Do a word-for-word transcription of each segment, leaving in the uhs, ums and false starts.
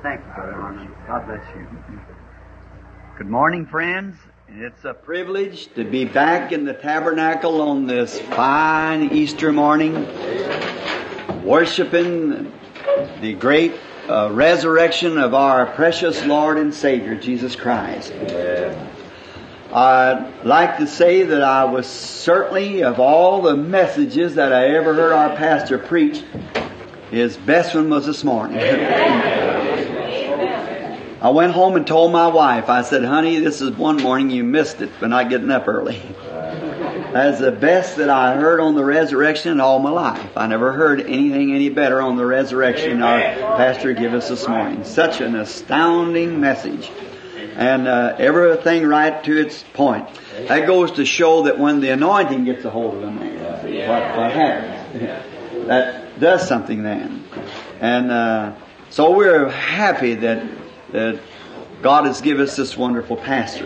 Thank you, Brother Arnold. God bless you. Good morning, friends. It's a privilege to be back in the tabernacle on this fine Easter morning, worshiping the great uh, resurrection of our precious Lord and Savior, Jesus Christ. I'd like to say that I was certainly, of all the messages that I ever heard our pastor preach, his best one was this morning. I went home and told my wife, I said, honey, this is one morning you missed it for not getting up early. That's the best that I heard on the resurrection in all my life. I never heard anything any better on the resurrection our pastor gave us this morning. Such an astounding message. And uh, everything right to its point. That goes to show that when the anointing gets a hold of a man, what, what happens? That does something then. And uh, so we're happy that that God has given us this wonderful pastor.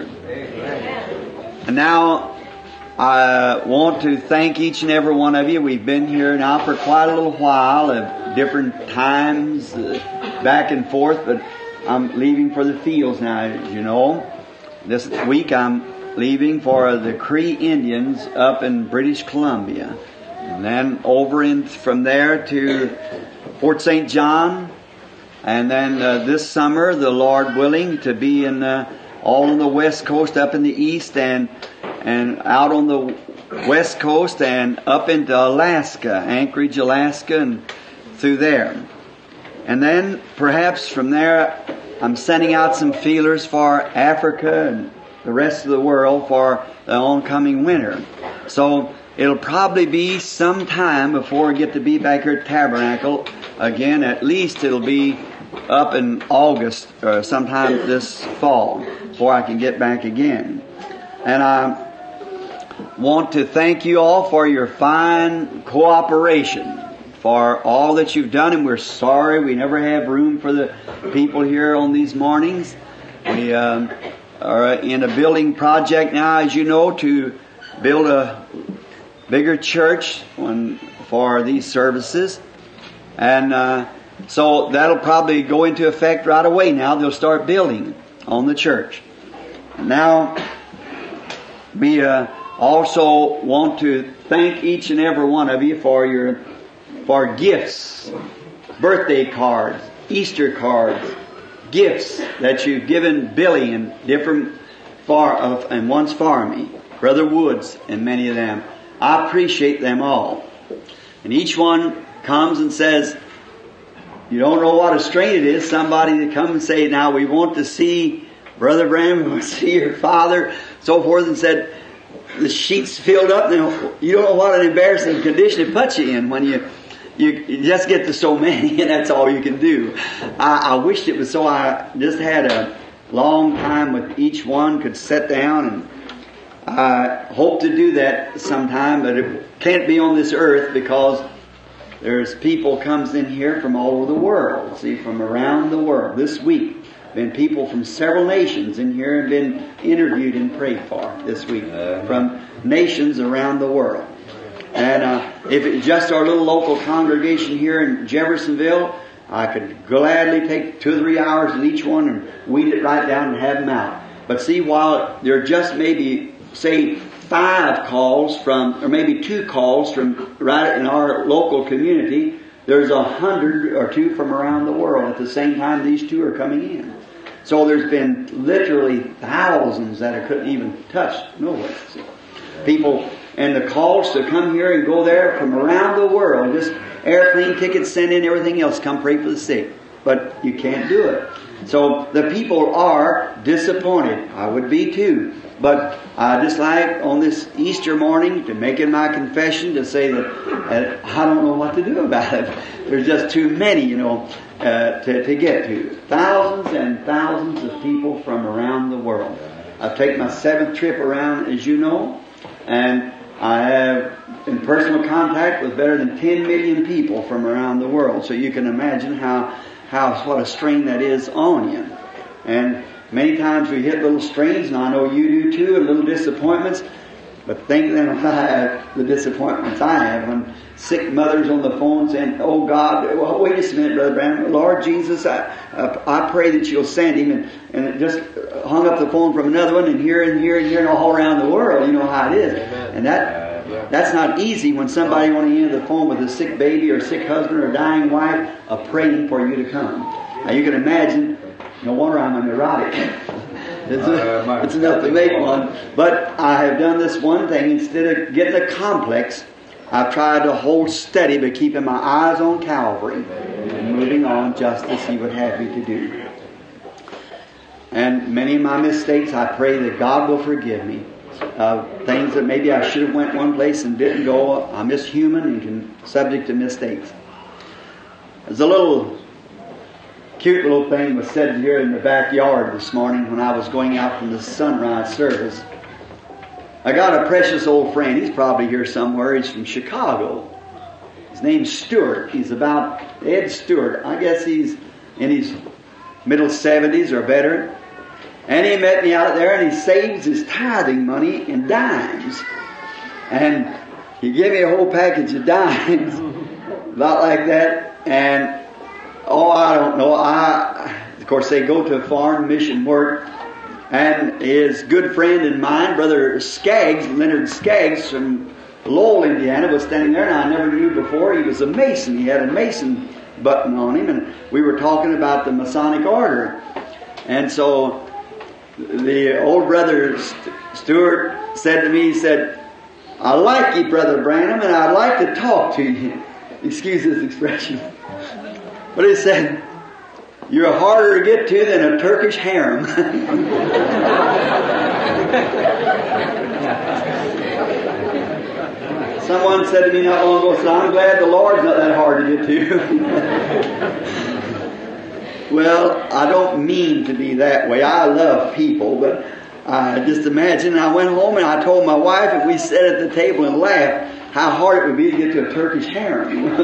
And now I want to thank each and every one of you. We've been here now for quite a little while at different times, uh, back and forth, but I'm leaving for the fields now, as you know. This week I'm leaving for the Cree Indians up in British Columbia. And then over in from there to Fort Saint John. And then uh, this summer, the Lord willing, to be in uh, all on the west coast, up in the east, and and out on the west coast, and up into Alaska, Anchorage, Alaska, and through there. And then perhaps from there, I'm sending out some feelers for Africa and the rest of the world for the oncoming winter. So it'll probably be some time before we get to be back here at Tabernacle again. At least it'll be up in August or sometime this fall before I can get back again. And I want to thank you all for your fine cooperation, for all that you've done, and we're sorry we never have room for the people here on these mornings. We um, are in a building project now, as you know, to build a bigger church one for these services. And uh, so that'll probably go into effect right away now. They'll start building on the church. Now, we uh, also want to thank each and every one of you for your for gifts, birthday cards, Easter cards, gifts that you've given Billy and different far of and one's for me, Brother Woods, and many of them. I appreciate them all. And each one comes and says, you don't know what a strain it is, somebody to come and say, now we want to see Brother Branham, we want to see your father, so forth, and said, the sheets filled up, and you don't know what an embarrassing condition it puts you in when you, you, you just get to so many, and that's all you can do. I, I wished it was so I just had a long time with each one, could sit down, and I hope to do that sometime, but it can't be on this earth because there's people comes in here from all over the world, see, from around the world. This week, been people from several nations in here and been interviewed and prayed for this week from nations around the world. And uh, if it's just our little local congregation here in Jeffersonville, I could gladly take two or three hours with each one and weed it right down and have them out. But see, while there are just maybe, say, five calls from, or maybe two calls from right in our local community, there's a hundred or two from around the world at the same time these two are coming in. So there's been literally thousands that I couldn't even touch nowhere. People, and the calls to come here and go there from around the world, just airplane tickets sent in, everything else, come pray for the sick. But you can't do it. So the people are disappointed. I would be too. But I just like on this Easter morning to make it my confession to say that uh, I don't know what to do about it. There's just too many, you know, uh, to, to get to. Thousands and thousands of people from around the world. I've taken my seventh trip around, as you know, and I have in personal contact with better than ten million people from around the world. So you can imagine how, how what a strain that is on you. And many times we hit little strains, and I know you do too, and little disappointments. But think then I have the disappointments I have when sick mothers on the phone saying, "Oh God, well, wait a minute, Brother Branham, Lord Jesus, I uh, I pray that you'll send him," and and it just hung up the phone from another one, and here and here and here and all around the world. You know how it is, and that that's not easy when somebody on the end of the phone with a sick baby or sick husband or dying wife are praying for you to come. Now you can imagine. No wonder I'm a neurotic. It's, a, it's enough to make one. But I have done this one thing. Instead of getting a complex, I've tried to hold steady by keeping my eyes on Calvary and moving on just as He would have me to do. And many of my mistakes, I pray that God will forgive me. Uh, things that maybe I should have went one place and didn't go. I'm just human and can subject to mistakes. There's a little cute little thing was said here in the backyard this morning when I was going out from the sunrise service. I got a precious old friend. He's probably here somewhere. He's from Chicago. His name's Stewart. He's about Ed Stewart. I guess he's in his middle seventies or better. And he met me out there and he saves his tithing money in dimes. And he gave me a whole package of dimes, about like that. And Oh, I don't know. I, of course, they go to foreign mission work. And his good friend and mine, Brother Skaggs, Leonard Skaggs from Lowell, Indiana, was standing there. And I never knew before he was a Mason. He had a Mason button on him. And we were talking about the Masonic order. And so the old Brother Stewart said to me, he said, "I like you, Brother Branham, and I'd like to talk to you." Excuse this expression. But he said, "You're harder to get to than a Turkish harem." Someone said to me not long ago, said, "I'm glad the Lord's not that hard to get to." Well, I don't mean to be that way. I love people, but I just imagine I went home and I told my wife if we sat at the table and laughed, how hard it would be to get to a Turkish harem.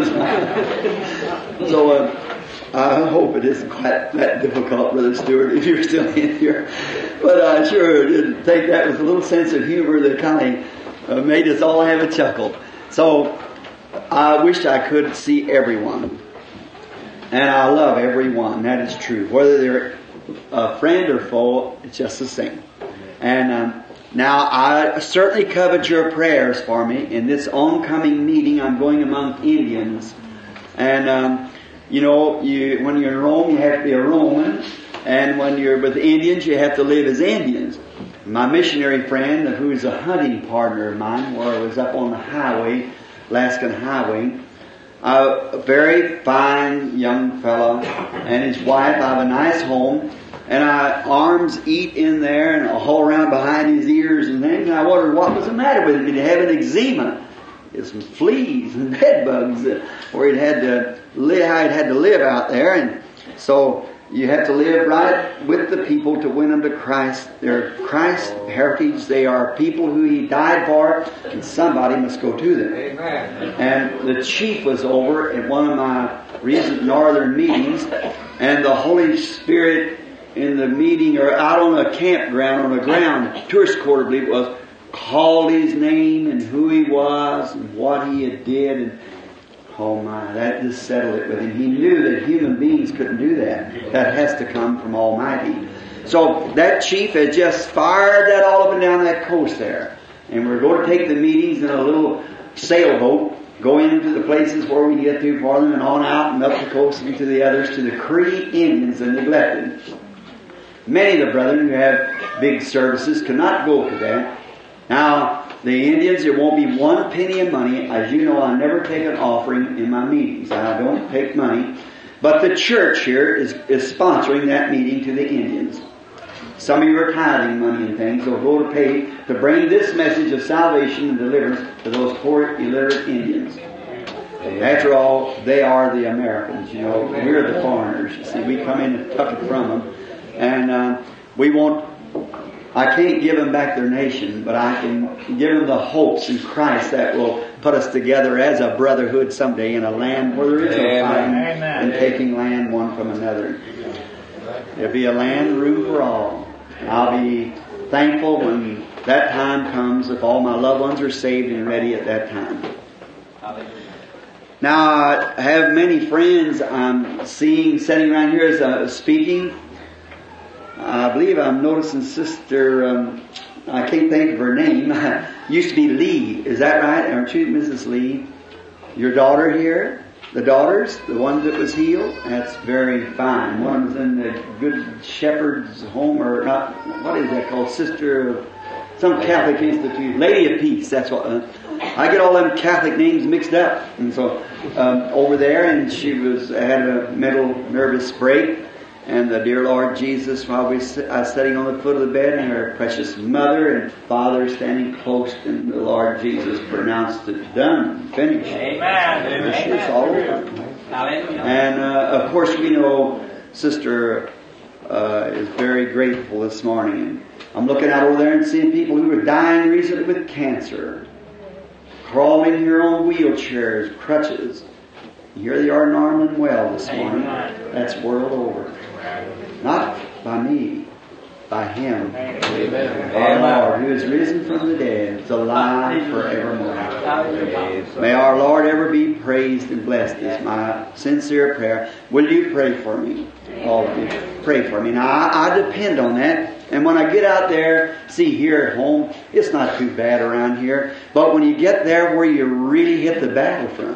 So uh, I hope it isn't quite that difficult, Brother Stewart, if you're still in here. But I sure did take that with a little sense of humor that kind of uh, made us all have a chuckle. So I wish I could see everyone. And I love everyone. That is true. Whether they're a friend or foe, it's just the same. And um, now I certainly covet your prayers for me in this oncoming meeting. I'm going among Indians. And, um, you know, you, when you're in Rome, you have to be a Roman. And when you're with Indians, you have to live as Indians. My missionary friend, who's a hunting partner of mine, where I was up on the highway, Alaskan highway, a very fine young fellow, and his wife. I have a nice home. And I arms eat in there and all around behind his ears and things. And I wondered what was the matter with him. Did he have an eczema? Some fleas and bed bugs where he'd had to live, how he'd had to live out there. And so you have to live right with the people to win them to Christ. They're Christ's heritage. They are people who He died for, and somebody must go to them. Amen. And the chief was over at one of my recent northern meetings, and the Holy Spirit in the meeting or out on a campground, on a ground, tourist quarter, I believe it was, called his name and who he was and what he had did. And oh my, that just settled it with him. He knew that human beings couldn't do that. That has to come from Almighty. So that chief had just fired that all up and down that coast there. And we're going to take the meetings in a little sailboat, go into the places where we get to for them and on out and up the coast and to the others, to the Cree Indians, the neglected. Many of the brethren who have big services cannot go to that. Now, the Indians, there won't be one penny of money. As you know, I never take an offering in my meetings. I don't take money. But the church here is, is sponsoring that meeting to the Indians. Some of you are tithing money and things. They'll go to pay to bring this message of salvation and deliverance to those poor, illiterate Indians. After all, they are the Americans, you know. We're the foreigners. You see, we come in and tuck it from them. And uh, we won't, I can't give them back their nation, but I can give them the hopes in Christ that will put us together as a brotherhood someday in a land where there is no fighting and taking land one from another. There'll be a land room for all. I'll be thankful when that time comes, if all my loved ones are saved and ready at that time. Now, I have many friends I'm seeing sitting around here as I'm speaking. I believe I'm noticing Sister, um, I can't think of her name, used to be Lee. Is that right? Aren't you Missus Lee? Your daughter here? The daughters? The one that was healed? That's very fine. One was in the Good Shepherd's Home, or not, what is that called? Sister, some Catholic Institute. Lady of Peace, that's what. Uh, I get all them Catholic names mixed up. And so, um, over there, and she was, had a mental nervous break. And the dear Lord Jesus, while we was sitting on the foot of the bed, and her precious mother and father standing close, and the Lord Jesus pronounced it done, finished. Amen. It's all over. And uh, of course, we know Sister uh, is very grateful this morning. And I'm looking out over there and seeing people who were dying recently with cancer, crawling here on wheelchairs, crutches. Here they are normal and well this morning. That's world over. Not by me, by Him. Amen. Our Lord, who is risen from the dead, is alive forevermore. May our Lord ever be praised and blessed is my sincere prayer. Will you pray for me? All of you. Pray for me. Now, I, I depend on that. And when I get out there, see here at home, it's not too bad around here. But when you get there where you really hit the battlefront,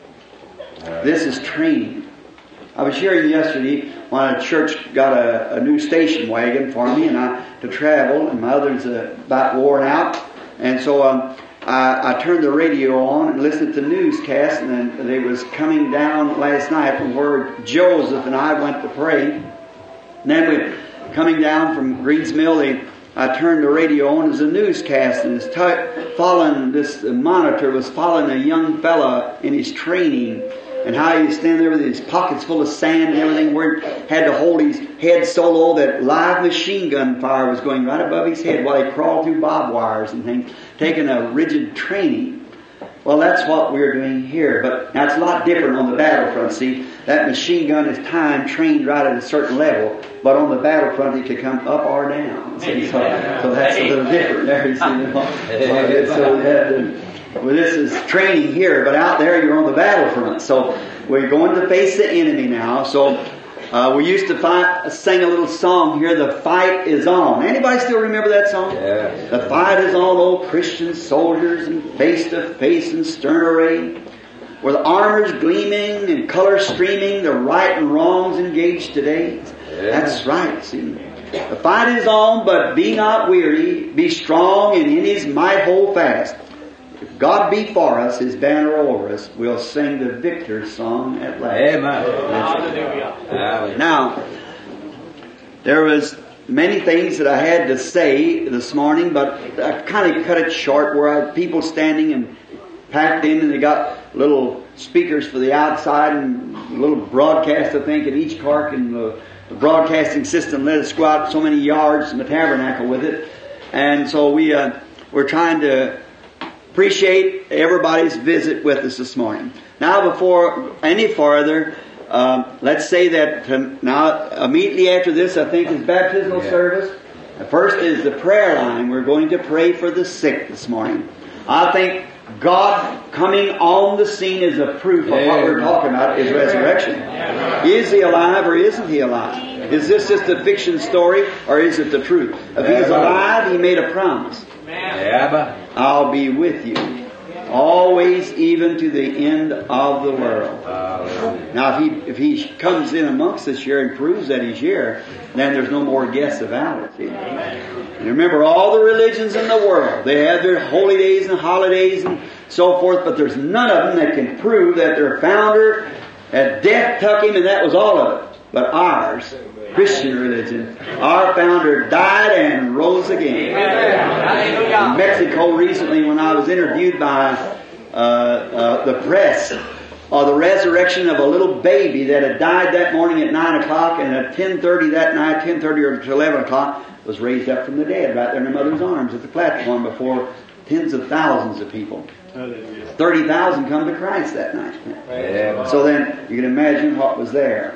this is training. I was hearing yesterday when a church got a, a new station wagon for me and I to travel, and my other's uh, about worn out. And so um, I, I turned the radio on and listened to newscasts, and then they was coming down last night from where Joseph and I went to pray. And then we coming down from Greens Mill, they I turned the radio on as a newscast, and it's t- following this uh, monitor was following a young fella in his training. And how he was standing there with his pockets full of sand and everything, where he had to hold his head so low that live machine gun fire was going right above his head while he crawled through barbed wires and things, taking a rigid training. Well, that's what we're doing here. But now it's a lot different on the battlefront. See, that machine gun is timed, trained right at a certain level. But on the battlefront, it could come up or down. See, so, so that's a little different there. You see, so we had to... Well, this is training here, but out there you're on the battlefront. So we're going to face the enemy now. So uh, we used to fight, sing a little song here, "The Fight Is On." Anybody still remember that song? Yeah. The fight is on, old Christian soldiers, and face to face in stern array, with armors gleaming and colors streaming, the right and wrongs engaged today. Yeah. That's right, see. The fight is on, but be not weary, be strong, and in His might hold fast. If God be for us, His banner over us, we'll sing the victor's song at last. Amen. Now, there was many things that I had to say this morning, but I kind of cut it short where I had people standing and packed in, and they got little speakers for the outside and a little broadcast, I think, in each car, and the, the broadcasting system let us go out so many yards from the tabernacle with it. And so we, uh, we're trying to appreciate everybody's visit with us this morning. Now, before any farther, um, let's say that um, now immediately after this, I think, is baptismal yeah. service. The first is the prayer line. We're going to pray for the sick this morning. I think God coming on the scene is a proof of yeah. what we're talking about, is resurrection. Yeah. Is He alive or isn't He alive? Is this just a fiction story or is it the truth? If He's alive, He made a promise. I'll be with you always, even to the end of the world. Now, if he if he comes in amongst us here and proves that He's here, then there's no more guess about it. See? And remember, all the religions in the world, they have their holy days and holidays and so forth, but there's none of them that can prove that their founder had death took him and that was all of it. But ours, Christian religion, our founder died and rose again. In Mexico recently, when I was interviewed by uh, uh, the press on the resurrection of a little baby that had died that morning at nine o'clock, and at ten thirty that night, ten thirty or to eleven o'clock, was raised up from the dead right there in her mother's arms at the platform before tens of thousands of people. thirty thousand come to Christ that night. So then you can imagine what was there.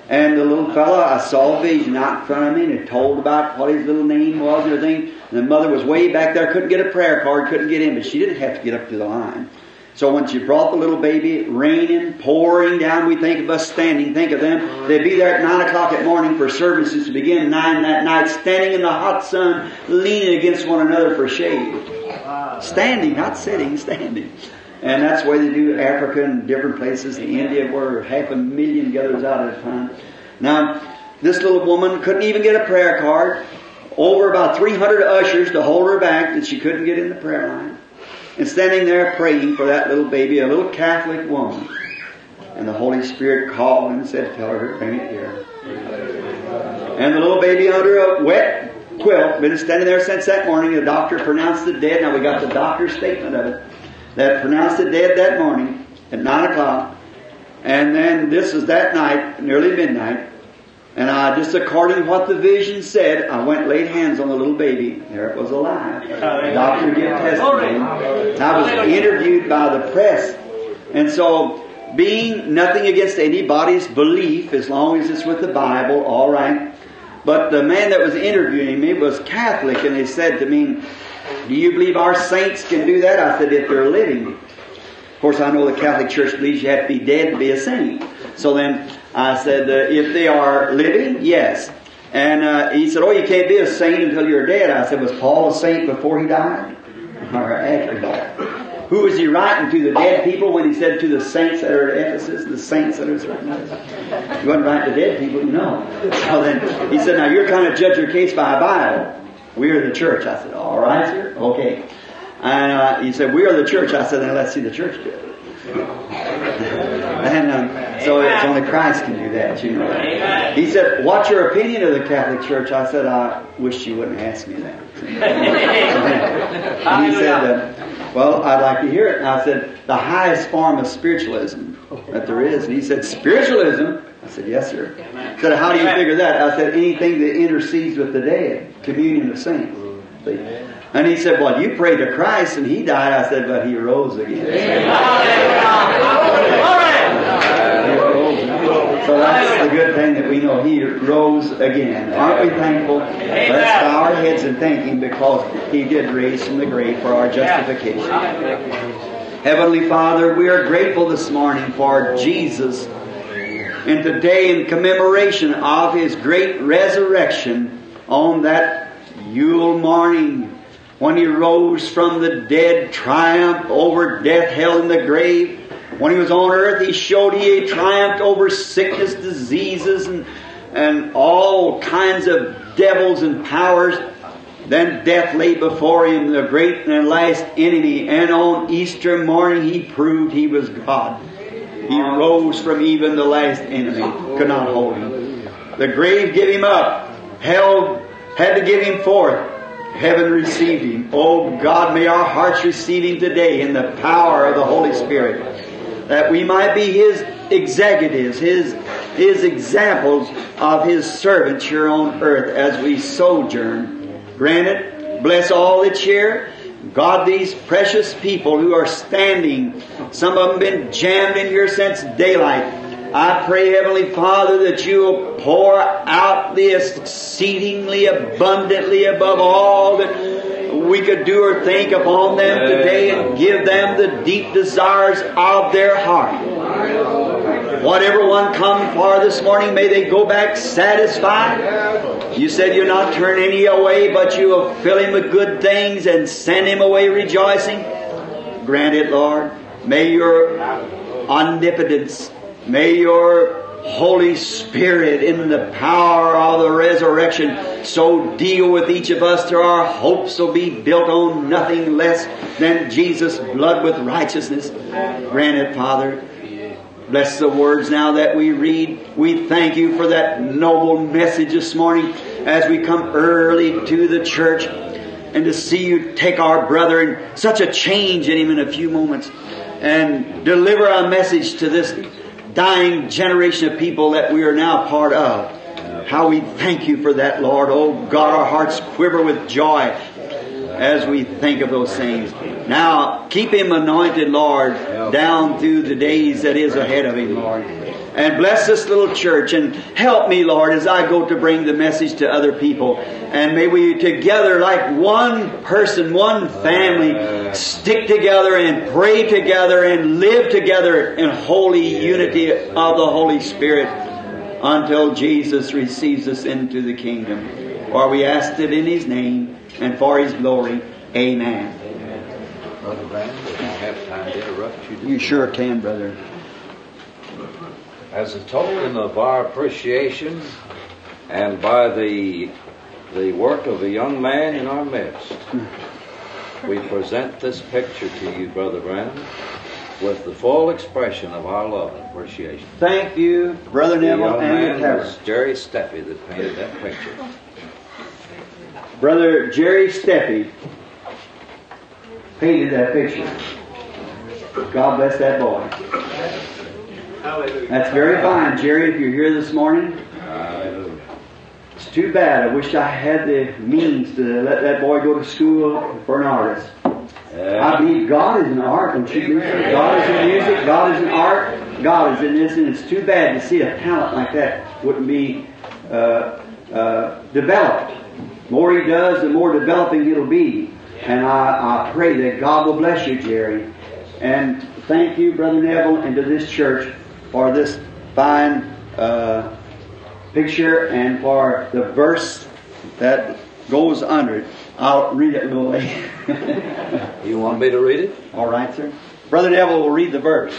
And the little fella, I saw a vision out in front of me, and it told about what his little name was and everything. And the mother was way back there, couldn't get a prayer card, couldn't get in, but she didn't have to get up to the line. So when she brought the little baby, raining, pouring down, we think of us standing, think of them. They'd be there at nine o'clock at morning for services to begin, nine that night, standing in the hot sun, leaning against one another for shade. Standing, not sitting, standing. And that's the way they do Africa and different places, in India, where half a million gathers out at a time. Now, this little woman couldn't even get a prayer card. Over about three hundred ushers to hold her back that she couldn't get in the prayer line. And standing there praying for that little baby, a little Catholic woman. And the Holy Spirit called and said, tell her to bring it here. And the little baby under a wet quilt, been standing there since that morning. The doctor pronounced it dead. Now we got the doctor's statement of it. That pronounced it dead that morning at nine o'clock. And then this was that night, nearly midnight. And I, just according to what the vision said, I went and laid hands on the little baby. There it was alive. The doctor gave testimony. I was interviewed by the press. And so, being nothing against anybody's belief, as long as it's with the Bible, all right. But the man that was interviewing me was Catholic, and they said to me, do you believe our saints can do that? I said, if they're living. Of course, I know the Catholic Church believes you have to be dead to be a saint. So then I said, uh, if they are living, yes. And uh, he said, oh, you can't be a saint until you're dead. I said, was Paul a saint before he died? Or after he died? Who was he writing to? The dead people when he said to the saints that are at Ephesus, the saints that are at He wasn't writing to dead people, no. So then he said, now you're trying to judge your case by a Bible. We are the church. I said, all right, sir. Okay. And uh, he said, we are the church. I said, then let's see the church do it. And um, so it's only Christ can do that, you know. He said, what's your opinion of the Catholic Church? I said, I wish you wouldn't ask me that. And he said, uh, well, I'd like to hear it. And I said, the highest form of spiritualism that there is. And he said, spiritualism? I said, yes, sir. He said, how do you figure that? I said, anything that intercedes with the dead, communion of saints. See? And he said, well, you prayed to Christ and he died. I said, but he rose again. So that's the good thing that we know he rose again. Aren't we thankful? Let's bow our heads and thank him because he did raise from the grave for our justification. Heavenly Father, we are grateful this morning for Jesus. And today in commemoration of his great resurrection on that Yule morning, when he rose from the dead, triumphed over death, hell, and the grave. When he was on earth, he showed he had triumphed over sickness, diseases, and, and all kinds of devils and powers. Then death lay before him, the great and last enemy. And on Easter morning, he proved he was God. He rose from even the last enemy. Could not hold him. The grave gave him up. Hell had to give him forth. Heaven received him. Oh God, may our hearts receive him today in the power of the Holy Spirit. That we might be his executives, his, his examples of his servants here on earth as we sojourn. Grant it. Bless all that's here. God, these precious people who are standing, some of them been jammed in here since daylight. I pray, Heavenly Father, that you will pour out the exceedingly abundantly above all that we could do or think upon them today and give them the deep desires of their heart. Whatever one come for this morning, may they go back satisfied. You said you'll not turn any away, but you will fill him with good things and send him away rejoicing. Grant it, Lord. May your omnipotence, may your Holy Spirit in the power of the resurrection so deal with each of us till our hopes will be built on nothing less than Jesus' blood with righteousness. Grant it, Father. Bless the words now that we read. We thank you for that noble message this morning as we come early to the church and to see you take our brother and such a change in him in a few moments and deliver a message to this dying generation of people that we are now part of. How we thank you for that, Lord. Oh God, our hearts quiver with joy as we think of those things. Now, keep him anointed, Lord, down through the days that is ahead of him, Lord. And bless this little church and help me, Lord, as I go to bring the message to other people. And may we together, like one person, one family, stick together and pray together and live together in holy unity of the Holy Spirit until Jesus receives us into the kingdom. For we asked it in His name and for His glory. Amen. Brother Brandon, if I have time to interrupt you. You sure can, brother. As a token of our appreciation and by the the work of a young man in our midst, we present this picture to you, Brother Brandon, with the full expression of our love and appreciation. Thank you, Brother The Neville young and the man was Tabernacle. Jerry Steffi that painted that picture. Brother Jerry Steffi painted that picture. God bless that boy. That's very fine, Jerry, if you're here this morning. Hallelujah. It's too bad. I wish I had the means to let that boy go to school for an artist. I believe God is in art, don't you believe so? God is in music, God is in art, God is in this, and it's too bad to see a talent like that wouldn't be uh, uh, developed. The more he does, the more developing it'll be. And I, I pray that God will bless you, Jerry. And thank you, Brother Neville, and to this church for this fine uh, picture and for the verse that goes under it. I'll read it a little later. You want me to read it? All right, sir. Brother Neville will read the verse.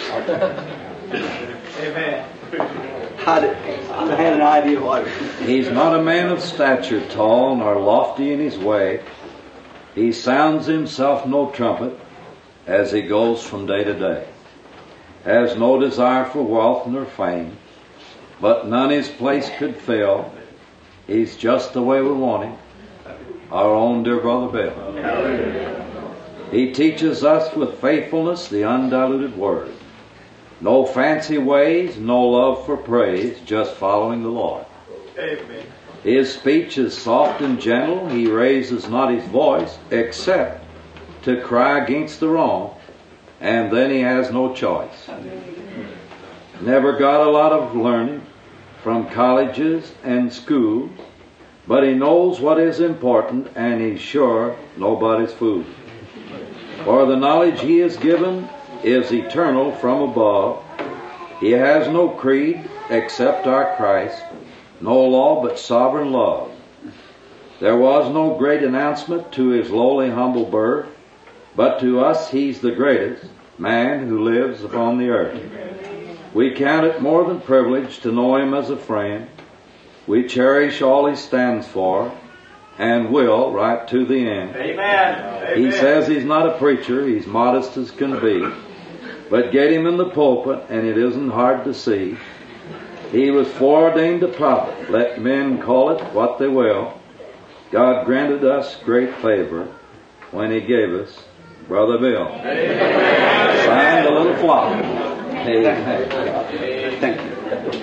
Amen. I, did, I had an idea what it was. He's not a man of stature tall nor lofty in his way. He sounds himself no trumpet as he goes from day to day. Has no desire for wealth nor fame, but none his place could fill. He's just the way we want him, our own dear Brother Bill. He teaches us with faithfulness the undiluted Word. No fancy ways, no love for praise, just following the Lord. Amen. His speech is soft and gentle. He raises not his voice except to cry against the wrong, and then he has no choice. Never got a lot of learning from colleges and schools, but he knows what is important, and he's sure nobody's fool. For the knowledge he is given is eternal from above. He has no creed except our Christ, no law but sovereign love. There was no great announcement to his lowly, humble birth, but to us he's the greatest man who lives upon the earth. We count it more than privilege to know him as a friend. We cherish all he stands for and will right to the end. Amen. He says he's not a preacher, he's modest as can be, but get him in the pulpit and it isn't hard to see. He was foreordained a prophet, let men call it what they will. God granted us great favor when he gave us Brother Bill. Amen. Signed the little flock. Amen. Thank you.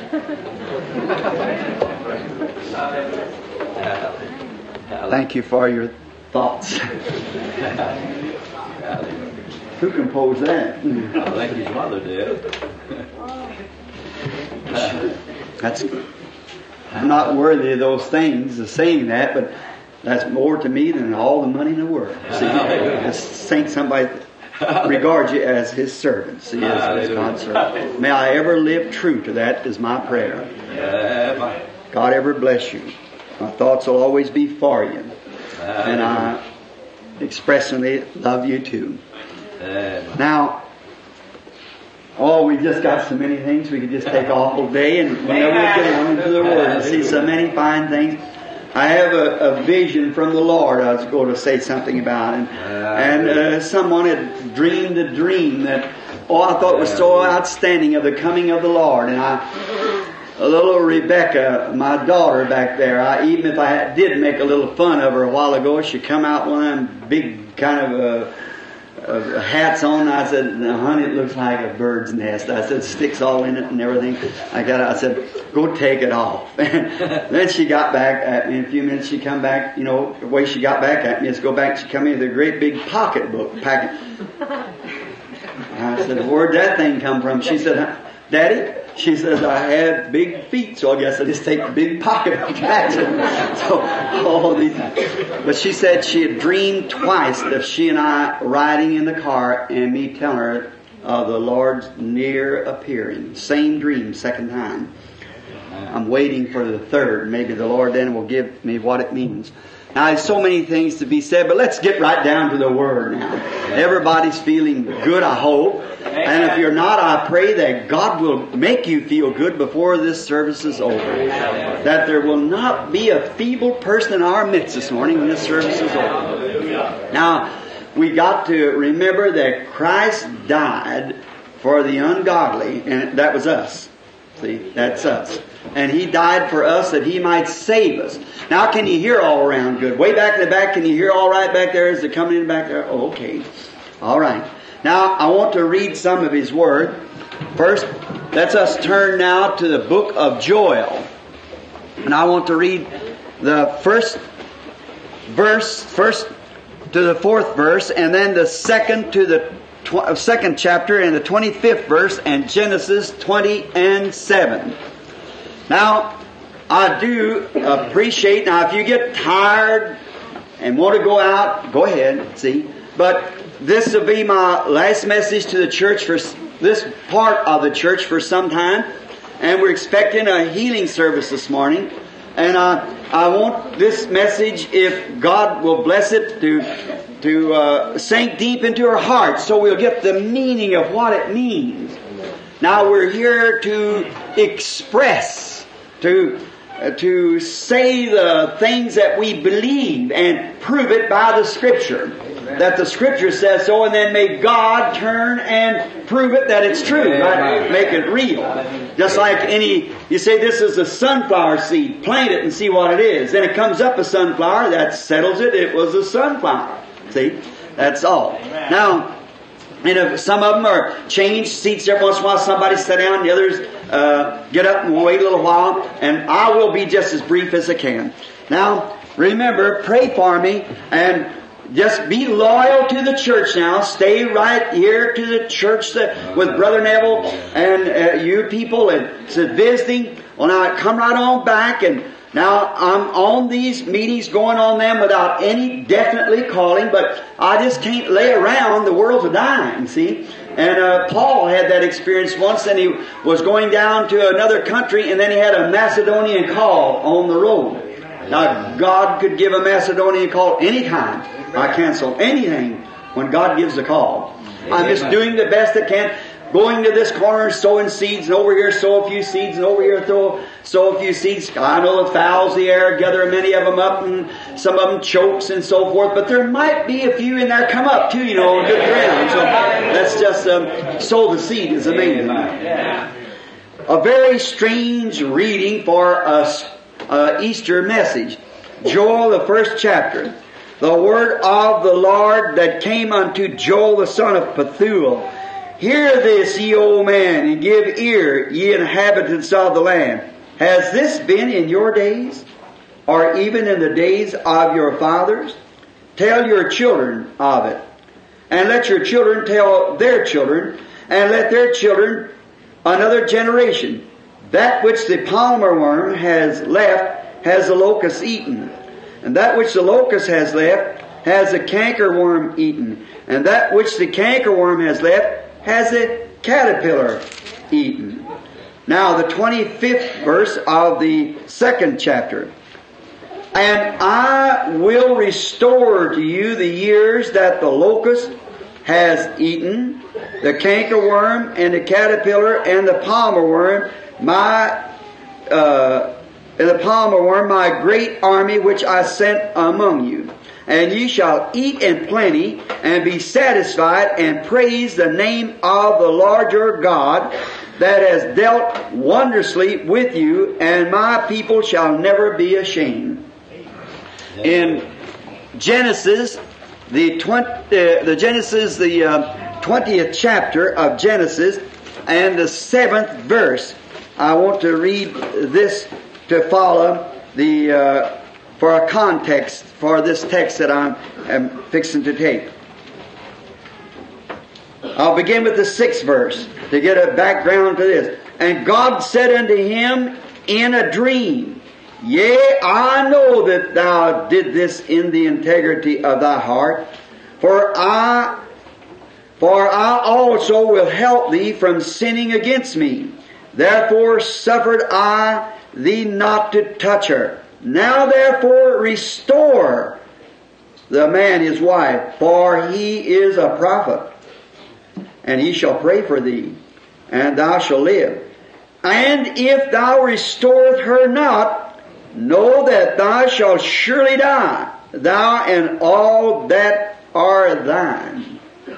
Thank you for your thoughts. Who composed that? I think his mother did. That's I'm not worthy of those things of saying that, but that's more to me than all the money in the world. See, just think somebody regards you as his servant. See, as, as God's servant. May I ever live true to that is my prayer. God ever bless you. My thoughts will always be for you. And I expressly love you too. Now, oh, we just got so many things. We could just take off all day and whenever we get on into the Word and see so many fine things. I have a, a vision from the Lord I was going to say something about. And, and uh, someone had dreamed a dream that, oh, I thought was so outstanding of the coming of the Lord. And I, a little Rebecca, my daughter back there, I, even if I had, did make a little fun of her a while ago, she come out one of them big kind of uh, uh, hats on. I said, honey, it looks like a bird's nest. I said, sticks all in it and everything. I got. I said, go take it off. And then she got back at me in a few minutes. She come back, you know, the way she got back at me is go back. She come in with a great big pocketbook packet. I said, where'd that thing come from? She said, Daddy, She says, I had big feet, so I guess I just take the big pocket of the So, all these. But she said she had dreamed twice of she and I riding in the car and me telling her of the Lord's near appearing. Same dream, second time. I'm waiting for the third. Maybe the Lord then will give me what it means. Now, there's so many things to be said, but let's get right down to the Word now. Everybody's feeling good, I hope. And if you're not, I pray that God will make you feel good before this service is over. That there will not be a feeble person in our midst this morning when this service is over. Now, we got to remember that Christ died for the ungodly, and that was us. See, that's us. And He died for us that He might save us. Now, can you hear all around good? Way back in the back, can you hear all right back there? Is it coming in back there? Oh, okay. All right. Now, I want to read some of His Word. First, let's us turn now to the book of Joel. And I want to read the first verse, first to the fourth verse, and then the second to the tw- second chapter and the twenty-fifth verse, and Genesis twenty and seven. Now, I do appreciate, now if you get tired and want to go out, go ahead, see. But this will be my last message to the church for this part of the church for some time. And we're expecting a healing service this morning. And uh, I want this message, if God will bless it, to to uh, sink deep into our hearts so we'll get the meaning of what it means. Now we're here to express, to uh, to say the things that we believe and prove it by the Scripture. That the Scripture says so, and then may God turn and prove it that it's true. Right? Make it real. Just like any, you say this is a sunflower seed, plant it and see what it is. Then it comes up a sunflower, that settles it, it was a sunflower. See? That's all. Now, and if some of them are changed seats every once in a while, somebody sit down, the others uh, get up and wait a little while, and I will be just as brief as I can. Now, remember, pray for me, and just be loyal to the church now. Stay right here to the church that, with Brother Neville and uh, you people, and so visiting. Well, now come right on back, and now I'm on these meetings, going on them without any definitely calling, but I just can't lay around. The world's a dying, see. And uh, Paul had that experience once, and he was going down to another country, and then he had a Macedonian call on the road. Now, God could give a Macedonian call anytime. I cancel anything when God gives a call. I'm just doing the best I can. Going to this corner, sowing seeds, and over here sow a few seeds, and over here throw, sow a few seeds. I know it fouls the air, gather many of them up, and some of them chokes and so forth. But there might be a few in there come up too, you know, on good ground. So let's just um, sow the seed is amazing. A very strange reading for us. Uh, Easter message. Joel, the first chapter. The word of the Lord that came unto Joel the son of Pethuel. Hear this, ye old man, and give ear, ye inhabitants of the land. Has this been in your days, or even in the days of your fathers? Tell your children of it, and let your children tell their children, and let their children another generation. That which the palmer worm has left has the locust eaten. And that which the locust has left has the cankerworm eaten. And that which the cankerworm has left has the caterpillar eaten. Now the twenty-fifth verse of the second chapter. And I will restore to you the years that the locust has eaten, the cankerworm and the caterpillar and the palmer worm, my uh, the palmer worm, my great army which I sent among you. And ye shall eat in plenty, and be satisfied, and praise the name of the Lord your God, that has dealt wondrously with you, and my people shall never be ashamed. In Genesis, the twenty, uh, the Genesis, the uh, twentieth chapter of Genesis, and the seventh verse. I want to read this to follow the uh, for a context for this text that I'm, I'm fixing to take. I'll begin with the sixth verse to get a background to this. And God said unto him in a dream, Yea, I know that thou did this in the integrity of thy heart, for I, for I also will help thee from sinning against me. Therefore suffered I thee not to touch her. Now therefore restore the man his wife, for he is a prophet, and he shall pray for thee, and thou shalt live. And if thou restoreth her not, know that thou shalt surely die, thou and all that are thine.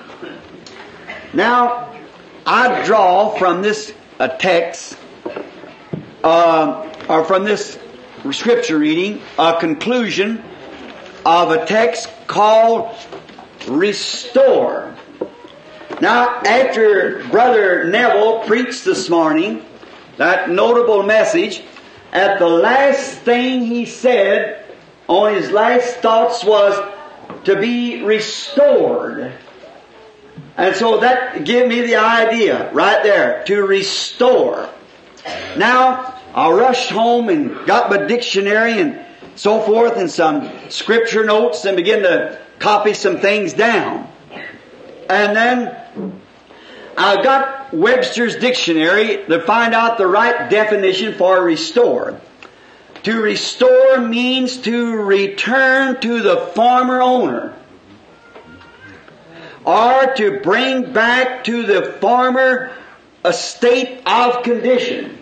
Now, I draw from this uh, text, uh, or from this scripture reading, a conclusion of a text called Restore. Now, after Brother Neville preached this morning, that notable message, at the last thing he said on his last thoughts was to be restored. And so that gave me the idea right there, to restore. Now, I rushed home and got my dictionary and so forth and some scripture notes and began to copy some things down. And then I got Webster's dictionary to find out the right definition for restore. To restore means to return to the former owner, or to bring back to the former a state of condition.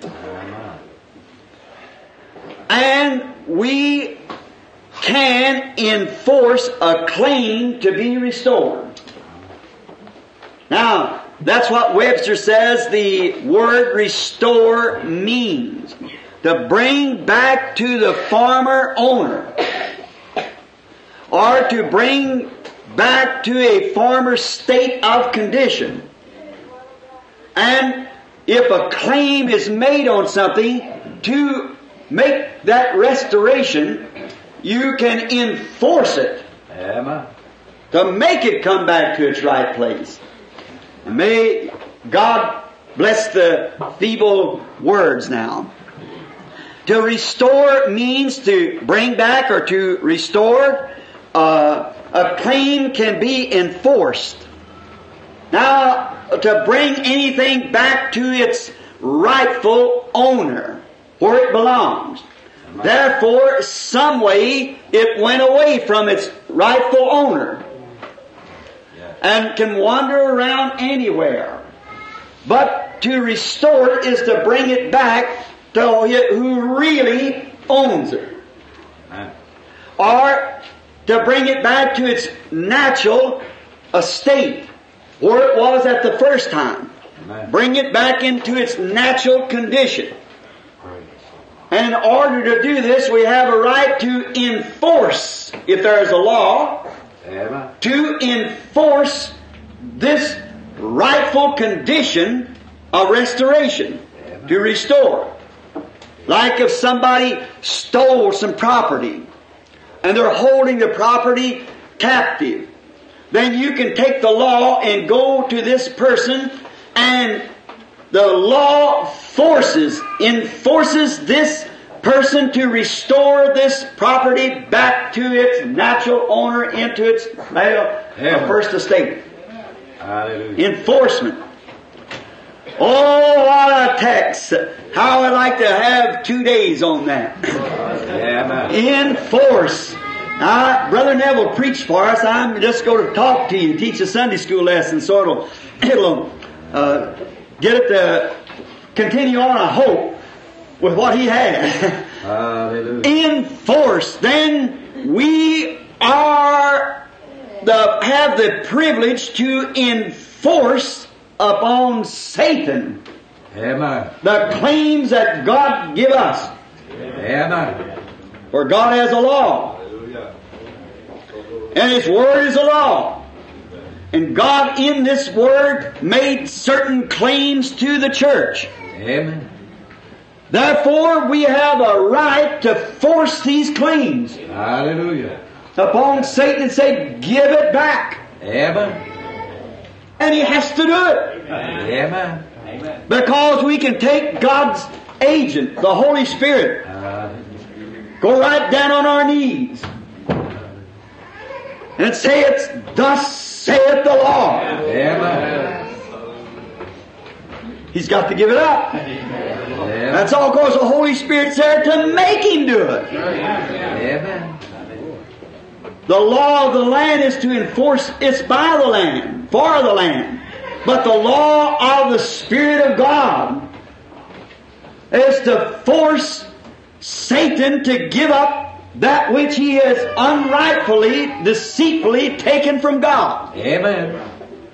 And we can enforce a claim to be restored. Now, that's what Webster says the word restore means. To bring back to the former owner, or to bring back to a former state of condition. And if a claim is made on something, to make that restoration, you can enforce it. Amen. To make it come back to its right place. And may God bless the feeble words now. To restore means to bring back or to restore. Uh, a claim can be enforced. Now, to bring anything back to its rightful owner, where it belongs. Therefore, some way it went away from its rightful owner and can wander around anywhere. But to restore it is to bring it back to who really owns it. Or to bring it back to its natural estate, where it was at the first time. Bring it back into its natural condition. And in order to do this, we have a right to enforce, if there is a law, Amen. To enforce this rightful condition of restoration, Amen. To restore. Like if somebody stole some property, and they're holding the property captive, then you can take the law and go to this person, and the law forces, enforces this person to restore this property back to its natural owner, into its uh, first estate. Hallelujah. Enforcement. Oh, what a text. How I'd like to have two days on that. Yeah, enforce. Now, Brother Neville preached for us. I'm just going to talk to you, teach a Sunday school lesson, so it'll, it'll uh, get it to continue on, I hope, with what he had. Hallelujah. Enforce. Then we are the have the privilege to enforce upon Satan Amen. The claims that God give us. Amen. For God has a law. And His Word is a law. And God in this Word made certain claims to the church. Amen. Therefore, we have a right to force these claims. Hallelujah. Upon Satan and say, give it back. Amen. And he has to do it. Amen. Because we can take God's agent, the Holy Spirit, go right down on our knees and say it's, thus saith the Lord. Amen. He's got to give it up. Amen. That's all because the Holy Spirit's there to make Him do it. Amen. The law of the land is to enforce, it's by the land, for the land. But the law of the Spirit of God is to force Satan to give up that which he has unrightfully, deceitfully taken from God. Amen.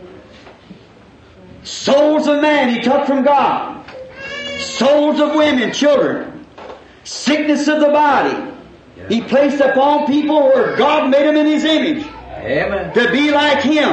Souls of man he took from God. Souls of women, children. Sickness of the body. He placed upon people where God made them in His image. Amen. To be like Him.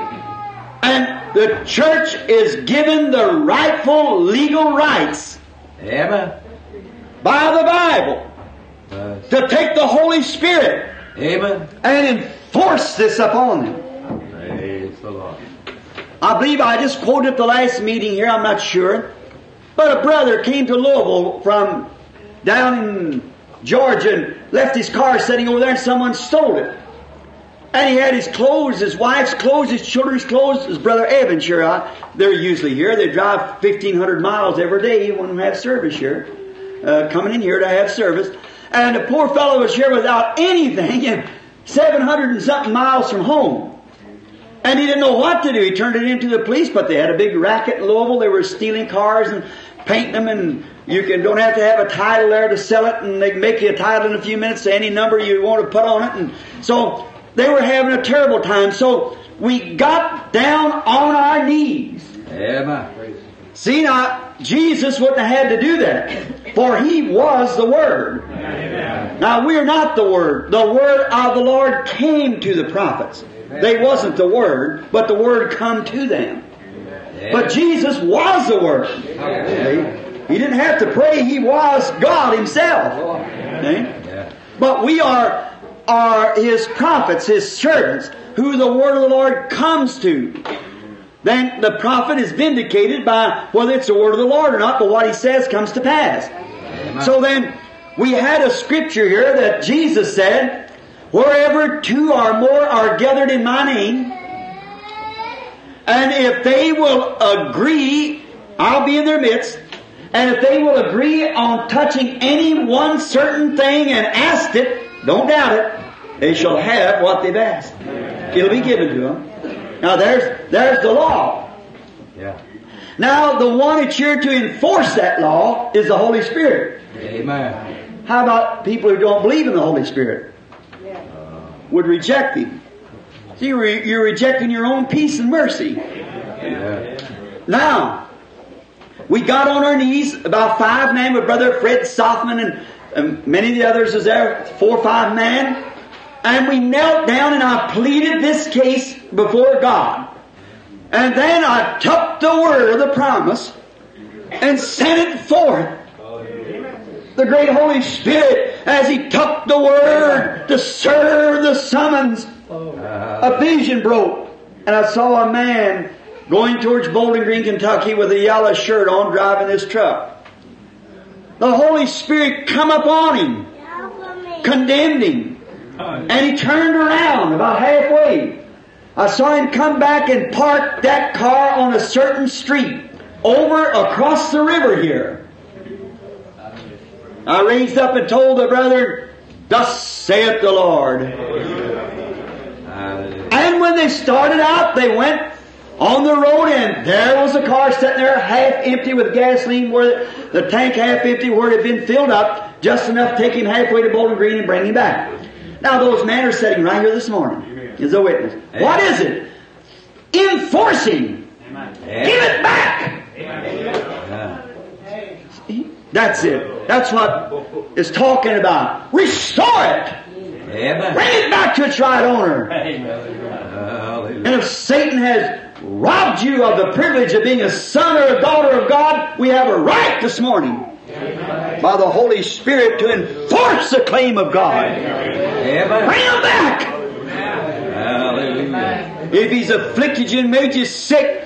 And the church is given the rightful legal rights. Amen. By the Bible. Yes. To take the Holy Spirit. Amen. And enforce this upon them. Praise the Lord. I believe I just quoted at the last meeting here, I'm not sure. But a brother came to Louisville from down in Georgia and left his car sitting over there and someone stole it. And he had his clothes, his wife's clothes, his children's clothes, his brother Evan here. I, they're usually here. They drive fifteen hundred miles every day when we have service here. Uh, coming in here to have service. And the poor fellow was here without anything and seven hundred and something miles from home. And he didn't know what to do. He turned it into the police, but they had a big racket in Louisville. They were stealing cars and painting them, and you can don't have to have a title there to sell it, and they can make you a title in a few minutes, any number you want to put on it. And so they were having a terrible time. So we got down on our knees. Amen. See now, Jesus wouldn't have had to do that, for He was the Word. Amen. Now we're not the Word. The Word of the Lord came to the prophets. They wasn't the Word, but the Word come to them. Amen. But Jesus was the Word. Amen. He didn't have to pray. He was God Himself. Okay? Yeah. But we are, are His prophets, His servants, who the Word of the Lord comes to. Then the prophet is vindicated by whether it's the Word of the Lord or not, but what he says comes to pass. Amen. So then, we had a scripture here that Jesus said, wherever two or more are gathered in my name, and if they will agree, I'll be in their midst, and if they will agree on touching any one certain thing and ask it, don't doubt it, they shall have what they've asked. It'll be given to them. Now there's, there's the law. Yeah. Now the one that's here to enforce that law is the Holy Spirit. Amen. How about people who don't believe in the Holy Spirit? Would reject Him. See, you're rejecting your own peace and mercy. Yeah. Now, we got on our knees, about five men with Brother Fred Sothman and, and many of the others was there, four or five men. And we knelt down and I pleaded this case before God. And then I took the word of the promise and sent it forth. The great Holy Spirit, as He took the word to serve the summons, a vision broke. And I saw a man going towards Bowling Green, Kentucky with a yellow shirt on driving this truck. The Holy Spirit come upon him, condemned him. And he turned around about halfway. I saw him come back and park that car on a certain street over across the river here. I raised up and told the brother, thus saith the Lord. And when they started out, they went on the road and there was the car sitting there half empty with gasoline, where the, the tank half empty where it had been filled up, just enough to take him halfway to Bowling Green and bring him back. Now those men are sitting right here this morning as a witness. Amen. What is it? Enforcing. Amen. Give it back. Amen. That's it. That's what it's talking about. Restore it. Amen. Bring it back to its right owner. Amen. And if Satan has robbed you of the privilege of being a son or a daughter of God, we have a right this morning, Amen, by the Holy Spirit to enforce the claim of God. Amen. Bring him back. Hallelujah. If he's afflicted you and made you sick,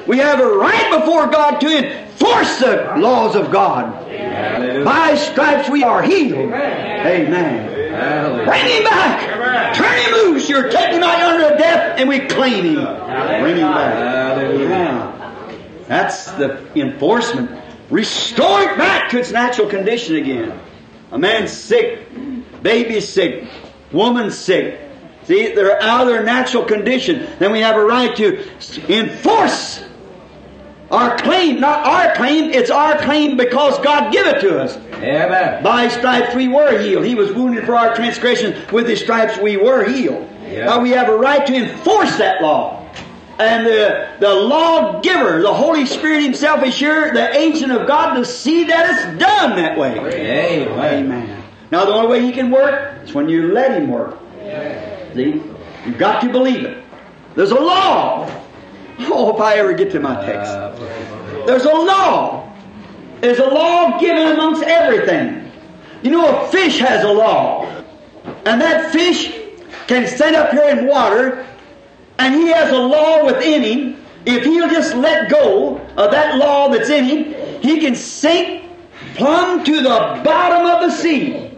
We have a right before God to enforce the laws of God. Hallelujah. By His stripes we are healed. Amen. Amen. Hallelujah. Bring Him back. Amen. Turn Him loose. You're taking Him out under death, and we claim Him. Hallelujah. Bring Him back. Hallelujah. Yeah. That's the enforcement. Restore it back to its natural condition again. A man's sick, baby's sick, woman's sick. See, they're out of their natural condition. Then we have a right to enforce our claim. Not our claim, it's our claim because God gave it to us. Amen. By His stripes we were healed. He was wounded for our transgressions. With His stripes we were healed. Yeah. Now we have a right to enforce that law. And the, the lawgiver, the Holy Spirit Himself is sure the agent of God to see that it's done that way. Amen. Amen. Now the only way He can work is when you let Him work. Yeah. See? You've got to believe it. There's a law. Oh, if I ever get to my text. There's a law. There's a law given amongst everything. You know, a fish has a law. And that fish can stand up here in water, and he has a law within him. If he'll just let go of that law that's in him, he can sink plumb to the bottom of the sea.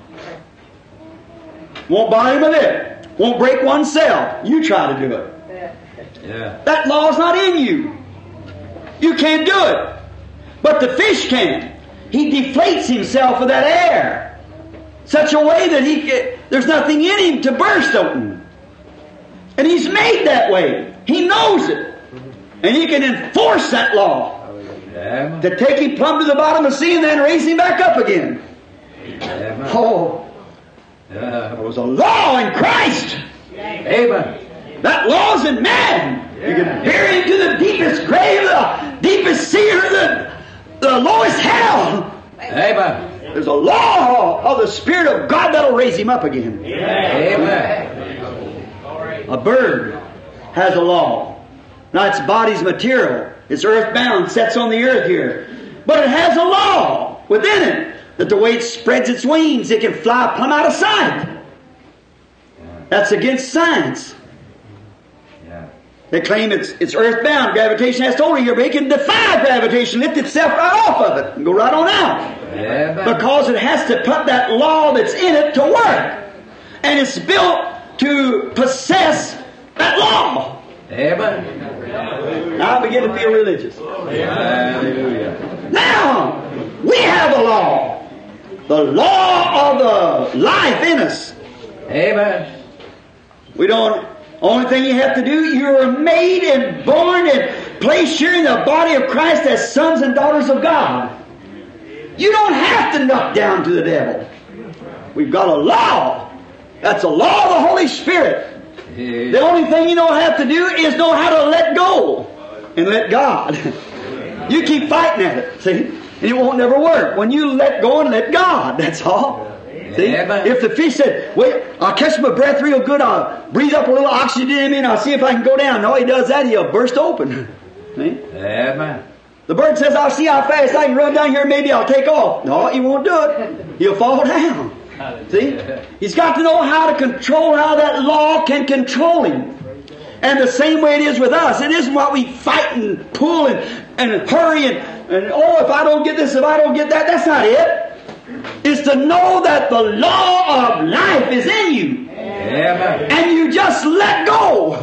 Won't bother him a bit. Won't break one cell. You try to do it. Yeah. That law's not in you. You can't do it. But the fish can. He deflates himself with that air. Such a way that he can, there's nothing in him to burst open. And He's made that way. He knows it. And He can enforce that law. Yeah. To take him plumb to the bottom of the sea and then raise him back up again. Yeah. Oh. Yeah. There was a law in Christ. Amen. That law's in man. Yeah. You can bury him to the deepest grave, the deepest sea, or the, the lowest hell. Amen. There's a law of the Spirit of God that'll raise him up again. Yeah. Amen. A bird has a law. Now its body's material. It's earthbound, sets on the earth here. But it has a law within it that the way it spreads its wings, it can fly plumb out of sight. That's against science. They claim it's, it's earthbound. Gravitation has to hold it here, but it can defy gravitation, lift itself right off of it, and go right on out. Yeah, because it has to put that law that's in it to work. And it's built to possess that law. Amen. Now I begin to feel religious. Hallelujah. Now, we have a law. The law of the life in us. Amen. We don't... Only thing you have to do, you are made and born and placed here in the body of Christ as sons and daughters of God. You don't have to knock down to the devil. We've got a law. That's a law of the Holy Spirit. The only thing you don't have to do is know how to let go and let God. You keep fighting at it, see? And it won't never work. When you let go and let God, that's all. See? Yeah, if the fish said, wait, I'll catch my breath real good, I'll breathe up a little oxygen in me and I'll see if I can go down. No, he does that, he'll burst open. See? Yeah, the bird says, I'll see how fast I can run down here, maybe I'll take off. No, he won't do it. He'll fall down. See? He's got to know how to control, how that law can control him. And the same way it is with us. It isn't what we fight and pull and, and hurry and, and, oh, if I don't get this, if I don't get that, that's not it. Is to know that the law of life is in you. Amen. And you just let go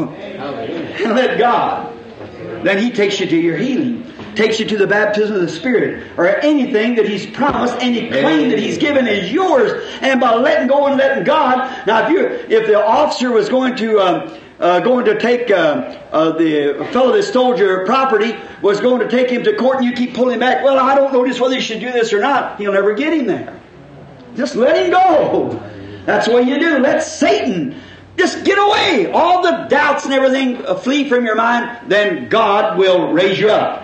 and let God. Then He takes you to your healing, takes you to the baptism of the Spirit, or anything that He's promised, any claim that He's given is yours. And by letting go and letting God. Now, if you, if the officer was going to um, uh, going to take uh, uh, the fellow that stole your property, was going to take him to court, and you keep pulling back. Well, I don't know just whether you should do this or not. He'll never get him there. Just let him go. That's what you do. Let Satan just get away. All the doubts and everything flee from your mind. Then God will raise you up.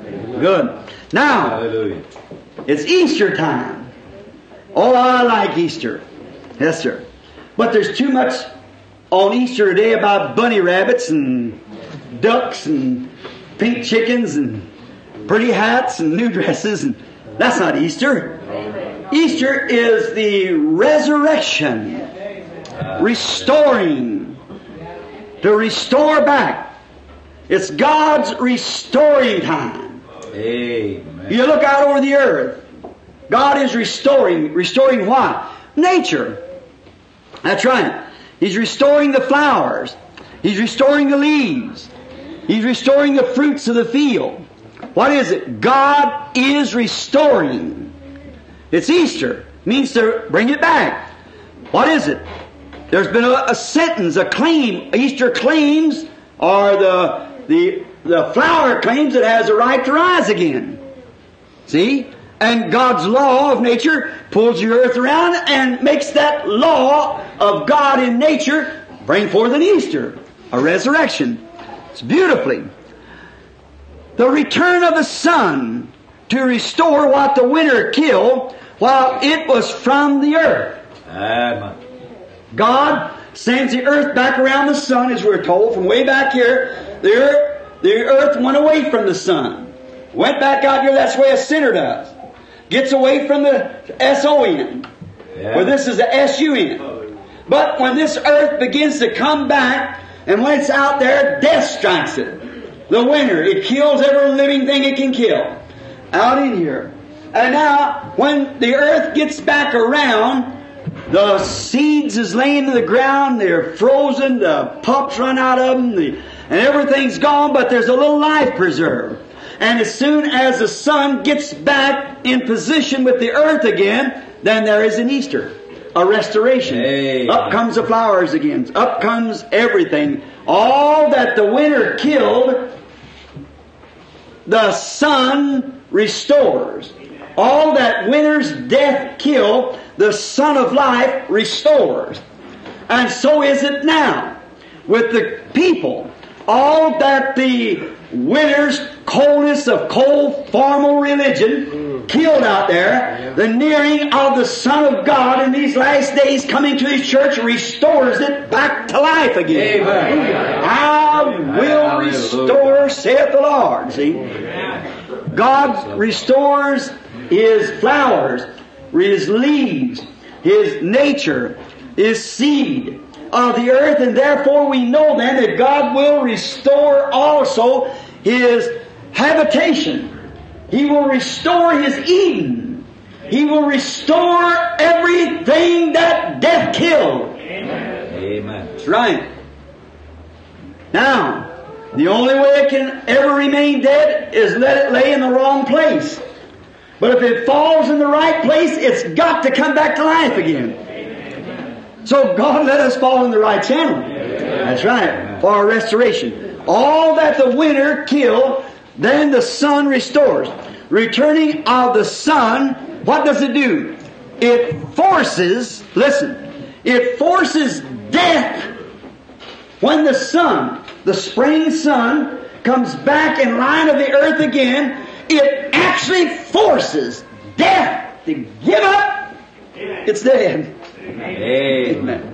Good. Now, hallelujah. It's Easter time. Oh, I like Easter. Yes, sir. But there's too much on Easter today about bunny rabbits and ducks and pink chickens and pretty hats and new dresses. And that's not Easter. Easter is the resurrection, restoring, to restore back. It's God's restoring time. Amen. You look out over the earth. God is restoring. Restoring what? Nature. That's right. He's restoring the flowers. He's restoring the leaves. He's restoring the fruits of the field. What is it? God is restoring. It's Easter. It means to bring it back. What is it? There's been a, a sentence, a claim. Easter claims are the, the, the flower claims it has a right to rise again. See? And God's law of nature pulls the earth around and makes that law of God in nature bring forth an Easter, a resurrection. It's beautifully. The return of the sun to restore what the winter killed while it was from the earth. Amen. God sends the earth back around the sun, as we're told, from way back here. The earth, the earth went away from the sun. Went back out here, that's the way a sinner does. Gets away from the S O N. Yeah. Well, this is the S U N. But when this earth begins to come back, and when it's out there, death strikes it. The winter, it kills every living thing it can kill. Out in here. And now, when the earth gets back around, the seeds is laying in the ground, they're frozen, the pups run out of them, the, and everything's gone, but there's a little life preserved. And as soon as the sun gets back in position with the earth again, then there is an Easter, a restoration. Hey. Up comes the flowers again. Up comes everything. All that the winter killed, the sun restores. All that winter's death killed, the Son of Life restores. And so is it now with the people. All that the winter's coldness of cold formal religion killed out there, the nearing of the Son of God in these last days coming to His church restores it back to life again. Amen. I will Hallelujah. restore, saith the Lord. See? God restores His flowers, His leaves, His nature, His seed of the earth, and therefore we know then that God will restore also His habitation. He will restore His Eden. He will restore everything that death killed. Amen. That's right. Now, the only way it can ever remain dead is let it lay in the wrong place. But if it falls in the right place, it's got to come back to life again. So God let us fall in the right channel. That's right. For our restoration. All that the winter killed, then the sun restores. Returning of the sun, what does it do? It forces, listen, it forces death. When the sun, the spring sun, comes back in line of the earth again, it actually forces death to give up. It's dead. Amen.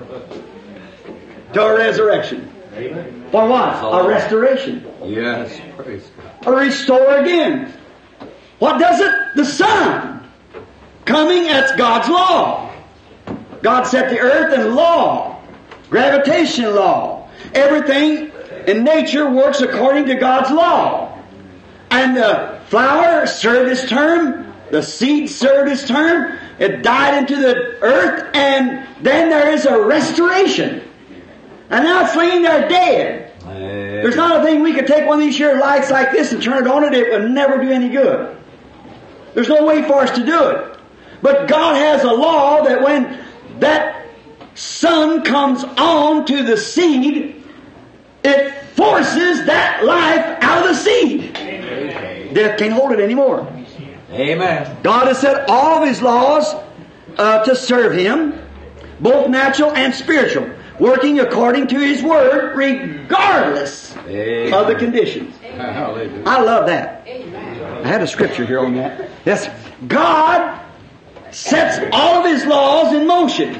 To a resurrection. For what? A restoration. Yes. Praise God. A restore again. What does it? The sun. Coming, that's God's law. God set the earth in law. Gravitation law. Everything in nature works according to God's law. And the flower served its term. The seed served its term. It died into the earth, and then there is a restoration. And now it's laying there dead. Amen. There's not a thing we could take one of these here lights like this and turn it on, and it would never do any good. There's no way for us to do it. But God has a law that when that sun comes on to the seed, it forces that life out of the seed. Amen. Death can't hold it anymore. Amen. God has set all of His laws uh, to serve Him, both natural and spiritual, working according to His Word, regardless Amen. of the conditions. Hallelujah. I love that. I had a scripture here on that. Yes, God sets all of His laws in motion.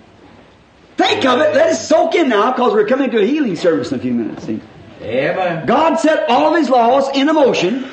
Think of it. Let it soak in now, because we're coming to a healing service in a few minutes. See? Amen. God set all of His laws in motion,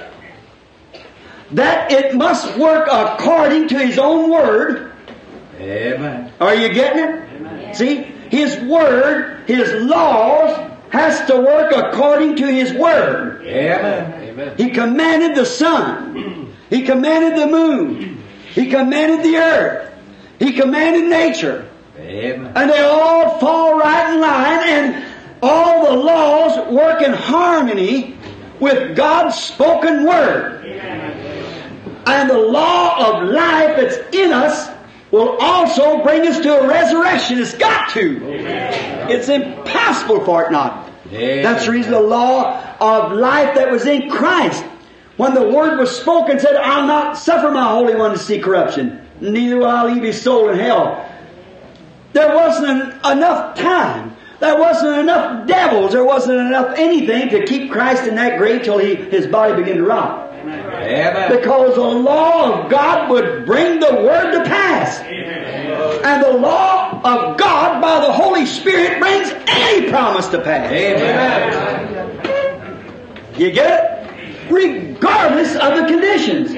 that it must work according to His own Word. Amen. Are you getting it? Amen. See? His Word, His laws has to work according to His Word. Amen. He commanded the sun. He commanded the moon. He commanded the earth. He commanded nature. Amen. And they all fall right in line, and all the laws work in harmony with God's spoken Word. And the law of life that's in us will also bring us to a resurrection. It's got to. It's impossible for it not. That's the reason the law of life that was in Christ, when the Word was spoken, said, I'll not suffer my Holy One to see corruption, neither will I leave His soul in hell. There wasn't an, enough time. There wasn't enough devils. There wasn't enough anything to keep Christ in that grave till he, his body began to rot. Amen. Because the law of God would bring the Word to pass. Amen. And the law of God by the Holy Spirit brings any promise to pass. Amen. You get it? Regardless of the conditions.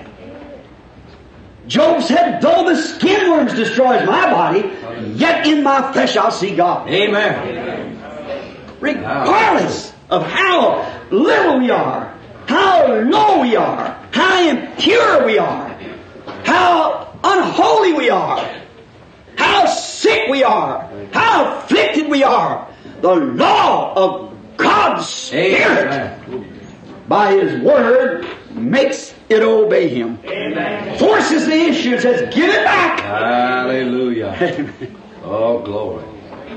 Job said, though the skin worms destroys my body, yet in my flesh I'll see God. Amen. Regardless of how little we are, how low we are, how impure we are, how unholy we are, how sick we are, how afflicted we are, the law of God's Spirit Amen. By His Word makes it obey Him. Amen. Forces the issue and says, give it back. Hallelujah. Oh, glory.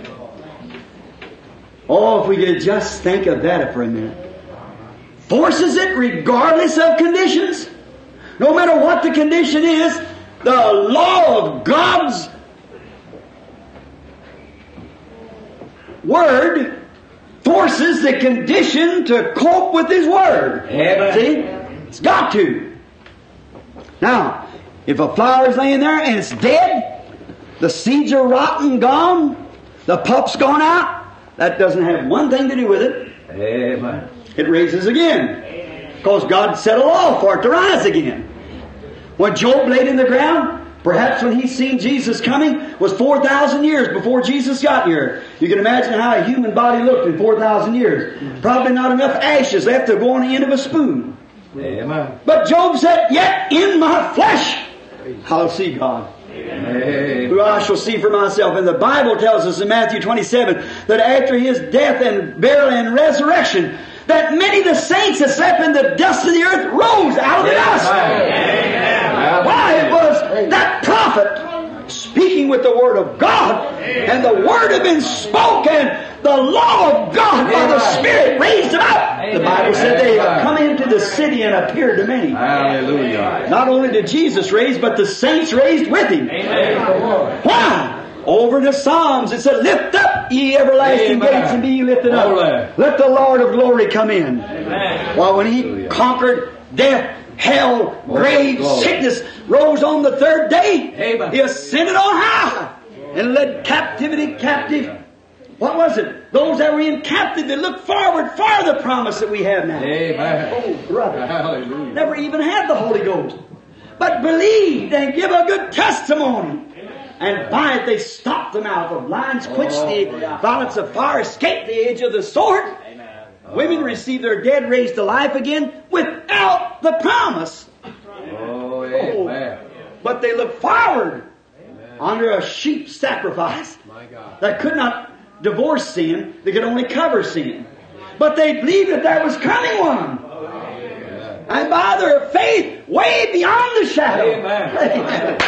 Oh, if we could just think of that for a minute. Forces it regardless of conditions. No matter what the condition is, the law of God's Word forces the condition to cope with His Word. Amen. See? It's got to. Now, if a flower's laying there and it's dead, the seeds are rotten, gone, the pup's gone out, that doesn't have one thing to do with it. Amen. It raises again. Because God set a law for it to rise again. When Job laid in the ground, perhaps when he seen Jesus coming, was four thousand years before Jesus got here. You can imagine how a human body looked in four thousand years. Probably not enough ashes left to go on the end of a spoon. Amen. But Job said, yet in my flesh I'll see God. Amen. Who I shall see for myself. And the Bible tells us in Matthew twenty-seven that after His death and burial and resurrection, that many of the saints that slept in the dust of the earth rose out of the dust. Amen. Why? It was that prophet speaking with the Word of God, and the Word had been spoken. The law of God by the Spirit raised them up. The Bible said they have come into the city and appeared to many. Hallelujah. Not only did Jesus raise, but the saints raised with Him. Amen. Why? Over the Psalms it said, lift up ye everlasting Amen. gates and be ye lifted up. Amen. Let the Lord of glory come in. Amen. Well, when He conquered death, hell, grave, glory. sickness, rose on the third day, Amen. He ascended on high and led captivity captive. What was it? Those that were in captivity that looked forward for the promise that we have now. Amen. Oh, brother. Hallelujah. Never even had the Holy Ghost. But believed and give a good testimony. And by it they stopped the mouth of lions, quenched Oh, the yeah. violence of fire, escaped the edge of the sword. Amen. Women received their dead raised to life again without the promise. Oh, amen. But they looked forward under a sheep sacrifice that could not divorce sin, they could only cover sin. But they believed that there was coming one. And by their faith, way beyond the shadow, Amen.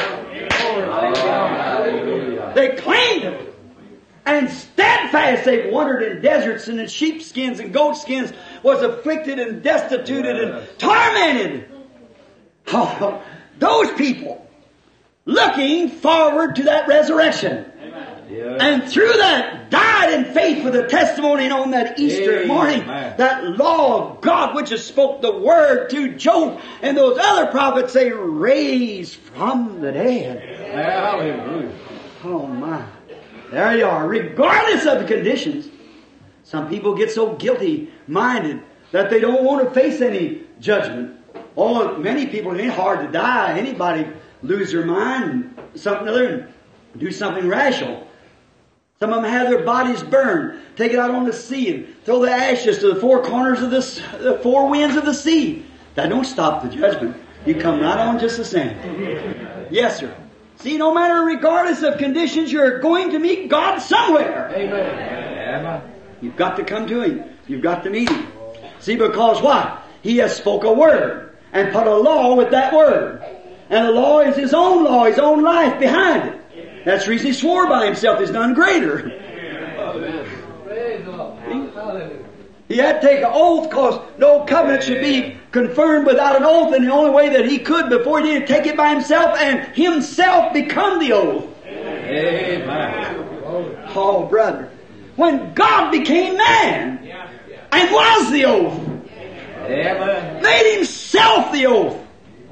they claimed it. And steadfast they've wandered in deserts and in sheepskins and goatskins, was afflicted and destituted and tormented. Oh, those people looking forward to that resurrection. And through that, died in faith with a testimony on that Easter Amen. morning. That law of God which has spoke the word to Job and those other prophets, they raised from the dead. Hallelujah. Oh my. There you are. Regardless of the conditions. Some people get so guilty-minded that they don't want to face any judgment. Oh, many people, it ain't hard to die. Anybody lose their mind and something other and do something rational. Some of them have their bodies burned. Take it out on the sea and throw the ashes to the four corners of the, the four winds of the sea. That don't stop the judgment. You come right on just the same. Yes, sir. See, no matter, regardless of conditions, you're going to meet God somewhere. Amen. You've got to come to Him. You've got to meet Him. See, because what? He has spoke a word and put a law with that word. And the law is His own law, His own life behind it. That's the reason He swore by Himself. He's none greater. He had to take an oath because no covenant should be confirmed without an oath, and the only way that He could before He did take it by Himself and Himself become the oath. Amen. Oh, brother. When God became man and was the oath, Amen. made Himself the oath,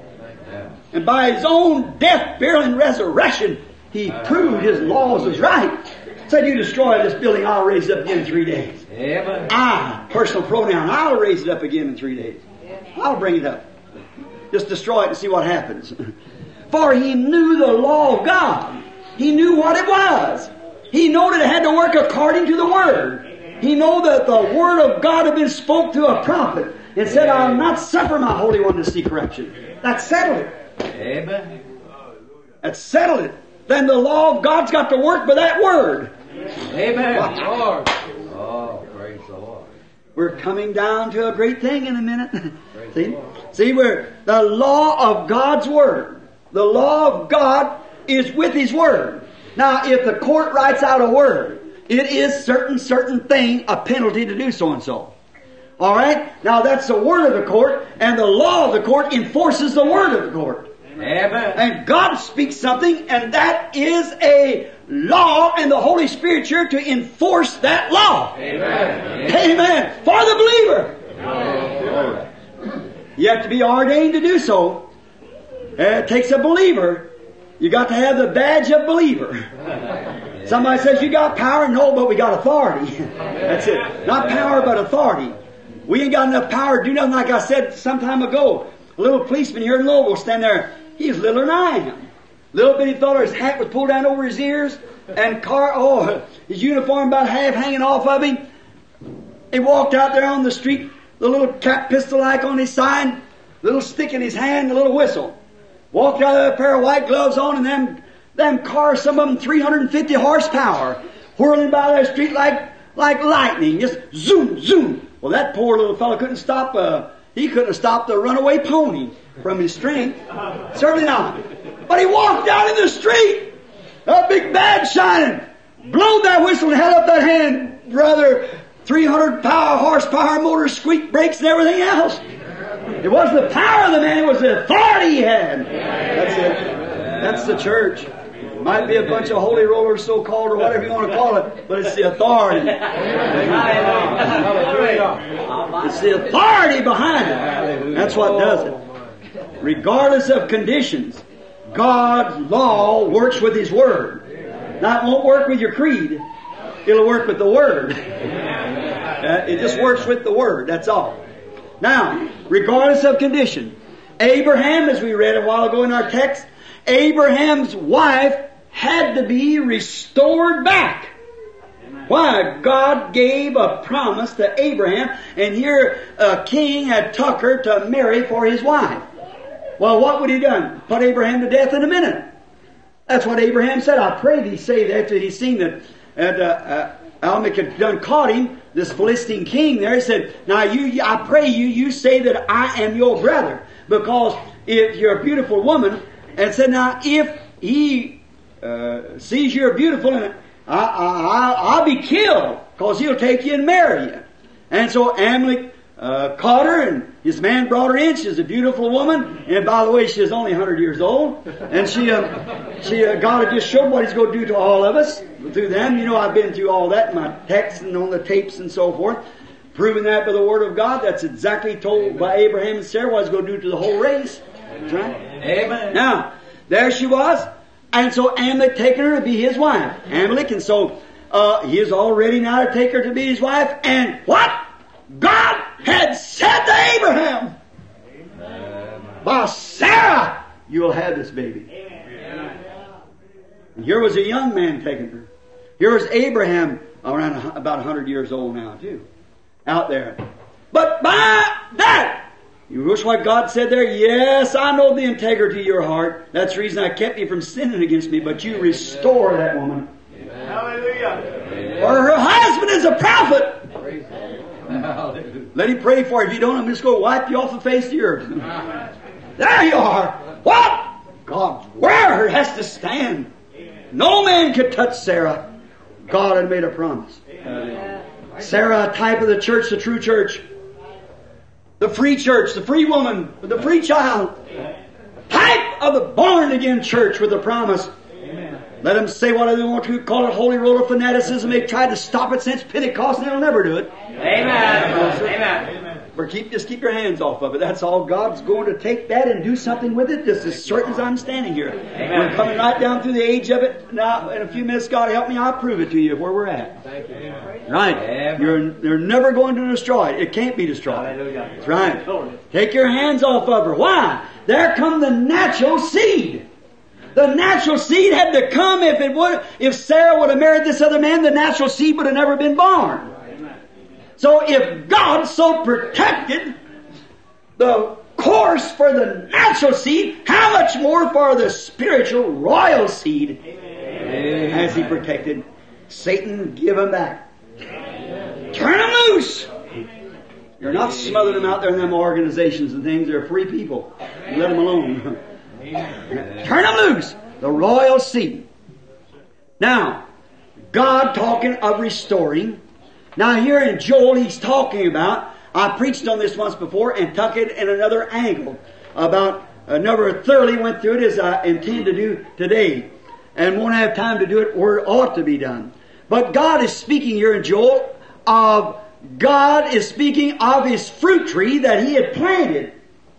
and by His own death, burial, and resurrection, He proved His laws was right. Said, you destroy this building, I'll raise it up again in three days. Amen. I, personal pronoun, I'll raise it up again in three days. I'll bring it up. Just destroy it and see what happens. For He knew the law of God. He knew what it was. He knew that it had to work according to the Word. He knew that the Word of God had been spoke to a prophet and said, I'll not suffer my Holy One to see corruption. That settled it. Amen. That settled it. Then the law of God's got to work by that Word. Amen. Lord. Oh, praise the Lord. We're coming down to a great thing in a minute. See? See, we're the law of God's Word. The law of God is with His Word. Now, if the court writes out a word, it is certain, certain thing, a penalty to do so and so. Alright? Now, that's the word of the court, and the law of the court enforces the word of the court. Amen. And God speaks something, and that is a law, and the Holy Spirit's here to enforce that law. Amen. Amen. For the believer. Amen. You have to be ordained to do so. It takes a believer. You got to have the badge of believer. Somebody says, you got power? No, but we got authority. That's it. Not power, but authority. We ain't got enough power to do nothing. Like I said some time ago, a little policeman here in Louisville stand there. He's littler than I am. Little bitty fella, his hat was pulled down over his ears, and car, oh, his uniform about half hanging off of him. He walked out there on the street, the little cap pistol like on his side, little stick in his hand, a little whistle. Walked out there with a pair of white gloves on, and them, them cars, some of them three hundred fifty horsepower, whirling by that street like, like lightning, just zoom, zoom. Well, that poor little fellow couldn't stop, uh, he couldn't have stopped a runaway pony from his strength. Certainly not. But he walked out in the street, a big badge shining, blowed that whistle and held up that hand, brother, three hundred power, horsepower motor, squeak brakes and everything else. It wasn't the power of the man, it was the authority he had. That's it. That's the church. It might be a bunch of holy rollers, so-called, or whatever you want to call it, but it's the authority. It's the authority behind it. That's what does it. Regardless of conditions, God's law works with His Word. Now, it won't work with your creed. It'll work with the Word. Uh, it just works with the Word, that's all. Now, regardless of condition, Abraham, as we read a while ago in our text, Abraham's wife had to be restored back. Why? God gave a promise to Abraham, and here a king had took her to marry for his wife. Well, what would he done? Put Abraham to death in a minute. That's what Abraham said. I pray thee say that after he seen that, that uh, uh, Amalek had done caught him, this Philistine king there. He said, now you, I pray you, you say that I am your brother. Because if you're a beautiful woman, and said, now if he uh, sees you're beautiful, and I, I, I'll be killed, because he'll take you and marry you. And so Amalek uh, caught her, and his man brought her in. She's a beautiful woman, and by the way, she was only one hundred years old. And she, uh, she, uh, God had just showed what He's going to do to all of us through them. You know, I've been through all that in my texts and on the tapes and so forth, proving that by the Word of God. That's exactly told by Abraham and Sarah what He's going to do to the whole race. That's right. Amen. Now, there she was. And so Amalek taken her to be his wife. Amalek, and so uh, he is all ready now to take her to be his wife. And what? God had said to Abraham, Amen. By Sarah, you will have this baby. Amen. And here was a young man taking her. Here was Abraham, around about one hundred years old now, too, out there. But by that, you wish what God said there? Yes, I know the integrity of your heart. That's the reason I kept you from sinning against me, but you restore that woman. Amen. Hallelujah. Or her husband is a prophet. Let him pray for you. If you don't, I'm just going to wipe you off the face of the earth. There you are. What? God's word has to stand. No man could touch Sarah. God had made a promise. Sarah, a type of the church, the true church. The free church, the free woman, the free child. Type of the born again church with a promise. Let them say what they want to, call it holy roller fanaticism. They've tried to stop it since Pentecost and they'll never do it. Amen. Amen. Or keep, just keep your hands off of it. That's all. God's going to take that and do something with it just as certain as I'm standing here. Amen. We're coming right down through the age of it. Now, in a few minutes, God help me, I'll prove it to you where we're at. Thank you. Right. You're, you're never going to destroy it. It can't be destroyed. Hallelujah. That's right. Take your hands off of her. Why? There come the natural seed. The natural seed had to come if it would, if Sarah would have married this other man, the natural seed would have never been born. So if God so protected the course for the natural seed, how much more for the spiritual royal seed has He protected? Satan, give them back. Turn them loose. You're not smothering them out there in them organizations and things. They're free people. Let them alone. Turn them loose. The royal seed. Now, God talking of restoring. Now here in Joel, He's talking about, I preached on this once before and took it in another angle. About, uh, never thoroughly went through it as I intend to do today. And won't have time to do it where it ought to be done. But God is speaking here in Joel of, God is speaking of His fruit tree that He had planted.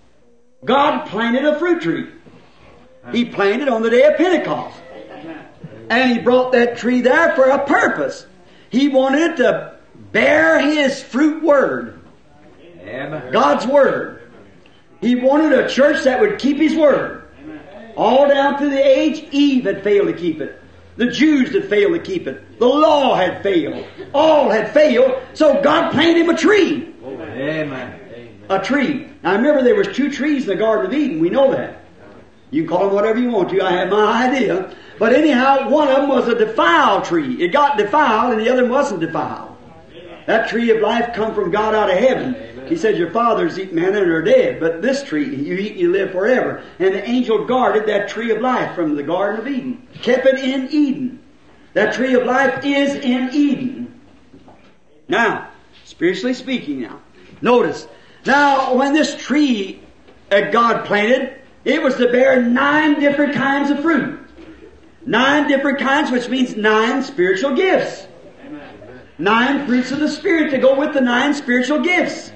God planted a fruit tree. He planted on the day of Pentecost. And He brought that tree there for a purpose. He wanted it to bear His fruit word. God's word. He wanted a church that would keep His word. All down through the age, Eve had failed to keep it. The Jews had failed to keep it. The law had failed. All had failed. So God planted Him a tree. Amen. A tree. Now remember, there was two trees in the Garden of Eden. We know that. You can call them whatever you want to. I have my idea. But anyhow, one of them was a defiled tree. It got defiled and the other one wasn't defiled. That tree of life come from God out of heaven. He said, your fathers eat manna and are dead. But this tree, you eat and you live forever. And the angel guarded that tree of life from the Garden of Eden. Kept it in Eden. That tree of life is in Eden. Now, spiritually speaking now. Notice. Now, when this tree that God planted, it was to bear nine different kinds of fruit. Nine different kinds, which means nine spiritual gifts. Nine fruits of the Spirit to go with the nine spiritual gifts.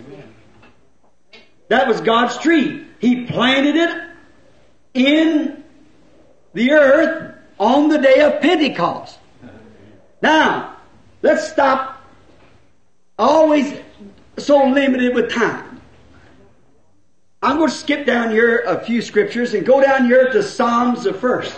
That was God's tree. He planted it in the earth on the day of Pentecost. Now, let's stop. Always so limited with time. I'm going to skip down here a few scriptures and go down here to Psalms the first.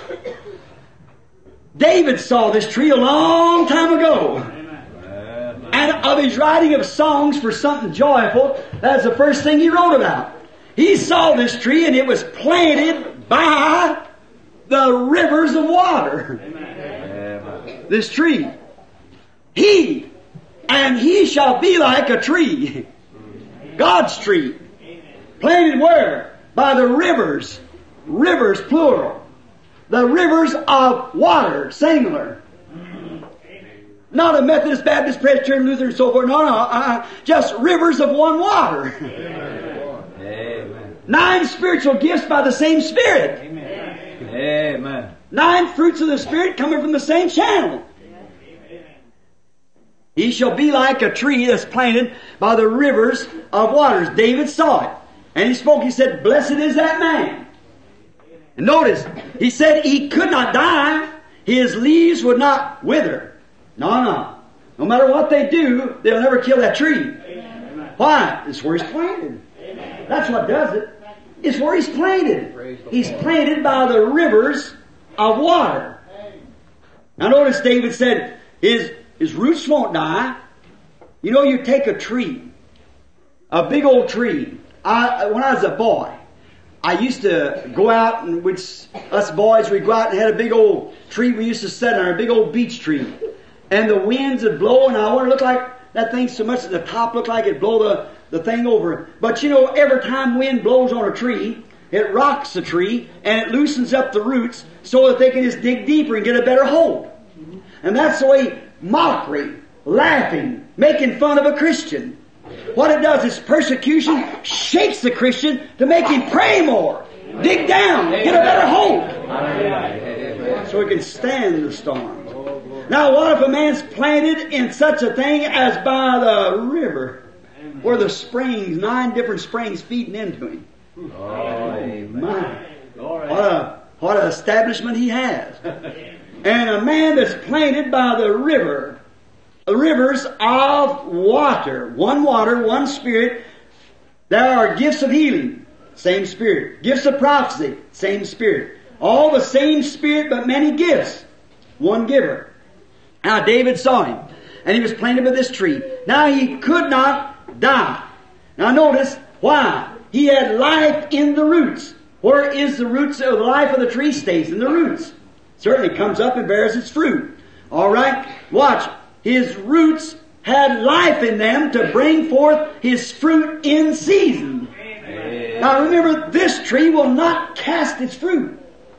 David saw this tree a long time ago. And of his writing of songs for something joyful, that's the first thing he wrote about. He saw this tree and it was planted by the rivers of water. Amen. This tree. He, and he shall be like a tree. God's tree. Planted where? By the rivers. Rivers, plural. The rivers of water, singular. Not a Methodist, Baptist, Presbyterian, Lutheran, and so forth. No, no. Uh, just rivers of one water. Amen. Nine spiritual gifts by the same Spirit. Amen. Amen. Nine fruits of the Spirit coming from the same channel. He shall be like a tree that's planted by the rivers of waters. David saw it. And he spoke, he said, blessed is that man. And notice, he said he could not die. His leaves would not wither. No, no. No matter what they do, they'll never kill that tree. Amen. Why? It's where he's planted. Amen. That's what does it. It's where he's planted. He's planted by the rivers of water. Now notice David said, His, his roots won't die. You know, you take a tree, a big old tree. I, when I was a boy, I used to go out and we'd, us boys, we'd go out and had a big old tree we used to sit on, a big old beech tree. And the winds would blow, and I want to look like that thing so much that the top looked like it'd blow the, the thing over. But you know, every time wind blows on a tree, it rocks the tree, and it loosens up the roots so that they can just dig deeper and get a better hold. And that's the way mockery, laughing, making fun of a Christian. What it does is persecution shakes the Christian to make him pray more, dig down, get a better hold, so he can stand the storm. Now what if a man's planted in such a thing as by the river, where the springs, nine different springs feeding into him? Oh, my. What a, what an establishment he has. And a man that's planted by the river, rivers of water. One water, one Spirit. There are gifts of healing, same Spirit. Gifts of prophecy, same Spirit. All the same Spirit, but many gifts. One giver. Now David saw him, and he was planted by this tree. Now he could not die. Now notice, why? He had life in the roots. Where is the roots of the life of the tree? Stays in the roots. Certainly comes up and bears its fruit. Alright? Watch. His roots had life in them to bring forth his fruit in season. Amen. Now remember, this tree will not cast its fruit.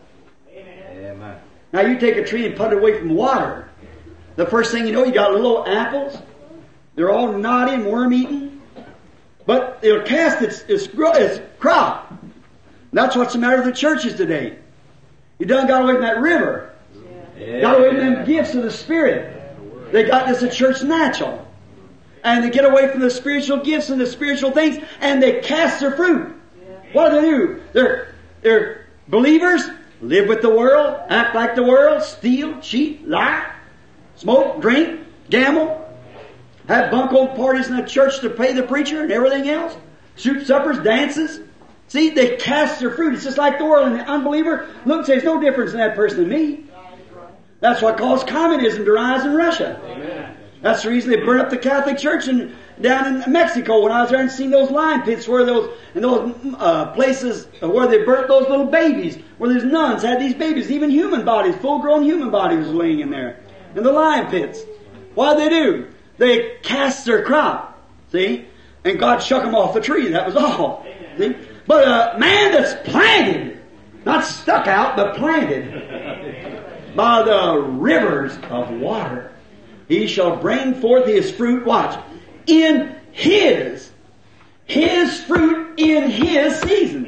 Amen. Now you take a tree and put it away from water. The first thing you know, you got little apples. They're all knotty and worm-eaten. But it'll cast its, its, its crop. And that's what's the matter with the churches today. You done got away from that river. Yeah. Got away from them gifts of the Spirit. They got this a church natural. And they get away from the spiritual gifts and the spiritual things, and they cast their fruit. Yeah. What do they do? They're, they're believers, live with the world, act like the world, steal, cheat, lie, smoke, drink, gamble, have bunco parties in the church to pay the preacher and everything else, shoot suppers, dances. See, they cast their fruit. It's just like the world. And the unbeliever looks, there's no difference in that person than me. That's what caused communism to rise in Russia. Amen. That's the reason they burned up the Catholic Church in, down in Mexico when I was there and seen those lime pits where those, in those uh, places where they burnt those little babies, where these nuns had these babies, even human bodies, full-grown human bodies was laying in there, in the lime pits. What did they do? They cast their crop, see? And God shook them off the tree, that was all. See? But a man that's planted, not stuck out, but planted by the rivers of water, he shall bring forth his fruit, watch, in his, his fruit in his season.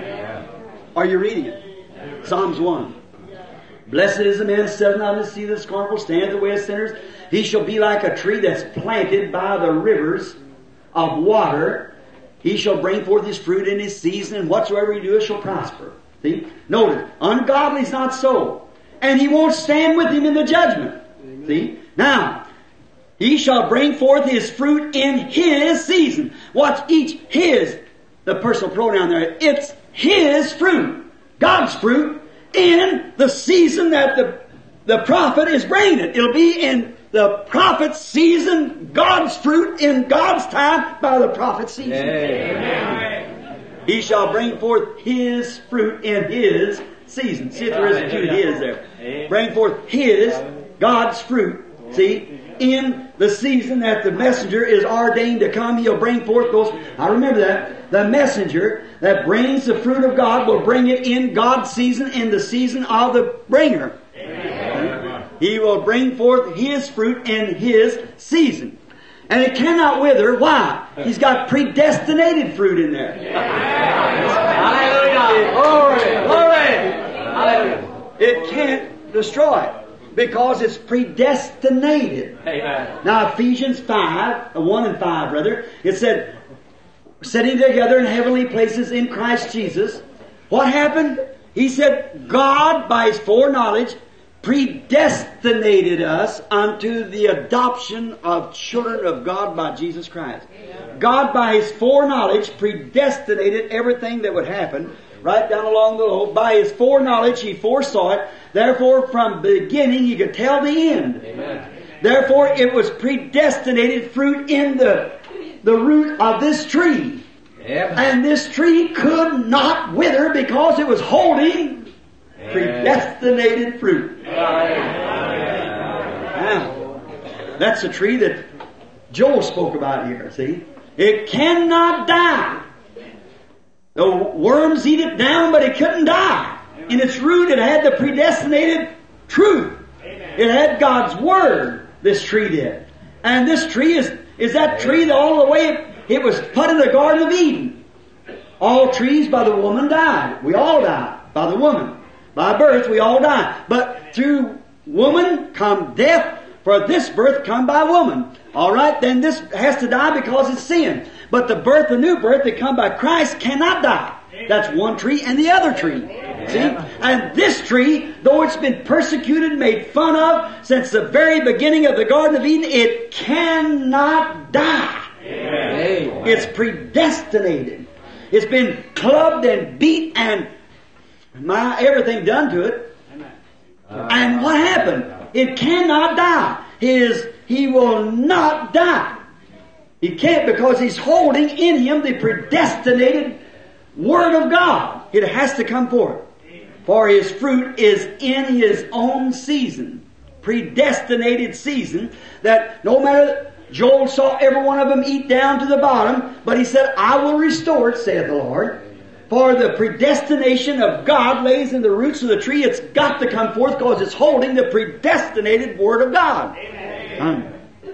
Are you reading it? Psalms one. Blessed is the man settling on the seat of the scornful, stand the way of sinners. He shall be like a tree that's planted by the rivers of water. He shall bring forth his fruit in his season, and whatsoever he doeth shall prosper. See? Notice, ungodly is not so. And he won't stand with him in the judgment. Amen. See? Now, he shall bring forth his fruit in his season. Watch each his, the personal pronoun there. It's his fruit. God's fruit in the season that the, the prophet is bringing it. It'll be in the prophet's season, God's fruit in God's time by the prophet's season. Amen. He shall bring forth his fruit in his season. See if there is a two his there. Bring forth his, God's fruit. See, in the season that the messenger is ordained to come, he'll bring forth those. I remember that. The messenger that brings the fruit of God will bring it in God's season, in the season of the bringer. Amen. He will bring forth his fruit in his season. And it cannot wither. Why? He's got predestinated fruit in there. Hallelujah! Glory! Glory! Hallelujah! It can't destroy it because it's predestinated. Amen. Now Ephesians five, one and five, brother, it said, sitting together in heavenly places in Christ Jesus. What happened? He said, God, by His foreknowledge, predestinated us unto the adoption of children of God by Jesus Christ. Amen. God, by His foreknowledge, predestinated everything that would happen right down along the road. By His foreknowledge, He foresaw it. Therefore, from beginning, He could tell the end. Amen. Therefore, it was predestinated fruit in the, the root of this tree. Amen. And this tree could not wither because it was holding predestinated fruit. Now, that's the tree that Joel spoke about here, see? It cannot die. The worms eat it down, but it couldn't die. In its root, it had the predestinated truth. It had God's Word, this tree did. And this tree is, is that tree that all the way it, it was put in the Garden of Eden. All trees by the woman died. We all died by the woman. By birth, we all die. But through woman come death, for this birth come by woman. Alright, then this has to die because it's sin. But the birth, the new birth that come by Christ cannot die. That's one tree and the other tree. See? And this tree, though it's been persecuted, made fun of since the very beginning of the Garden of Eden, it cannot die. Amen. It's predestinated. It's been clubbed and beat and my everything done to it. And what happened? It cannot die. His, he will not die. He can't because he's holding in him the predestinated Word of God. It has to come forth. For his fruit is in his own season. Predestinated season. That no matter, Joel saw every one of them eat down to the bottom, but he said, I will restore it, saith the Lord. For the predestination of God lays in the roots of the tree. It's got to come forth because it's holding the predestinated Word of God. Um,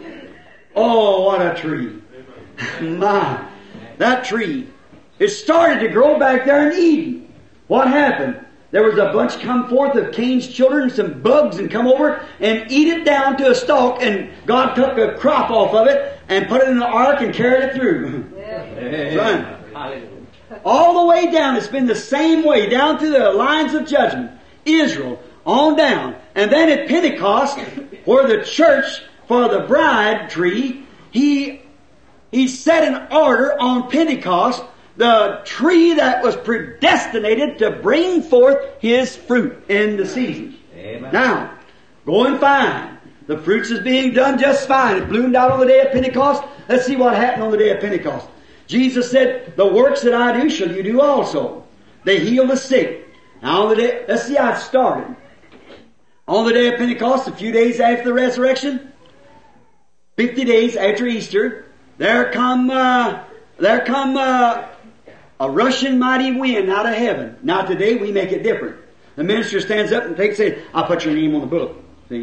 oh, what a tree. My, that tree. It started to grow back there in Eden. What happened? There was a bunch come forth of Cain's children, some bugs, and come over and eat it down to a stalk, and God took a crop off of it and put it in the ark and carried it through. Yeah. Right. All the way down, it's been the same way, down through the lines of judgment. Israel, on down. And then at Pentecost, where the church, for the bride tree, he, he set in order on Pentecost the tree that was predestinated to bring forth his fruit in the season. Amen. Now, going fine. The fruits is being done just fine. It bloomed out on the day of Pentecost. Let's see what happened on the day of Pentecost. Jesus said, the works that I do shall you do also. They heal the sick. Now on the day, let's see how it started. On the day of Pentecost, a few days after the resurrection, fifty days after Easter, there come, uh, there come, uh, a rushing mighty wind out of heaven. Now today we make it different. The minister stands up and takes it, I'll put your name on the book. See?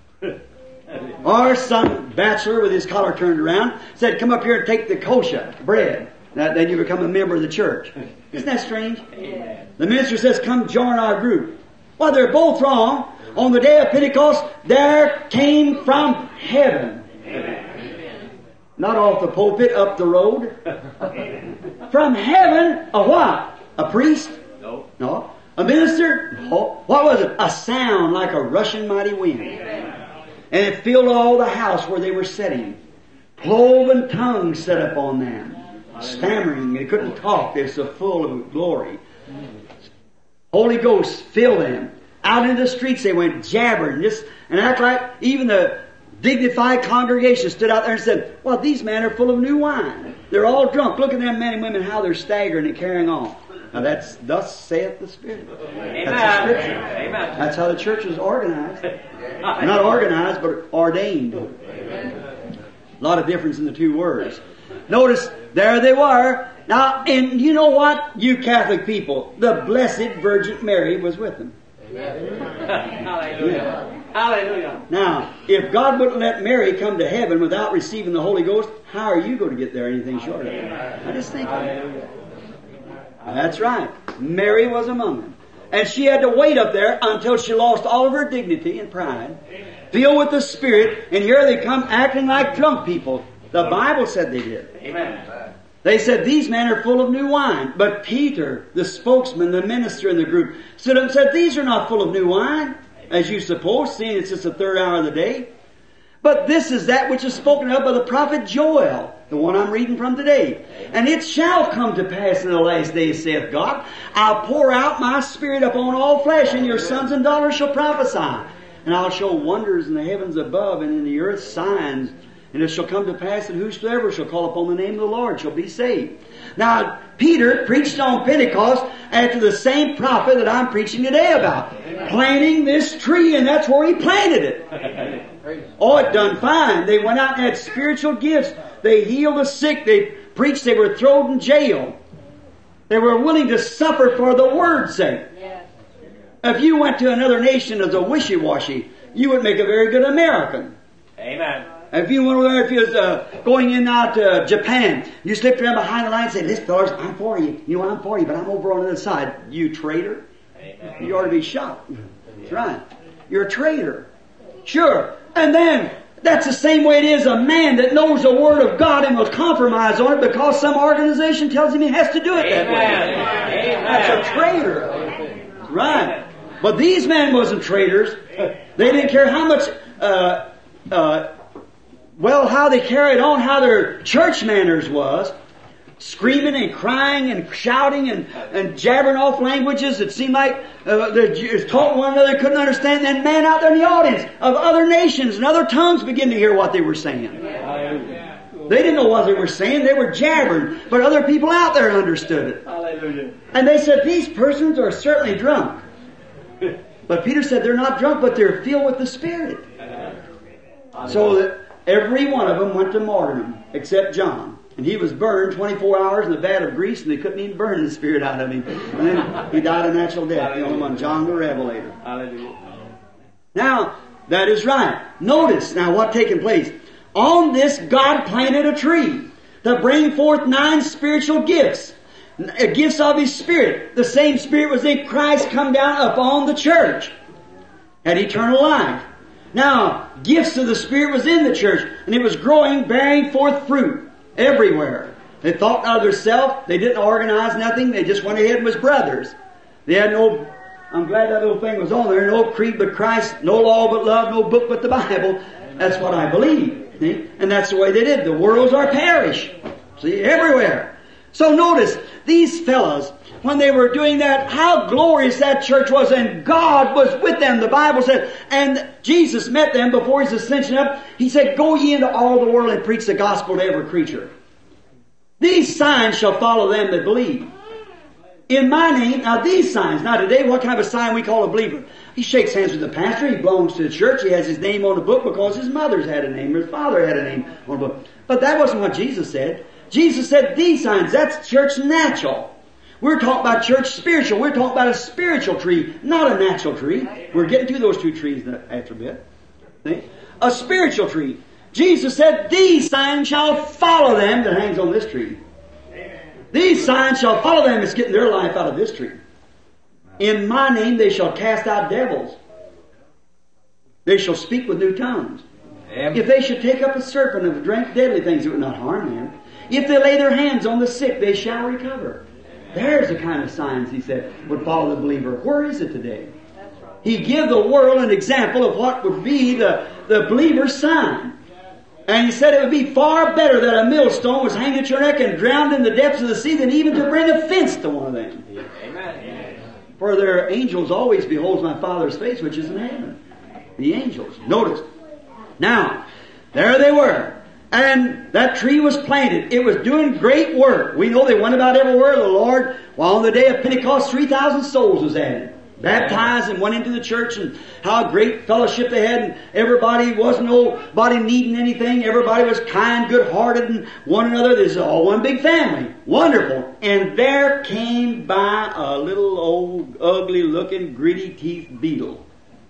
Or some bachelor with his collar turned around said, come up here and take the kosher bread. Now, then you become a member of the church. Isn't that strange? Yeah. The minister says, come join our group. Well, they're both wrong. On the day of Pentecost, there came from heaven. Amen. Not off the pulpit, up the road. From heaven, a what? A priest? No. No. A minister? No. What was it? A sound like a rushing mighty wind. Amen. And it filled all the house where they were sitting. Cloven tongues set up on them. Stammering. They couldn't talk. They're so full of glory. Holy Ghost filled them. Out into the streets they went jabbering. Just, and act like even the dignified congregation stood out there and said, well, these men are full of new wine. They're all drunk. Look at them men and women, how they're staggering and carrying on. Now that's, thus saith the Spirit. Amen. That's the Scripture. Amen. That's how the church is organized. Not organized, but ordained. A lot of difference in the two words. Notice, there they were. Now, and you know what? You Catholic people, the Blessed Virgin Mary was with them. Hallelujah. Hallelujah. Now, if God wouldn't let Mary come to heaven without receiving the Holy Ghost, how are you going to get there anything short of it? I just think of it. That's right. Mary was among them. And she had to wait up there until she lost all of her dignity and pride, filled with the Spirit, and here they come acting like drunk people. The Bible said they did. Amen. They said, these men are full of new wine. But Peter, the spokesman, the minister in the group, stood up and said, these are not full of new wine, as you suppose, seeing it's just the third hour of the day. But this is that which is spoken of by the prophet Joel, the one I'm reading from today. And it shall come to pass in the last days, saith God, I'll pour out my Spirit upon all flesh, and your sons and daughters shall prophesy. And I'll show wonders in the heavens above and in the earth signs. And it shall come to pass that whosoever shall call upon the name of the Lord shall be saved. Now, Peter preached on Pentecost after the same prophet that I'm preaching today about. Planting this tree, and that's where he planted it. Oh, it done fine. They went out and had spiritual gifts. They healed the sick. They preached. They were thrown in jail. They were willing to suffer for the word's sake. If you went to another nation as a wishy-washy, you would make a very good American. Amen. If you went over there, if you was uh, going in out to Japan, you slipped around behind the line and said, "Listen, fellas, I'm for you. You know, I'm for you, but I'm over on the other side." You traitor. Amen. You ought to be shot. That's right. You're a traitor. Sure. And then, that's the same way it is a man that knows the Word of God and will compromise on it because some organization tells him he has to do it that way. Amen. That's a traitor. Right. But these men wasn't traitors. They didn't care how much, uh, uh, well, how they carried on, how their church manners was. Screaming and crying and shouting and, and jabbering off languages that seemed like uh, the Jews taught one another, couldn't understand. And man out there in the audience of other nations and other tongues began to hear what they were saying. Hallelujah. They didn't know what they were saying. They were jabbering. But other people out there understood it. Hallelujah. And they said, "These persons are certainly drunk." But Peter said they're not drunk, but they're filled with the Spirit. So that every one of them went to martyrdom except John. And he was burned twenty-four hours in a vat of grease, and they couldn't even burn the Spirit out of him. And then he died a natural death, the only one, John the Revelator. Hallelujah. Now, that is right. Notice now what taking place. On this, God planted a tree to bring forth nine spiritual gifts. Gifts of His Spirit. The same Spirit was in Christ come down upon the church. Had eternal life. Now, gifts of the Spirit was in the church, and it was growing, bearing forth fruit. Everywhere. They thought not of themselves. They didn't organize nothing. They just went ahead and was brothers. They had no, I'm glad that little thing was on there, no creed but Christ, no law but love, no book but the Bible. That's what I believe. See? And that's the way they did. The worlds are perish. See, everywhere. So notice, these fellows, when they were doing that, how glorious that church was, and God was with them. The Bible said, and Jesus met them before His ascension up. He said, "Go ye into all the world and preach the gospel to every creature. These signs shall follow them that believe. In my name," now these signs, now today what kind of a sign we call a believer? He shakes hands with the pastor, he belongs to the church, he has his name on the book because his mother's had a name, or his father had a name on the book. But that wasn't what Jesus said. Jesus said these signs, that's church natural. We're talking about church spiritual. We're talking about a spiritual tree, not a natural tree. We're getting to those two trees after a bit. See? A spiritual tree. Jesus said, "These signs shall follow them that hangs on this tree." These signs shall follow them that's getting their life out of this tree. "In my name they shall cast out devils. They shall speak with new tongues. Amen. If they should take up a serpent and drink deadly things, it would not harm them. If they lay their hands on the sick, they shall recover." There's the kind of signs, he said, would follow the believer. Where is it today? He gave the world an example of what would be the, the believer's sign. And he said it would be far better that a millstone was hanged at your neck and drowned in the depths of the sea than even to bring offense to one of them. Amen. For their angels always beholds my Father's face, which is in heaven. The angels. Notice. Now, there they were. And that tree was planted. It was doing great work. We know they went about everywhere. The Lord, while on the day of Pentecost, three thousand souls was added. Baptized and went into the church, and how great fellowship they had. And everybody wasn't nobody needing anything. Everybody was kind, good-hearted, and one another. There's all one big family. Wonderful. And there came by a little old, ugly-looking, gritty-teethed beetle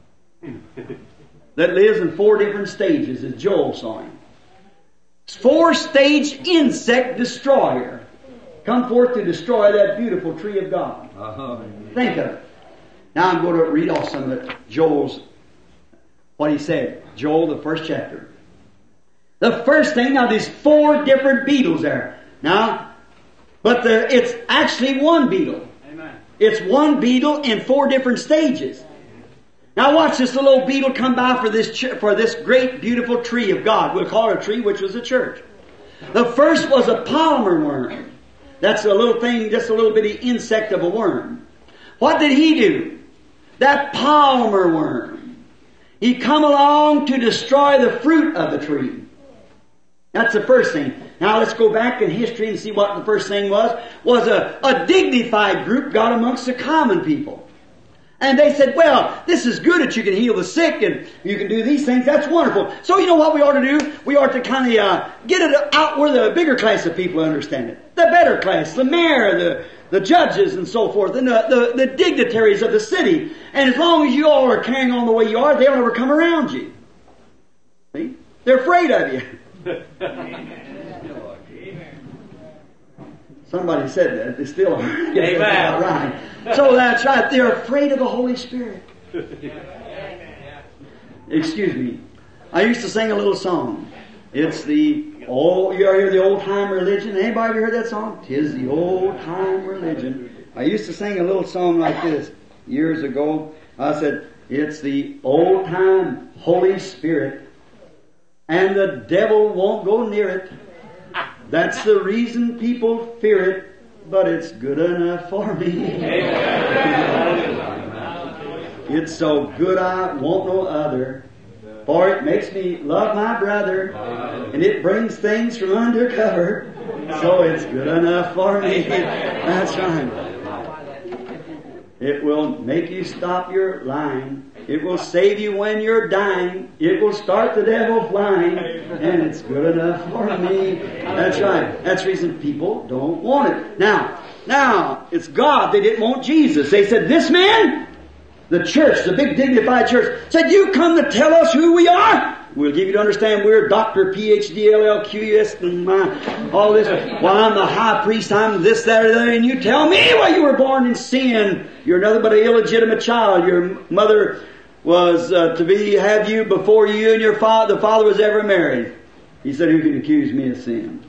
that lives in four different stages, as Joel saw him. Four-stage insect destroyer. Come forth to destroy that beautiful tree of God. Uh-huh. Think of it. Now I'm going to read off some of it. Joel's, what he said. Joel, the first chapter. The first thing, now there's four different beetles there. Now, but the, it's actually one beetle. Amen. It's one beetle in four different stages. Now watch this little old beetle come by for this ch- for this great beautiful tree of God. We'll call it a tree, which was a church. The first was a palmer worm. That's a little thing, just a little bitty insect of a worm. What did he do? That palmer worm. He come along to destroy the fruit of the tree. That's the first thing. Now let's go back in history and see what the first thing was. Was a, a dignified group got amongst the common people. And they said, well, this is good that you can heal the sick and you can do these things. That's wonderful. So you know what we ought to do? We ought to kind of uh, get it out where the bigger class of people understand it. The better class, the mayor, the, the judges and so forth, and the, the, the dignitaries of the city. And as long as you all are carrying on the way you are, they'll never come around you. See? They're afraid of you. Somebody said that. They still are. Amen. Right. So that's right. They're afraid of the Holy Spirit. Excuse me. I used to sing a little song. It's the old, you ever hear the old time religion? Anybody ever heard that song? 'Tis the old time religion. I used to sing a little song like this years ago. I said, it's the old time Holy Spirit, and the devil won't go near it. That's the reason people fear it, but it's good enough for me. It's so good I want no other, for it makes me love my brother, and it brings things from under cover, so it's good enough for me. That's right. It will make you stop your lying. It will save you when you're dying. It will start the devil flying. And it's good enough for me. That's right. That's the reason people don't want it. Now, now, it's God. They didn't want Jesus. They said, this man, the church, the big dignified church, said, you come to tell us who we are? We'll give you to understand we're Doctor P H D L L Q S and my, all this. Well, I'm the high priest, I'm this, that, or that, and you tell me why you were born in sin. You're nothing but an illegitimate child. Your mother was uh, to be have you before you and your father, the father was ever married. He said, who can accuse me of sin?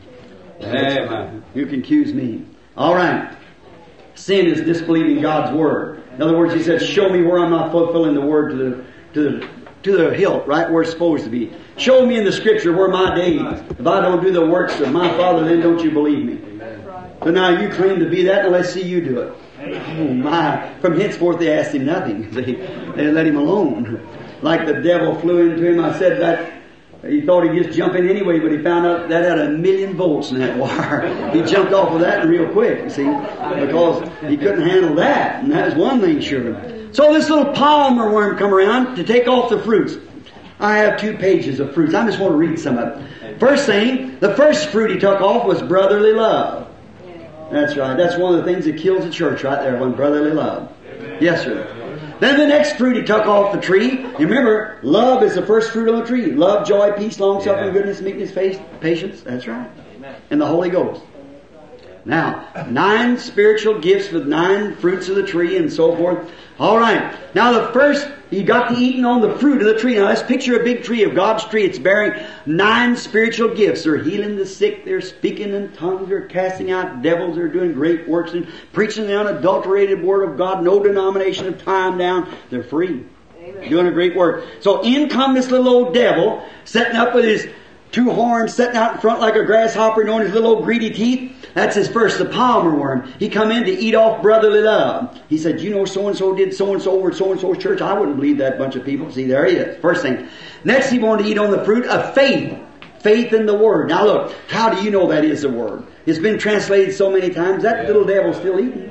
Amen. Who can accuse me? All right. Sin is disbelieving God's word. In other words, he said, show me where I'm not fulfilling the word to the to the to the hilt, right where it's supposed to be. Show me in the scripture where my days. If I don't do the works of my Father, then don't you believe me. But now you claim to be that, and let's see you do it. Oh my. From henceforth they asked him nothing. They, they let him alone. Like the devil flew into him. I said that he thought he'd just jump in anyway, but he found out that had a million volts in that wire. He jumped off of that real quick, you see, because he couldn't handle that. And that was one thing sure. So this little palmer worm come around to take off the fruits. I have two pages of fruits. I just want to read some of it. First thing, the first fruit he took off was brotherly love. That's right. That's one of the things that kills the church right there, when brotherly love. Yes, sir. Then the next fruit he took off the tree. You remember, love is the first fruit on the tree. Love, joy, peace, long-suffering, goodness, meekness, faith, patience. That's right. And the Holy Ghost. Now, nine spiritual gifts with nine fruits of the tree and so forth. All right. Now the first, he got to eating on the fruit of the tree. Now let's picture a big tree of God's tree. It's bearing nine spiritual gifts. They're healing the sick. They're speaking in tongues. They're casting out devils. They're doing great works and preaching the unadulterated Word of God. No denomination of time down. They're free. Amen. Doing a great work. So in come this little old devil, setting up with his two horns, setting out in front like a grasshopper, knowing his little old greedy teeth. That's his first, the palmer worm. He come in to eat off brotherly love. He said, you know, so-and-so did so-and-so over at so-and-so's church. I wouldn't believe that bunch of people. See, there he is. First thing. Next, he wanted to eat on the fruit of faith. Faith in the Word. Now look, how do you know that is the Word? It's been translated so many times. That little devil's still eating.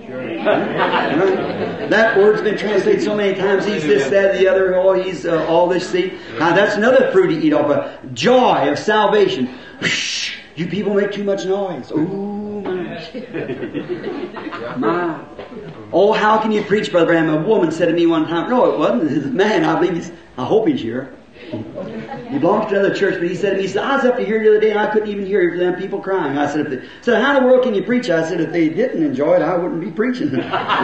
Right? That word's been translated so many times. He's this, that, the other. Oh, he's uh, all this. See, now that's another fruit to eat off of. Joy of salvation. Shh, you people make too much noise. Ooh, my. my. Oh, how can you preach, Brother Branham? A woman said to me one time. No, it wasn't. It's a man. I believe he's. I hope he's here. He belongs to another church, but he said to me, he said, I was up to here the other day and I couldn't even hear you for them people crying. I said, if they, said, how in the world can you preach? I said, if they didn't enjoy it, I wouldn't be preaching.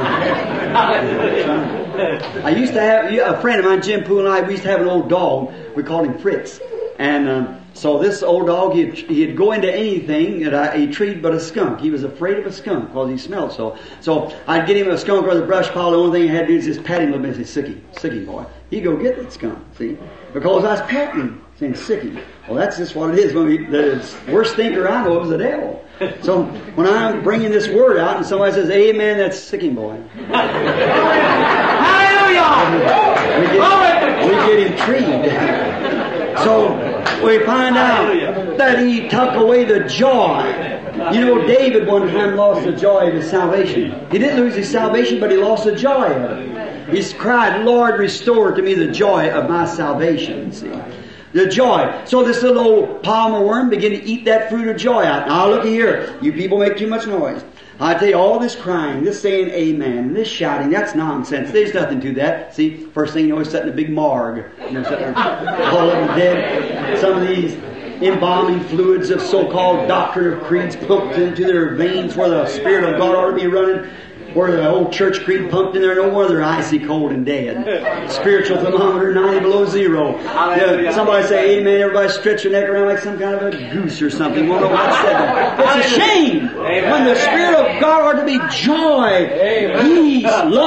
I used to have, a friend of mine, Jim Poole, and I, we used to have an old dog. We called him Fritz. And um, so this old dog, he'd, he'd go into anything that I, he treated but a skunk. He was afraid of a skunk because he smelled so. So I'd get him a skunk or the brush pile. The only thing he had to do is just pat him a little bit and say, Sicky, Sicky boy. He'd go get that skunk, see? Because I was patting him, saying, Sicky. Well, that's just what it is. When we, the worst thinker I know is the devil. So when I'm bringing this word out and somebody says, amen, that's Sicky boy. Hallelujah! We get intrigued. So we find out that He took away the joy. You know, David one time lost the joy of his salvation. He didn't lose his salvation, but he lost the joy of it. He's cried, Lord, restore to me the joy of my salvation. See? The joy. So this little old palmer worm began to eat that fruit of joy out. Now look here. You people make too much noise. I tell you, all this crying, this saying amen, this shouting, that's nonsense. There's nothing to that. See, first thing you know, he's sitting in a big morgue. You know, sitting there, all of them dead. Some of these embalming fluids of so-called doctrine of creeds pumped into their veins where the Spirit of God ought to be running. Where the old church creed pumped in there, no wonder they're icy cold and dead. Spiritual thermometer ninety below zero. Yeah, somebody say amen, everybody stretch their neck around like some kind of a goose or something. Won't know what said that. It's a shame when the Spirit of God ought to be joy, peace,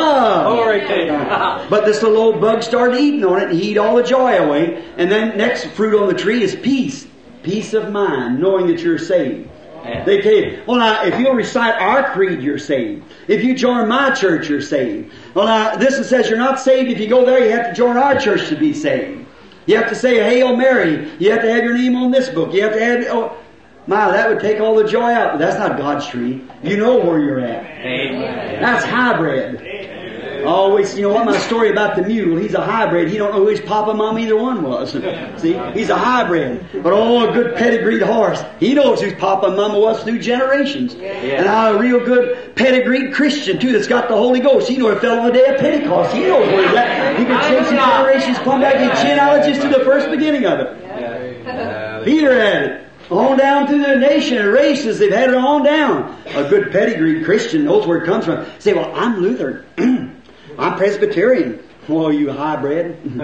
love. But this little old bug started eating on it and he ate all the joy away. And then next fruit on the tree is peace. Peace of mind, knowing that you're saved. They tell you, well now, if you'll recite our creed, you're saved. If you join my church, you're saved. Well now, this one says you're not saved. If you go there, you have to join our church to be saved. You have to say Hail Mary. You have to have your name on this book. You have to have, oh, my, that would take all the joy out. But that's not God's tree. You know where you're at. Amen. That's hybrid. Always, you know what, my story about the mule, he's a hybrid. He don't know who his papa, mom, either one was. See, he's a hybrid. But oh, a good pedigreed horse, he knows whose papa and mama was through generations. Yeah. And a real good pedigreed Christian, too, that's got the Holy Ghost. He knows it fell on the day of Pentecost. He knows where he's at. He can chase his generations, come back in genealogies to the first beginning of it. Yeah. Peter had it. On down through the nation and races, they've had it on down. A good pedigreed Christian knows where it comes from. Say, well, I'm Lutheran. I'm Presbyterian. Oh, you hybrid.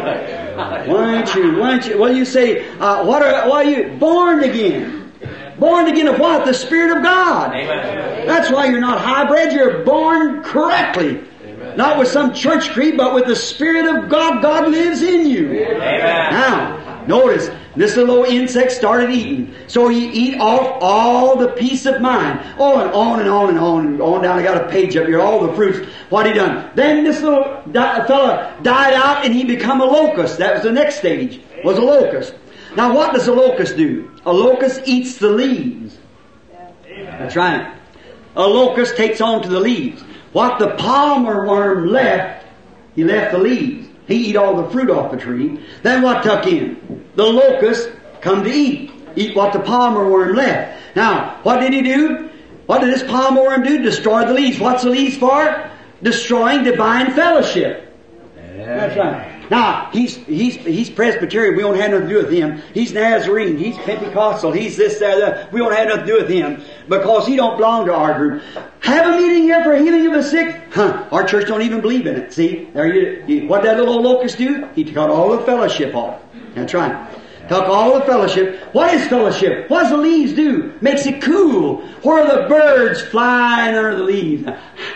Why aren't you? Why aren't you? Well, you say, uh, what are, why are you born again? Born again of what? The Spirit of God. Amen. That's why you're not hybrid. You're born correctly. Amen. Not with some church creed, but with the Spirit of God. God lives in you. Amen. Now, notice, this little insect started eating. So he eat off all the peace of mind. Oh, and on and on and on and on down. I got a page up here, all the fruits. What he done? Then this little di- fella died out and he become a locust. That was the next stage, was a locust. Now what does a locust do? A locust eats the leaves. That's right. A locust takes on to the leaves. What the palmer worm left, he left the leaves. He eat all the fruit off the tree. Then what tuck in? The locust come to eat. Eat what the palmer worm left. Now, what did he do? What did this palmer worm do? Destroy the leaves. What's the leaves for? Destroying divine fellowship. Yeah. That's right. Now, he's, he's, he's Presbyterian. We don't have nothing to do with him. He's Nazarene. He's Pentecostal. He's this, that, that. We don't have nothing to do with him because he don't belong to our group. Have a meeting here for healing of the sick? Huh. Our church don't even believe in it. See? There you, you, what did that little locust do? He cut all the fellowship off. That's right. Took all the fellowship. What is fellowship? What does the leaves do? Makes it cool. Where are the birds flying under the leaves?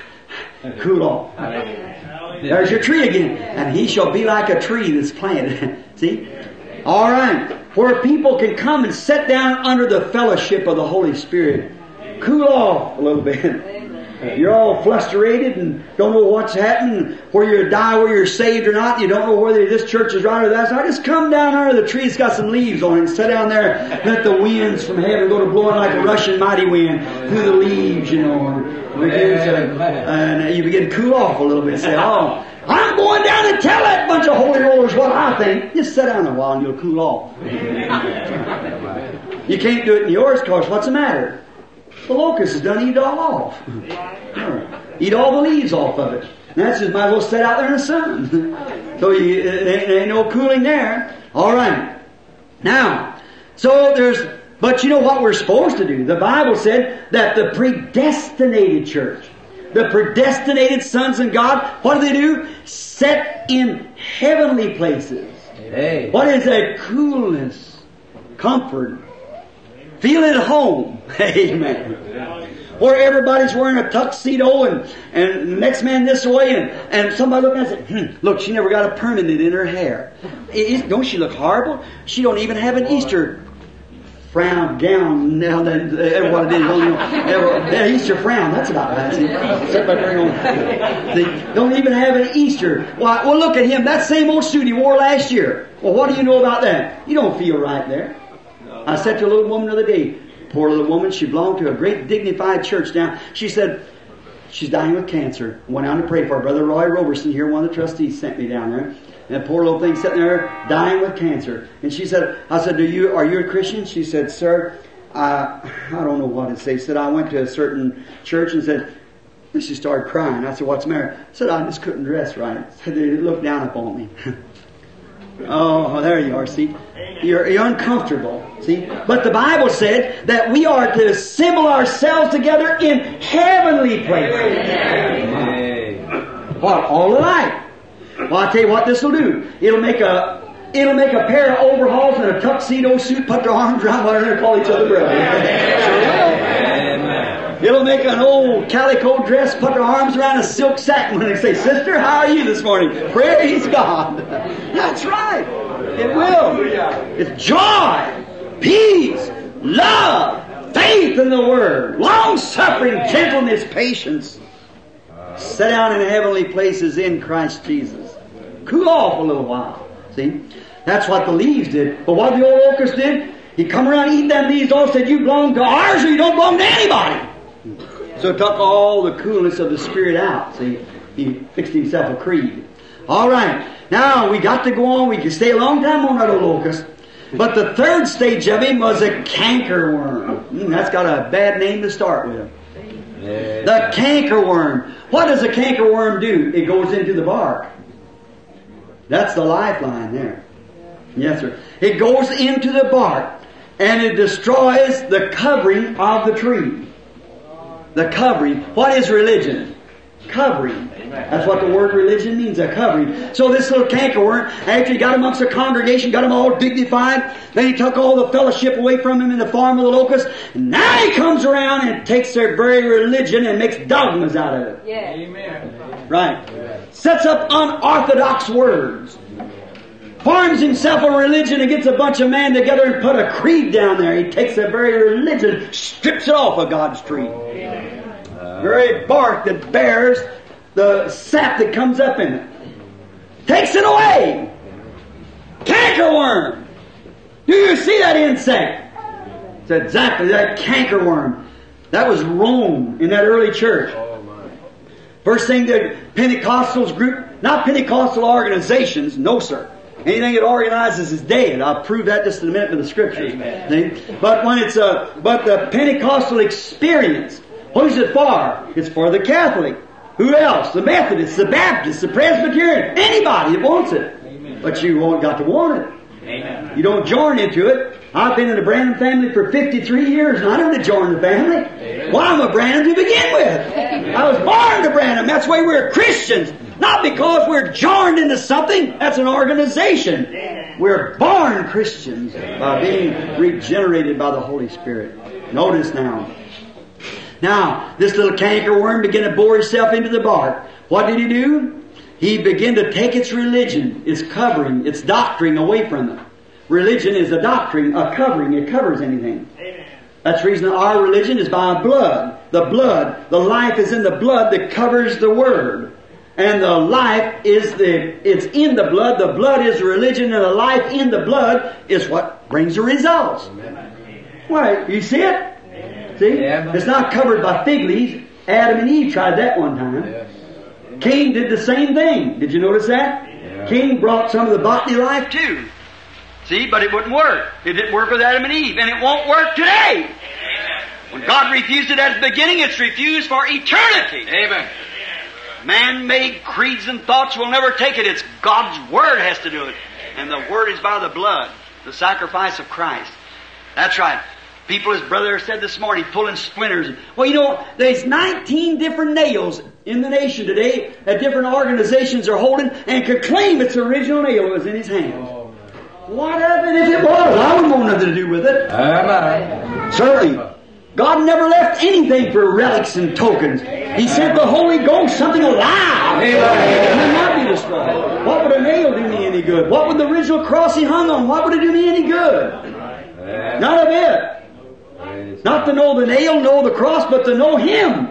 Cool off. There's your tree again. And he shall be like a tree that's planted. See? All right. Where people can come and sit down under the fellowship of the Holy Spirit. Cool off a little bit. You're all frustrated and don't know what's happening, where you die, where you're saved or not. You don't know whether this church is right or that's right. Just come down under the tree. It's got some leaves on it and sit down there. Let the winds from heaven go to blowing like a rushing mighty wind through the leaves, you know. And, begins to, and you begin to cool off a little bit. Say, oh, I'm going down and tell that bunch of holy rollers what I think. Just sit down a while and you'll cool off. You can't do it in yours because what's the matter? The locust is done eat it all off. Eat all the leaves off of it. And that's just might as well sit out there in the sun. So you, there ain't no cooling there. All right. Now, so there's, but you know what we're supposed to do? The Bible said that the predestinated church, the predestinated sons of God, what do they do? Set in heavenly places. Hey. What is that? Coolness, comfort. Feel at home. Amen. Where everybody's wearing a tuxedo and, and the next man this way and, and somebody looking at it and say, hmm, look, she never got a permanent in her hair. Is, don't she look horrible? She don't even have an Easter frown gown. Now then, uh, what it is, don't know. Uh, Easter frown. That's about right. See, sit back there on. See, don't even have an Easter. Well, well, look at him. That same old suit he wore last year. Well, what do you know about that? You don't feel right there. I said to a little woman the other day, poor little woman, she belonged to a great dignified church down. She said, she's dying with cancer. Went out to pray for her. Brother Roy Roberson here, one of the trustees, sent me down there. And the poor little thing sitting there dying with cancer. And she said, I said, "Do you, are you a Christian?" She said, "Sir, I, I don't know what to say." She said, "I went to a certain church," and said, and she started crying. I said, "What's the matter?" I said, "I just couldn't dress right." I said, "They looked down upon me." Oh, there you are, see. You're, you're uncomfortable, see. But the Bible said that we are to assemble ourselves together in heavenly places. What? All alike. Well, I'll tell you what this will do. It'll make a it'll make a pair of overalls and a tuxedo suit, put their arms around one another and call each other brother. It'll make an old calico dress, put their arms around a silk satin when they say, "Sister, how are you this morning?" Praise God. That's right. It will. It's joy, peace, love, faith in the Word, long-suffering, gentleness, patience. Set down in heavenly places in Christ Jesus. Cool off a little while. See? That's what the leaves did. But what the old locust did, he come around eating them leaves all, said, "You belong to ours or you don't belong to anybody." So it took all the coolness of the Spirit out. See? He fixed himself a creed. All right. Now, we got to go on. We could stay a long time on that old locust. But the third stage of him was a cankerworm. Mm, that's got a bad name to start with. The cankerworm. What does a cankerworm do? It goes into the bark. That's the lifeline there. Yes, sir. It goes into the bark and it destroys the covering of the tree. The covering. What is religion? Covering. That's what the word religion means, a covering. So this little cankerworm, after he got amongst the congregation, got them all dignified, then he took all the fellowship away from him in the form of the locust, and now he comes around and takes their very religion and makes dogmas out of it. Yeah. Amen. Right. Sets up unorthodox words. Forms himself a religion and gets a bunch of men together and put a creed down there. He takes their very religion, strips it off of God's tree. Very bark that bears the sap that comes up in it. Takes it away. Cankerworm. Do you see that insect? It's exactly that cankerworm. That was Rome in that early church. First thing the Pentecostals group, not Pentecostal organizations, no sir. Anything that organizes is dead. I'll prove that just in a minute with the scriptures. Amen. But when it's a, but the Pentecostal experience, who's it for? It's for the Catholic. Who else? The Methodists, the Baptists, the Presbyterian, anybody that wants it. Amen. But you won't got to want it. Amen. You don't join into it. I've been in the Branham family for fifty-three years and I never joined the family. Amen. Well, I'm a Branham to begin with. Amen. I was born to Branham. That's why we're Christians. Not because we're joined into something. That's an organization. Amen. We're born Christians by being regenerated by the Holy Spirit. Notice now. Now, this little cankerworm began to bore himself into the bark. What did he do? He began to take its religion, its covering, its doctrine away from it. Religion is a doctrine, a covering. It covers anything. Amen. That's the reason our religion is by blood. The blood, the life is in the blood that covers the Word. And the life is the, it's in the blood. The blood is the religion, and the life in the blood is what brings the results. Amen. Why, you see it? See? Yeah, it's not covered by fig leaves. Adam and Eve tried that one time. Yes. Cain did the same thing. Did you notice that? Yeah. Cain brought some of the botany life too. See, but it wouldn't work. It didn't work with Adam and Eve, and it won't work today. When God refused it at the beginning, it's refused for eternity. Amen. Man-made creeds and thoughts will never take it. It's God's Word has to do it. And the Word is by the blood, the sacrifice of Christ. That's right. People, as Brother said this morning, pulling splinters. Well, you know, there's nineteen different nails in the nation today that different organizations are holding and could claim its original nail was in his hand. What of it if it was? I wouldn't want nothing to do with it. Amen. Certainly. God never left anything for relics and tokens. He sent the Holy Ghost, something alive. It will not be destroyed. What would a nail do me any good? What would the original cross he hung on? What would it do me any good? Amen. Not a bit. Praise Not to know the nail, know the cross, but to know Him.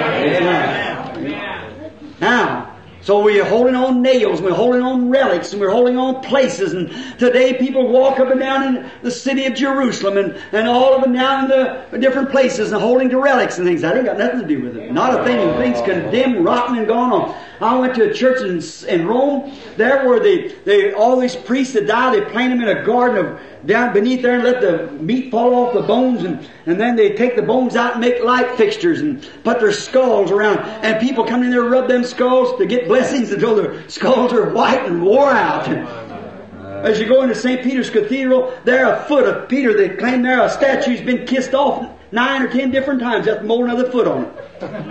Amen. Now, so we're holding on nails, we're holding on relics, and we're holding on places. And today people walk up and down in the city of Jerusalem and, and all of them down in the different places and holding to relics and things. That ain't got nothing to do with it. Not a thing. The thing's condemned, rotten, and gone on. I went to a church in, in Rome. There were the, they, all these priests that died. They planted them in a garden of down beneath there and let the meat fall off the bones, and, and then they take the bones out and make light fixtures and put their skulls around. And people come in there and rub them skulls to get blessings until their skulls are white and wore out. As you go into Saint Peter's Cathedral, there a foot of Peter, they claim there a statue's been kissed off nine or ten different times. That's more another foot on it.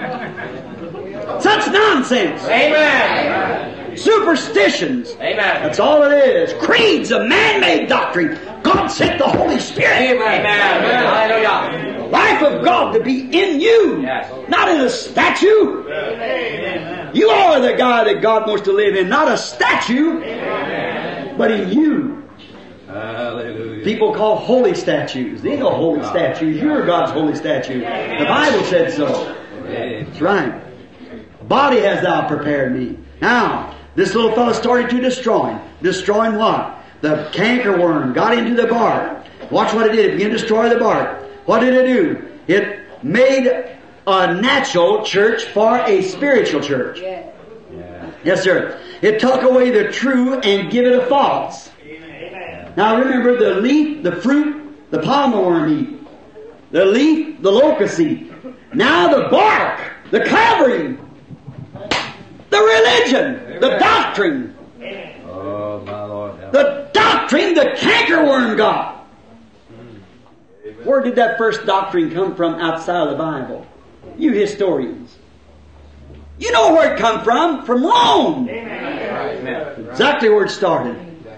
Such nonsense. Amen. Superstitions. Amen. That's all it is. Creeds, a man-made doctrine. God sent the Holy Spirit. Amen. Hallelujah. The life of God to be in you. Yes. Not in a statue. Amen. You are the guy that God wants to live in. Not a statue. Amen. But in you. Hallelujah. People call holy statues. These are holy statues. You're God's holy statue. The Bible said so. That's right. Body has thou prepared me. Now, this little fellow started to destroy. Destroying what? The cankerworm got into the bark. Watch what it did. It began to destroy the bark. What did it do? It made a natural church for a spiritual church. Yeah. Yes, sir. It took away the true and give it a false. Amen. Now remember, the leaf, the fruit, the palmer worm eat. The leaf, the locust eat. Now the bark, the covering, the religion, the doctrine. Oh, my Lord. The doctrine the cankerworm got. Where did that first doctrine come from outside of the Bible? You historians. You know where it come from. From Rome. Amen. Exactly where it started.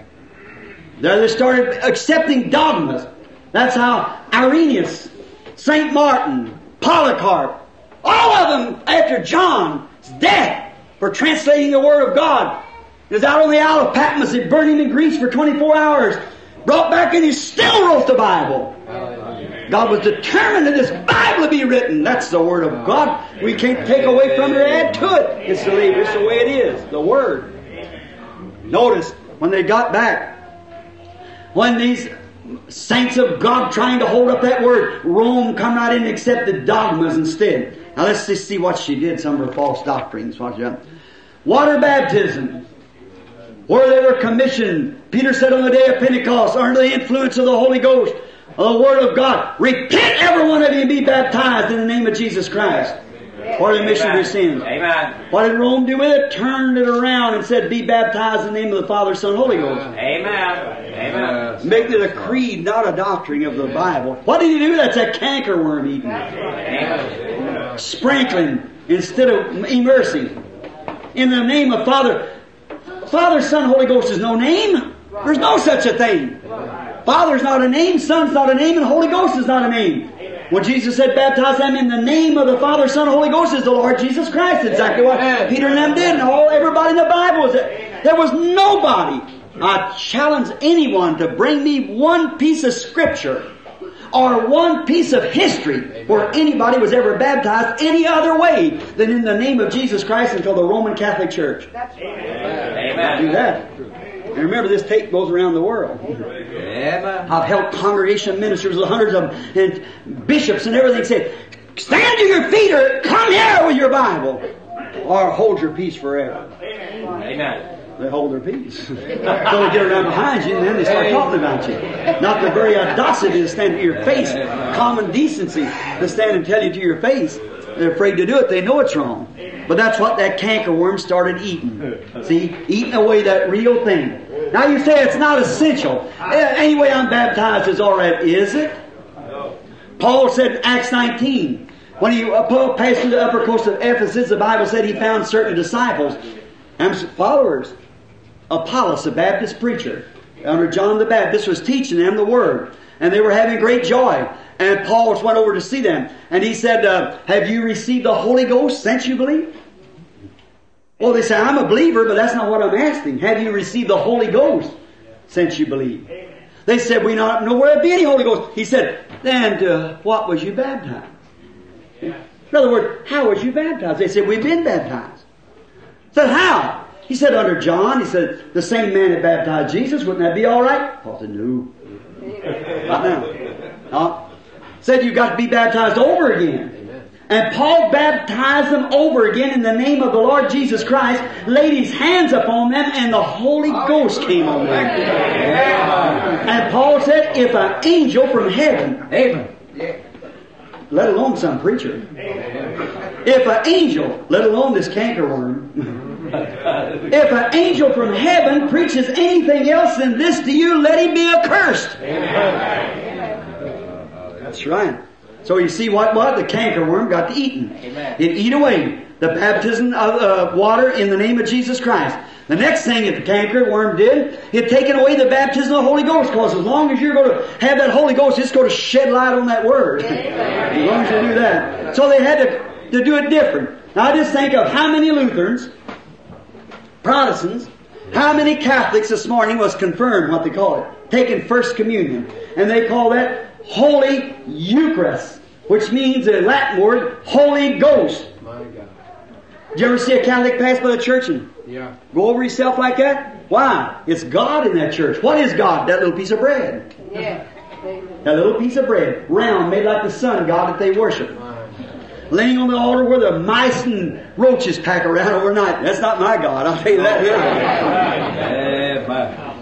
There they started accepting dogmas. That's how Irenaeus, Saint Martin, Polycarp, all of them after John's death for translating the Word of God. He was out on the Isle of Patmos. They burned him in Greece for twenty-four hours. Brought back and he still wrote the Bible. God was determined that this Bible be written. That's the Word of God. We can't take away from it or add to it. It's the, it's the way it is. The Word. Notice, when they got back, when these saints of God trying to hold up that Word, Rome come right in and accepted dogmas instead. Now let's just see what she did, some of her false doctrines. Watch out. Water baptism. Where they were commissioned. Peter said on the day of Pentecost, under the influence of the Holy Ghost, of the Word of God, repent every one of you and be baptized in the name of Jesus Christ for the remission of your sins. Amen. What did Rome do with it? Turned it around and said, be baptized in the name of the Father, Son, Holy Ghost. Amen. Amen. Make it a creed, not a doctrine of the Bible. What did he do? That's a cankerworm eating. Amen. Sprinkling instead of immersing. In the name of Father. Father, Son, Holy Ghost is no name. There's no such a thing. Father's not a name, Son's not a name, and Holy Ghost is not a name. When Jesus said, baptize them in the name of the Father, Son, and Holy Ghost is the Lord Jesus Christ. Exactly what Peter and them did, and all everybody in the Bible was it. There was nobody. I challenge anyone to bring me one piece of Scripture or one piece of history where anybody was ever baptized any other way than in the name of Jesus Christ until the Roman Catholic Church. Amen. Do that. And remember, this tape goes around the world. Amen. I've helped congregation ministers, hundreds of them, and bishops and everything say, stand to your feet or come here with your Bible. Or hold your peace forever. Amen. They hold their peace. So they get around behind you and then they start talking about you. Not the very audacity to stand to your face, common decency to stand and tell you to your face. They're afraid to do it. They know it's wrong. But that's what that cankerworm started eating. See? Eating away that real thing. Now you say it's not essential. Any way I'm baptized is alright. Is it? Paul said in Acts nineteen, when he passed through the upper coast of Ephesus, the Bible said he found certain disciples and followers. Apollos, a Baptist preacher, under John the Baptist, was teaching them the Word. And they were having great joy. And Paul went over to see them. And he said, uh, have you received the Holy Ghost since you believe? Well, they say, I'm a believer, but that's not what I'm asking. Have you received the Holy Ghost since you believe? They said, we don't know where it be any Holy Ghost. He said, then to what was you baptized? In other words, how was you baptized? They said, we've been baptized. Said, how? He said, under John. He said, the same man that baptized Jesus, wouldn't that be all right? Paul said, no. Not now. No. Said, you've got to be baptized over again. And Paul baptized them over again in the name of the Lord Jesus Christ, laid his hands upon them, and the Holy Ghost came on them. And Paul said, if an angel from heaven, Amen. Let alone some preacher, if an angel, let alone this cankerworm, if an angel from heaven preaches anything else than this to you, let him be accursed. That's right. So you see what, what? The cankerworm got to eating. Amen. It eat away the baptism of uh, water in the name of Jesus Christ. The next thing that the cankerworm did, it taken away the baptism of the Holy Ghost, because as long as you're going to have that Holy Ghost, it's going to shed light on that Word. As long as you do that. So they had to, to do it different. Now I just think of how many Lutherans, Protestants, how many Catholics this morning was confirmed, what they call it, taking First Communion. And they call that Holy Eucharist, which means the Latin word Holy Ghost. My God. Did you ever see a Catholic pass by the church and yeah. go over yourself like that? Why? It's God in that church. What is God? That little piece of bread. Yeah. That little piece of bread, round, made like the sun God that they worship. Laying on the altar where the mice and roaches pack around overnight. That's not my God, I'll tell you that now.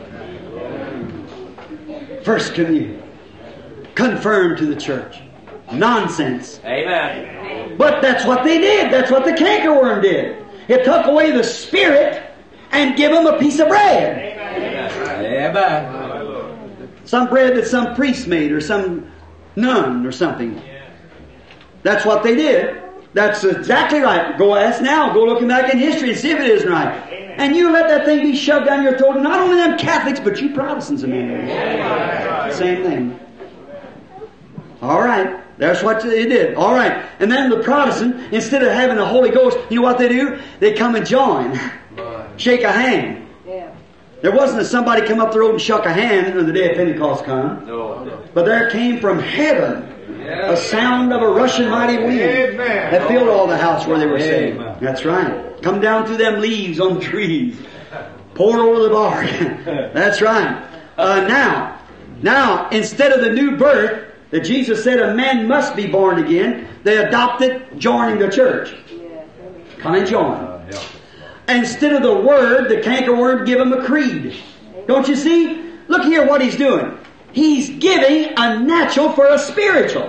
First Communion. Confirmed to the church. Nonsense. Amen. But that's what they did. That's what the cankerworm did. It took away the Spirit and give them a piece of bread. Amen. Amen. Some bread that some priest made or some nun or something. That's what they did. That's exactly right. Go ask now. Go looking back in history and see if it isn't right. And you let that thing be shoved down your throat. Not only them Catholics, but you Protestants, man. Same thing. All right. That's what they did. All right. And then the Protestant, instead of having the Holy Ghost, you know what they do? They come and join. Shake a hand. There wasn't a somebody come up the road and shook a hand when the day of Pentecost come. But there came from heaven a sound of a rushing mighty wind that filled all the house where they were saved. That's right. Come down through them leaves on the trees. Poured over the bark. That's right. Uh, now, now, instead of the new birth, that Jesus said a man must be born again, they adopted joining the church. Come and join. Uh, yeah. Instead of the Word, the cankerworm give him a creed. Don't you see? Look here what he's doing. He's giving a natural for a spiritual.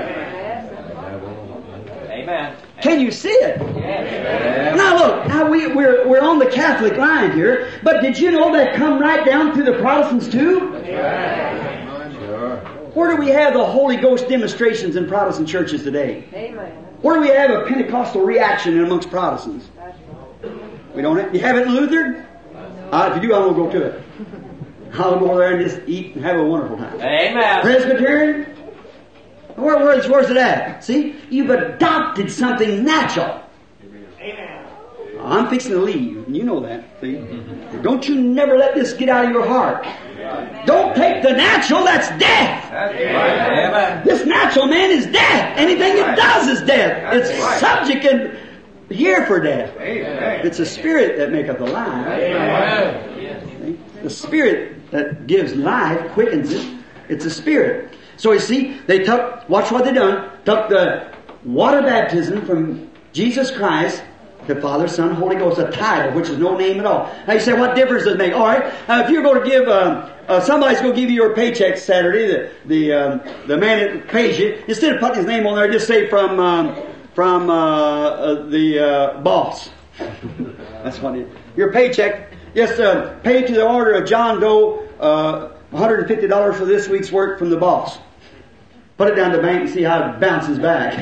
Amen. Can you see it? Yes. Now look, now we, we're, we're on the Catholic line here, but did you know that come right down to the Protestants too? Yes. Where do we have the Holy Ghost demonstrations in Protestant churches today? Amen. Where do we have a Pentecostal reaction amongst Protestants? We don't have, you have it in Luther? Uh, if you do, I will go to it. I'll go there and just eat and have a wonderful time. Amen. Presbyterian? Where, where's, where's it at? See? You've adopted something natural. Amen. I'm fixing to leave. You know that. See? Don't you never let this get out of your heart. Don't take the natural, that's death. Amen. This natural man is death. Anything it does is death. It's subject and here for death. It's a spirit that maketh alive. Amen. The Spirit that gives life, quickens it. It's a Spirit. So you see, they took, watch what they done, took the water baptism from Jesus Christ, the Father, Son, Holy Ghost, a title, which is no name at all. Now you say, what difference does it make? All right, uh, if you're going to give, uh, uh, somebody's going to give you your paycheck Saturday, the the um, the man that pays you, instead of putting his name on there, just say from um, from uh, uh, the uh, boss. That's what it is. Your paycheck. Just uh, pay to the order of John Doe uh, one hundred fifty dollars for this week's work from the boss. Put it down to the bank and see how it bounces back.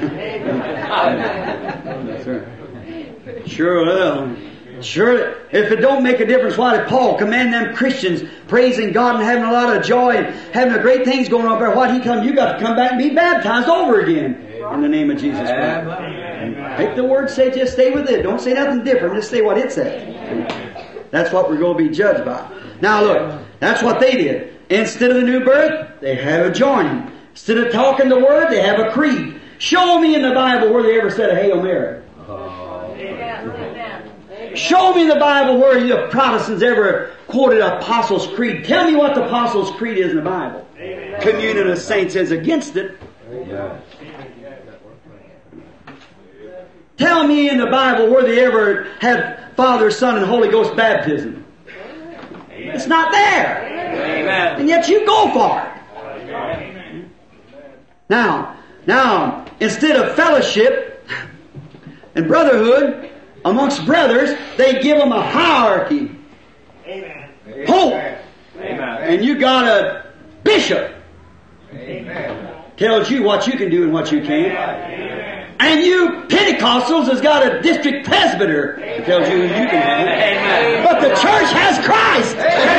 That's right. Sure will. Sure. If it don't make a difference, why did Paul command them Christians praising God and having a lot of joy and having a great things going on there? Why did he come? You got to come back and be baptized over again in the name of Jesus Christ. Take the word, say, just stay with it. Don't say nothing different. Just say what it says. That's what we're going to be judged by. Now look, that's what they did. Instead of the new birth, they have a joining. Instead of talking the Word, they have a creed. Show me in the Bible where they ever said a Hail Mary. Show me in the Bible where the Protestants ever quoted Apostles' Creed. Tell me what the Apostles' Creed is in the Bible. Amen. Communion of Saints is against it. Amen. Tell me in the Bible where they ever had Father, Son, and Holy Ghost baptism. Amen. It's not there. Amen. And yet you go for it. Amen. Now, now, instead of fellowship and brotherhood amongst brothers, they give them a hierarchy. Amen. Pope. Amen. And you got a bishop. Amen. Tells you what you can do and what you can't. Amen. And you Pentecostals has got a district presbyter that tells you who you can have. Amen. But the church has Christ.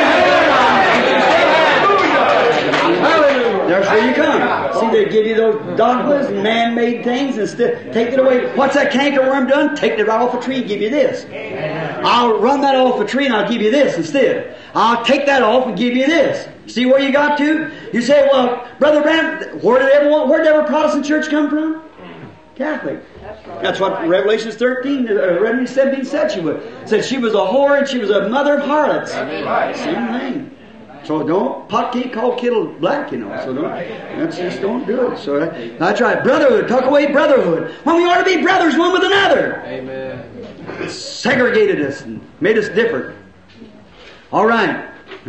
There's where you come. See, they give you those dogmas and man-made things and st- take it away. What's that cankerworm done? Take it right off a tree and give you this. I'll run that off a tree and I'll give you this instead. I'll take that off and give you this. See where you got to? You say, well, Brother Branham, where did everyone, where did every Protestant church come from? Catholic. That's what Revelation thirteen, uh, Revelation seventeen said she was. Said she was a whore and she was a mother of harlots. Same thing. So don't, pot can't call kettle black, you know. So don't, that's just don't do it. So that, that's right. Brotherhood, tuck away brotherhood. When we ought to be brothers one with another. Amen. It segregated us and made us different. All right.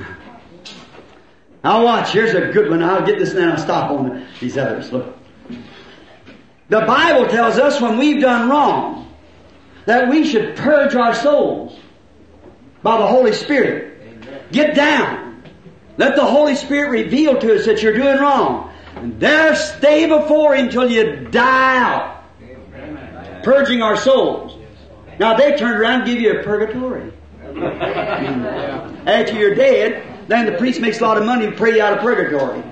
Now watch. Here's a good one. I'll get this and then I'll stop on these others. Look. The Bible tells us when we've done wrong that we should purge our souls by the Holy Spirit. Amen. Get down. Let the Holy Spirit reveal to us that you're doing wrong. And there stay before Him until you die out. Amen. Purging our souls. Now they turned around and give you a purgatory. After you're dead, then the priest makes a lot of money to pray you out of purgatory.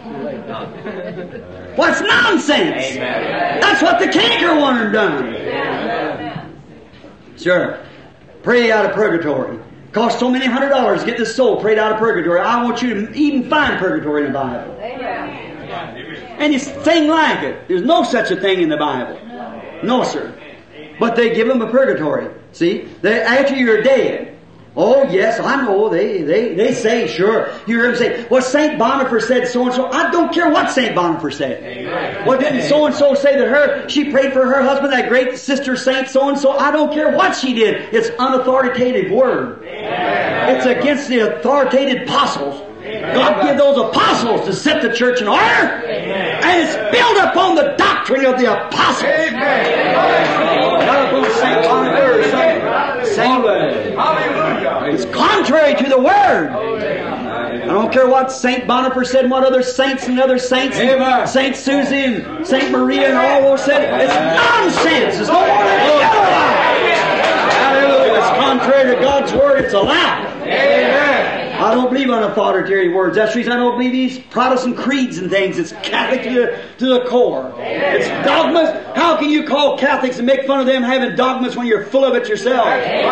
What's nonsense? Amen. That's what the cankerworm done. Amen. Sure. Pray out of purgatory. Cost so many hundred dollars to get this soul prayed out of purgatory. I want you to even find purgatory in the Bible. Amen. Anything like it. There's no such a thing in the Bible. No, sir. But they give them a purgatory. See? They, after you're dead. Oh, yes, I know. They, they, they say, sure. You hear them say, well, Saint Boniface said so-and-so. I don't care what Saint Boniface said. Amen. Well, didn't so-and-so say that her, she prayed for her husband, that great sister Saint so-and-so? I don't care what she did. It's unauthoritative word. Amen. It's against the authoritative apostles. Amen. God gave those apostles to set the church in order. Amen. And it's built upon the doctrine of the apostles. Amen. Not upon Saint Boniface. Saint It's contrary to the Word. I don't care what Saint Boniface said and what other saints and other saints, and Saint Susie and Saint Maria and all those said. It's nonsense. It's no more than any other lie. Hallelujah. It's contrary to God's Word. It's a lie. Amen. I don't believe on authoritative words. That's the reason I don't believe these Protestant creeds and things. It's Catholic to the, to the core. It's dogmas. How can you call Catholics and make fun of them having dogmas when you're full of it yourself?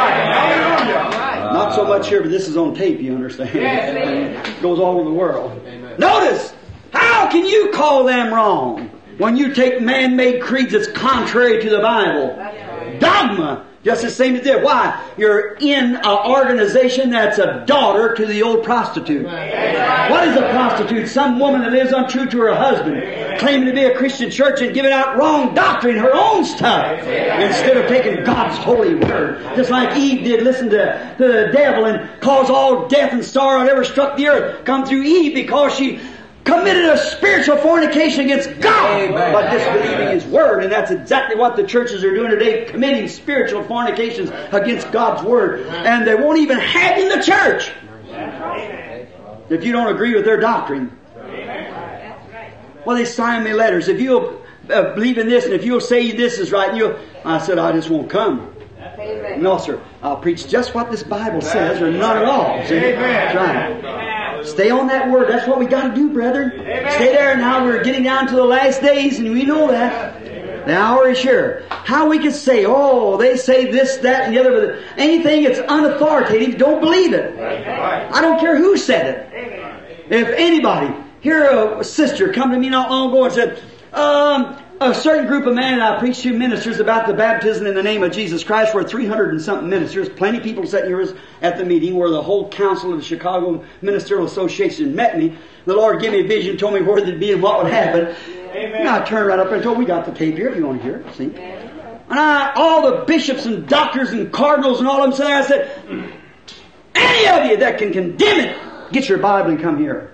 Not so much here, but this is on tape, you understand. It goes all over the world. Notice, how can you call them wrong when you take man-made creeds that's contrary to the Bible? Dogma. Just the same as this. Why? You're in an organization that's a daughter to the old prostitute. What is a prostitute? Some woman that lives untrue to her husband, claiming to be a Christian church and giving out wrong doctrine, her own stuff, instead of taking God's holy word. Just like Eve did, listen to, to the devil and cause all death and sorrow that ever struck the earth come through Eve because she committed a spiritual fornication against God. Amen. By disbelieving His Word. And that's exactly what the churches are doing today, committing spiritual fornications against God's Word. And they won't even have in the church if you don't agree with their doctrine. Well, they sign me letters. If you'll uh, believe in this and if you'll say this is right, and you'll, I said, I just won't come. Amen. No, sir. I'll preach just what this Bible says or none at all. See? That's right. Stay on that word. That's what we got to do, brethren. Amen. Stay there. Now we're getting down to the last days, and we know that. Amen. The hour is sure. How we can say, oh, they say this, that, and the other, but anything that's unauthoritative, don't believe it. Amen. I don't care who said it. Amen. If anybody, here a sister come to me not long ago and said, um, a certain group of men, I preached to ministers about the baptism in the name of Jesus Christ, where three hundred and something ministers, plenty of people sitting here at the meeting where the whole council of the Chicago Ministerial Association met me. The Lord gave me a vision, told me where they'd be and what would happen. Amen. And I turned right up and told, we got the tape here if you want to hear it. See? And I, all the bishops and doctors and cardinals and all of them said, I said, any of you that can condemn it, get your Bible and come here.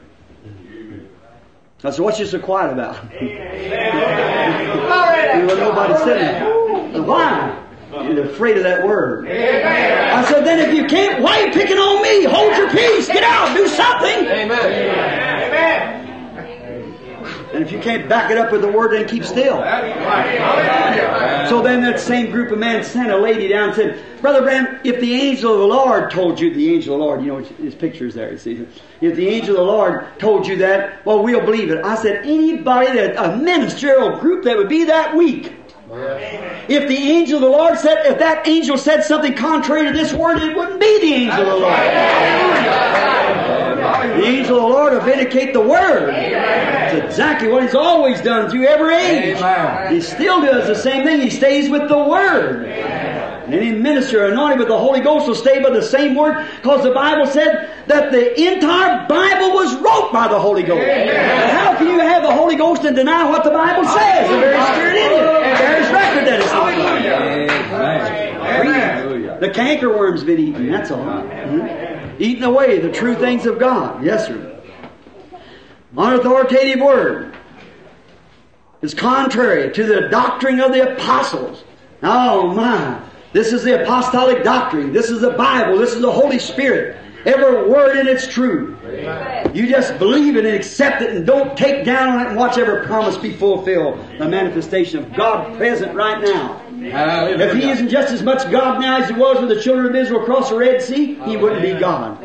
I said, what's you so quiet about? Well, nobody said that. Why? You're afraid of that word. I said, then if you can't, why are you picking on me? Hold your peace. Get out. Do something. Amen. And if you can't back it up with the word, then keep still. So then that same group of men sent a lady down and said, Brother Branham, if the angel of the Lord told you, the angel of the Lord, you know, his picture is there, you see. If the angel of the Lord told you that, well, we'll believe it. I said, anybody that, a ministerial group that would be that weak, if the angel of the Lord said, if that angel said something contrary to this word, it wouldn't be the angel of the Lord. The angel of the Lord will vindicate the word. It's exactly what He's always done through every age. He still does the same thing. He stays with the word. And any minister anointed with the Holy Ghost will stay by the same word, because the Bible said that the entire Bible was wrote by the Holy Ghost. But how can you have the Holy Ghost and deny what the Bible says? The very Spirit in you bears record that it's not. The cankerworm's been eaten, that's all. Mm-hmm. Eating away the true things of God. Yes, sir. Unauthoritative word is contrary to the doctrine of the apostles. Oh my! This is the apostolic doctrine. This is the Bible. This is the Holy Spirit. Every word in it's true. You just believe it and accept it and don't take down on it and watch every promise be fulfilled. The manifestation of God present right now. Hallelujah. If He isn't just as much God now as He was with the children of Israel across the Red Sea, He wouldn't be God.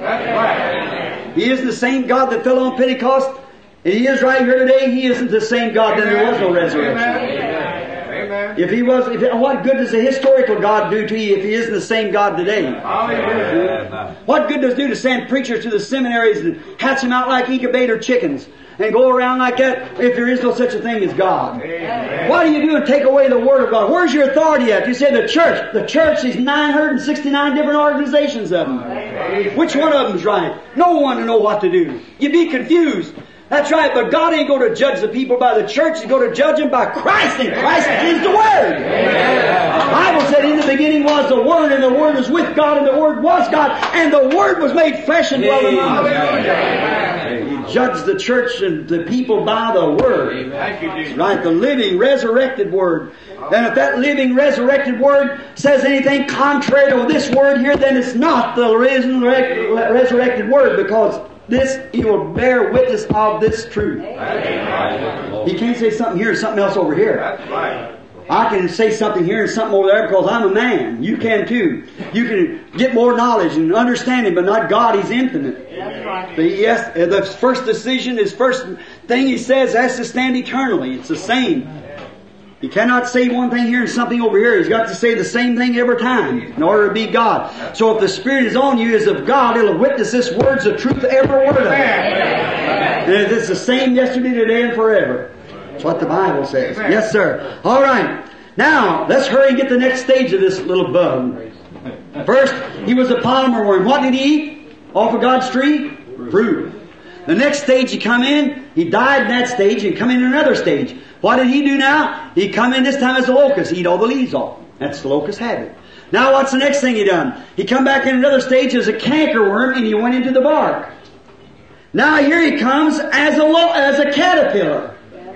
He isn't the same God that fell on Pentecost, and He is right here today. He isn't the same God, then there was no resurrection. If He was, if, what good does the historical God do to you if He isn't the same God today? Amen. What good does it do to send preachers to the seminaries and hatch them out like incubator chickens and go around like that if there is no such a thing as God? Amen. What do you do and take away the Word of God? Where's your authority at? You say the church. The church is nine hundred sixty-nine different organizations of them. Amen. Which one of them's right? No one to know what to do. You'd be confused. That's right, but God ain't going to judge the people by the church. He's going to judge them by Christ, and Christ is the Word. Amen. The Bible said in the beginning was the Word, and the Word was with God, and the Word was God, and the Word was made flesh and dwelt among us. He judged the church and the people by the Word. That's right, the living, resurrected Word. Then if that living, resurrected Word says anything contrary to this Word here, then it's not the risen, resurrected Word, because this, He will bear witness of this truth. Amen. He can't say something here and something else over here. That's right. I can say something here and something over there because I'm a man. You can too. You can get more knowledge and understanding, but not God. He's infinite. That's right. But yes, the first decision, His first thing He says has to stand eternally. It's the same. He cannot say one thing here and something over here. He's got to say the same thing every time in order to be God. So if the Spirit is on you as of God, it'll witness this word's the truth, every word of it. And it's the same yesterday, today, and forever. That's what the Bible says. Yes, sir. All right. Now, let's hurry and get the next stage of this little bug. First, he was a palmer worm. What did he eat off of God's tree? Fruit. The next stage he come in, he died in that stage and come in another stage. What did he do now? He come in this time as a locust, eat all the leaves off. That's the locust habit. Now what's the next thing he done? He come back in another stage as a cankerworm and he went into the bark. Now here he comes as a lo- as a caterpillar.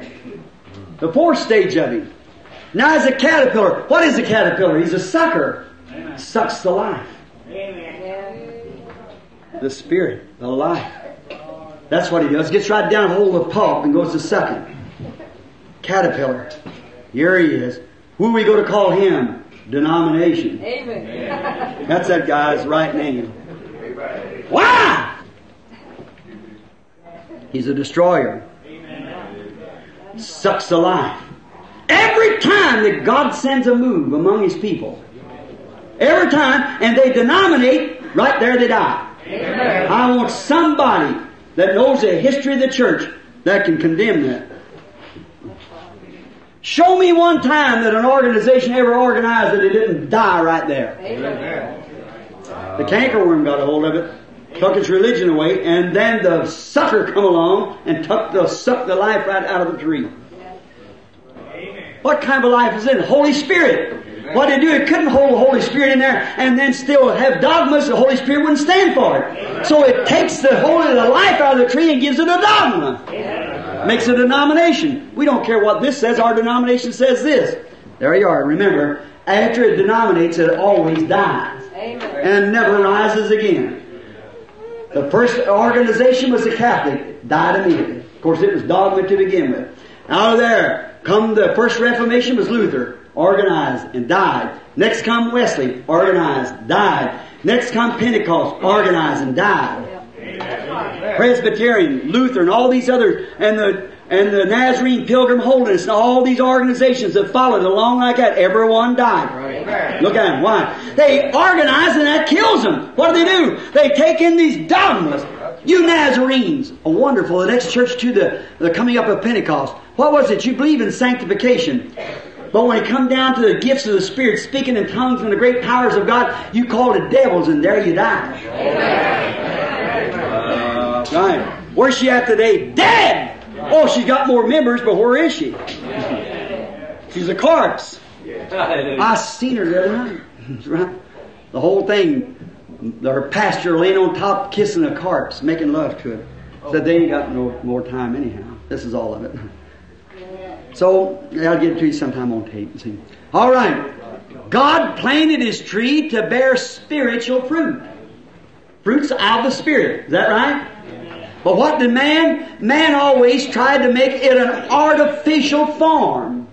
The fourth stage of him. Now as a caterpillar. What is a caterpillar? He's a sucker. Amen. Sucks the life. Amen. The spirit, the life. That's what he does. Gets right down hold of the pulp and goes to sucking. Caterpillar. Here he is. Who are we going to call him? Denomination. Amen. That's that guy's right name. Why? He's a destroyer. Sucks the life. Every time that God sends a move among His people, every time, and they denominate, right there they die. Amen. I want somebody that knows the history of the church that can condemn that. Show me one time that an organization ever organized that it didn't die right there. Amen. The cankerworm got a hold of it, took its religion away, and then the sucker come along and took the, sucked the life right out of the tree. Amen. What kind of a life is it? Holy Spirit. What did it do? It couldn't hold the Holy Spirit in there and then still have dogmas. The Holy Spirit wouldn't stand for it. So it takes the whole of the life out of the tree and gives it a dogma. Makes a denomination. We don't care what this says. Our denomination says this. There you are. Remember, after it denominates, it always dies. And never rises again. The first organization was the Catholic. Died immediately. Of course, it was dogma to begin with. Out of there, come the first Reformation was Luther. Organized and died. Next come Wesley, organized, died. Next come Pentecost, organized and died. Presbyterian, Lutheran, all these other, and the and the Nazarene Pilgrim Holiness, and all these organizations that followed along like that, everyone died. Look at them. Why? They organize and that kills them. What do they do? They take in these dogmas. You Nazarenes, a wonderful, the next church to the, the coming up of Pentecost. What was it? You believe in sanctification. But when it come down to the gifts of the Spirit, speaking in tongues and the great powers of God, you call it devils and there you die. Uh, right. Where's she at today? Dead! Oh, she's got more members, but where is she? She's a corpse. I seen her the other night. Right? The whole thing, her pastor laying on top kissing a corpse, making love to it. Said they ain't got no more time anyhow. This is all of it. So, I'll get it to you sometime on tape. See. All right. God planted His tree to bear spiritual fruit. Fruits out of the Spirit. Is that right? But what did man? Man always tried to make it an artificial form.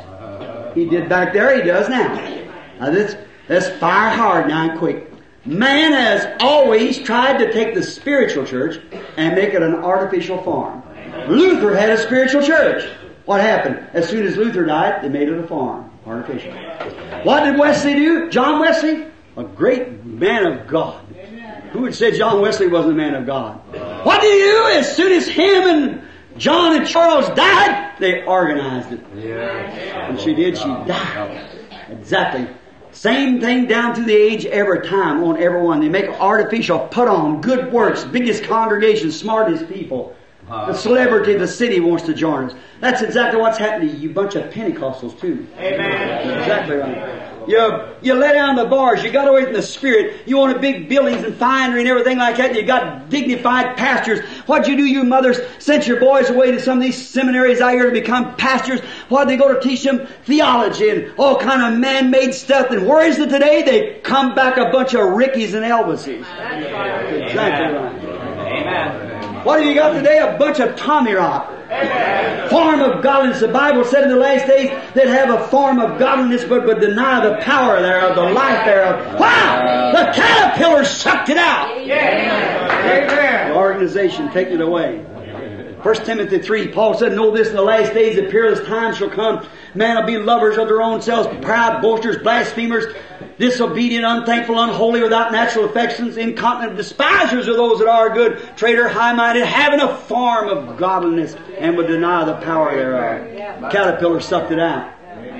He did back there, he does now. Now this, let's fire hard now and quick. Man has always tried to take the spiritual church and make it an artificial form. Luther had a spiritual church. What happened? As soon as Luther died, they made it a farm. Artificial. What did Wesley do? John Wesley? A great man of God. Who would say John Wesley wasn't a man of God? What did he do? As soon as him and John and Charles died, they organized it. And she did, she died. Exactly. Same thing down through the age every time on everyone. They make artificial, put on, good works, biggest congregation, smartest people. The celebrity of the city wants to join us. That's exactly what's happening to you bunch of Pentecostals too. Amen. Exactly right. You, you let down the bars. You got away from the Spirit. You wanted big buildings and finery and everything like that. And you got dignified pastors. What'd you do, you mothers? Sent your boys away to some of these seminaries out here to become pastors. Why'd they go to teach them theology and all kind of man-made stuff? And where is it today? They come back a bunch of Rickies and Elvises. That's right. Exactly right. Amen. What have you got today? A bunch of Tommy Rock. Amen. Form of godliness. The Bible said in the last days they'd have a form of godliness but would deny the power thereof, the life thereof. Wow! The caterpillar sucked it out. Amen. The organization taking it away. First Timothy three, Paul said, know this, in the last days the peerless time shall come. Men will be lovers of their own selves, proud, boasters, blasphemers, disobedient, unthankful, unholy, without natural affections, incontinent, despisers of those that are good, traitor, high-minded, having a form of godliness, and would deny the power thereof. Caterpillar sucked it out.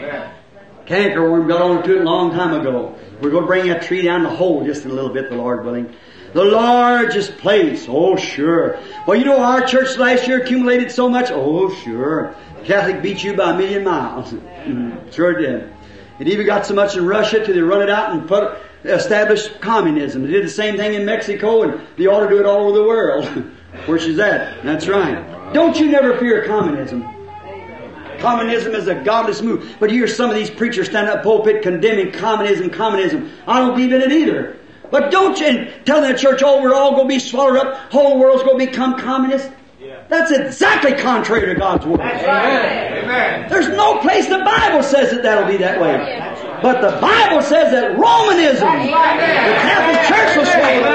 Cankerworm got on to it a long time ago. We're going to bring that tree down the hole just in a little bit, the Lord willing. The largest place. Oh, sure. Well, you know, our church last year accumulated so much. Oh, sure. Catholic beat you by a million miles. Sure did. It even got so much in Russia till they run it out and put established communism. They did the same thing in Mexico, and they ought to do it all over the world. Where she's at. That's right. Don't you never fear communism. Communism is a godless move. But you hear some of these preachers stand up pulpit condemning communism, communism. I don't believe in it either. But don't you tell the church, oh, we're all going to be swallowed up, whole world's going to become communist. Yeah. That's exactly contrary to God's Word. That's right. Amen. There's no place the Bible says that that'll be that way. Right. But the Bible says that Romanism, the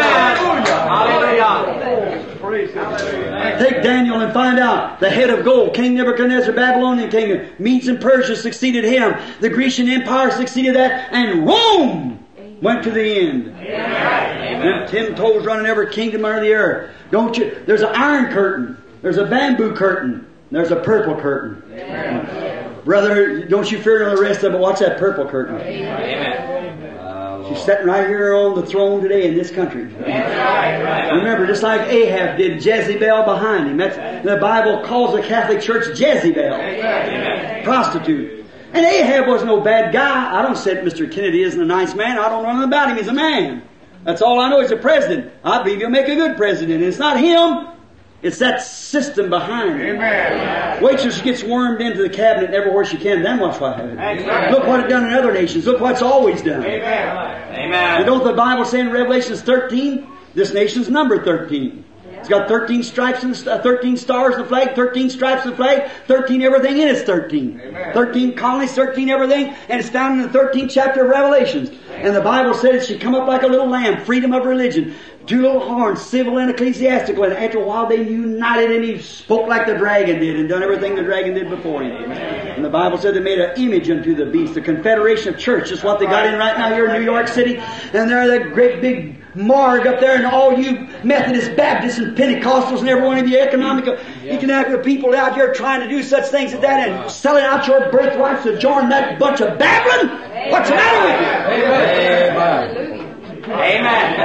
Catholic Church will swallow it. Hallelujah. Take Daniel and find out. The head of gold, King Nebuchadnezzar, Babylonian kingdom, Medes and Persia succeeded him. The Grecian Empire succeeded that. And Rome went to the end. Amen. And ten toes running every kingdom under the earth. Don't you? There's an iron curtain. There's a bamboo curtain. There's a purple curtain. Amen. Brother, don't you fear the rest of it. Watch that purple curtain. Amen. She's sitting right here on the throne today in this country. Amen. Remember, just like Ahab did, Jezebel behind him. That's, the Bible calls the Catholic Church Jezebel. Amen. Prostitute. And Ahab was no bad guy. I don't say Mister Kennedy isn't a nice man. I don't know nothing about him. He's a man. That's all I know. He's a president. I believe he'll make a good president. And it's not him. It's that system behind him. Amen. Wait till she gets wormed into the cabinet everywhere she can. Then watch what happens. Amen. Look what it's done in other nations. Look what it's always done. Amen. Amen. And don't the Bible say in Revelation thirteen, this nation's number thirteen. It's got thirteen stripes and uh, thirteen stars in the flag, thirteen stripes in the flag, thirteen everything in it's thirteen. Amen. thirteen colonies, thirteen everything, and it's down in the thirteenth chapter of Revelations. And the Bible said it should come up like a little lamb, freedom of religion. Two little horns, civil and ecclesiastical, and after a while they united and he spoke like the dragon did and done everything the dragon did before him. Amen. And the Bible said they made an image unto the beast, the Confederation of Church, is what they got in right now here in New York City. And they're that great big morgue up there, and all you Methodists, Baptists, and Pentecostals, and every one of you economic, economic people out here trying to do such things as that and selling out your birthrights to join that bunch of babbling. What's the matter with you? Amen. Amen.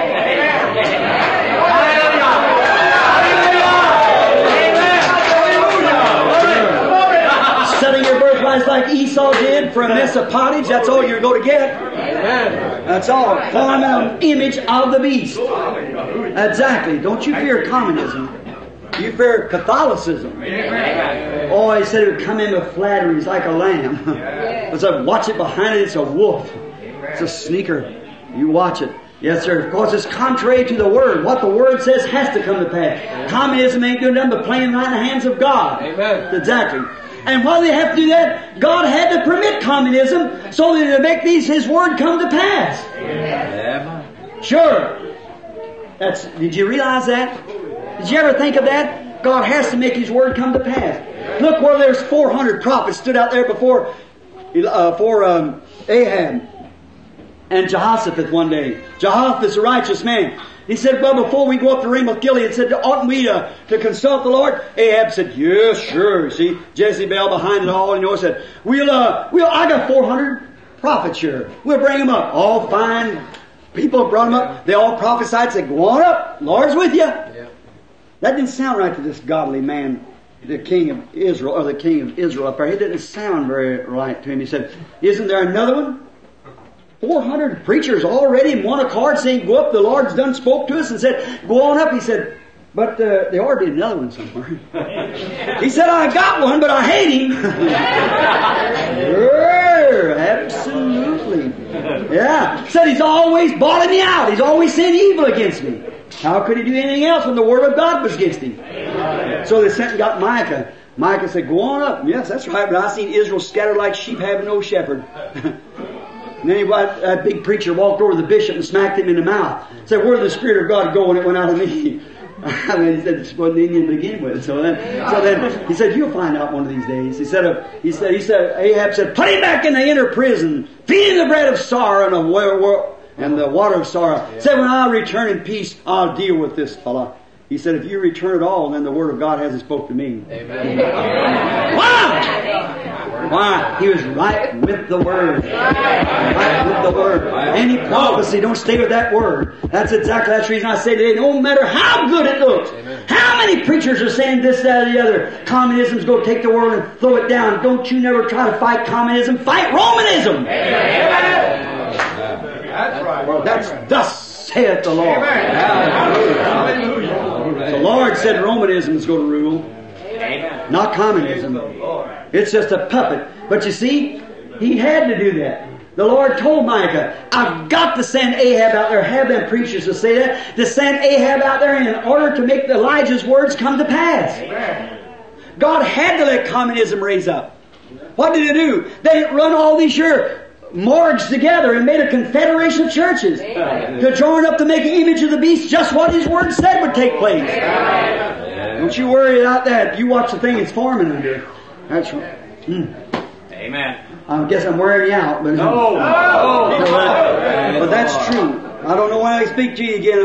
Selling your birthrights like Esau did for a mess of pottage, that's all you're going to get. Amen. That's all. Forming an image of the beast. Exactly. Don't you fear communism. You fear Catholicism. Oh, he said it would come in with flatteries like a lamb. It's a watch it behind it, it's a wolf. It's a sneaker. You watch it. Yes, sir. Of course, it's contrary to the Word. What the Word says has to come to pass. Communism ain't doing nothing but playing right in the hands of God. Amen. Exactly. And why do they have to do that? God had to permit communism so that to make these His Word come to pass. Amen. Sure. That's. Did you realize that? Did you ever think of that? God has to make His Word come to pass. Look where there's four hundred prophets stood out there before, uh, for um, Ahab and Jehoshaphat one day. Jehoshaphat's a righteous man. He said, well, before we go up to Ramoth Gilead, said, oughtn't we uh, to consult the Lord? Ahab said, yes, sure. See, Jezebel behind it all, and you know, said, we'll, uh, we'll, I got four hundred prophets here. We'll bring them up. All fine people brought them up. They all prophesied, said, go on up. Lord's with you. Yeah. That didn't sound right to this godly man, the king of Israel, or the king of Israel up there. It didn't sound very right to him. He said, isn't there another one? four hundred preachers already in one accord saying, go up, the Lord's done spoke to us and said, go on up. He said, but uh, there ought to be another one somewhere. He said, I got one, but I hate him. Sure, absolutely. Yeah. He said, he's always bawling me out. He's always saying evil against me. How could he do anything else when the Word of God was against him? So they sent and got Micah. Micah said, go on up. Yes, that's right, but I seen Israel scattered like sheep having no shepherd. And then he, that big preacher walked over to the bishop and smacked him in the mouth. Said, where did the Spirit of God go when it went out of me? I mean, he said, it wasn't Indian to begin with. So then, so then he said, you'll find out one of these days. He said, uh, he said, he said, Ahab said, put him back in the inner prison. Feed him the bread of sorrow and, a, and the water of sorrow. He said, when I return in peace, I'll deal with this fella. He said, if you return at all, then the Word of God hasn't spoke to me. Amen. Why? Why? He was right with the Word. Right with the Word. Any prophecy, don't stay with that Word. That's exactly that's the reason I say today, no matter how good it looks, how many preachers are saying this, that, or the other, communism's going to take the world and throw it down. Don't you never try to fight communism. Fight Romanism. Amen. That's right. Well, that's thus saith the Lord. Hallelujah. The Lord said Romanism is going to rule. Amen. Not communism. It's just a puppet. But you see, he had to do that. The Lord told Micah, I've got to send Ahab out there, have them preachers to say that, to send Ahab out there in order to make Elijah's words come to pass. Amen. God had to let communism raise up. What did he do? They run all these years morgues together and made a confederation of churches. Amen. To join up to make an image of the beast, just what his word said would take place. Amen. Don't you worry about that. You watch the thing it's forming under. That's right. Mm. Amen. I guess I'm wearing you out, but no, no. no. But that's true. I don't know when I speak to you again. Uh,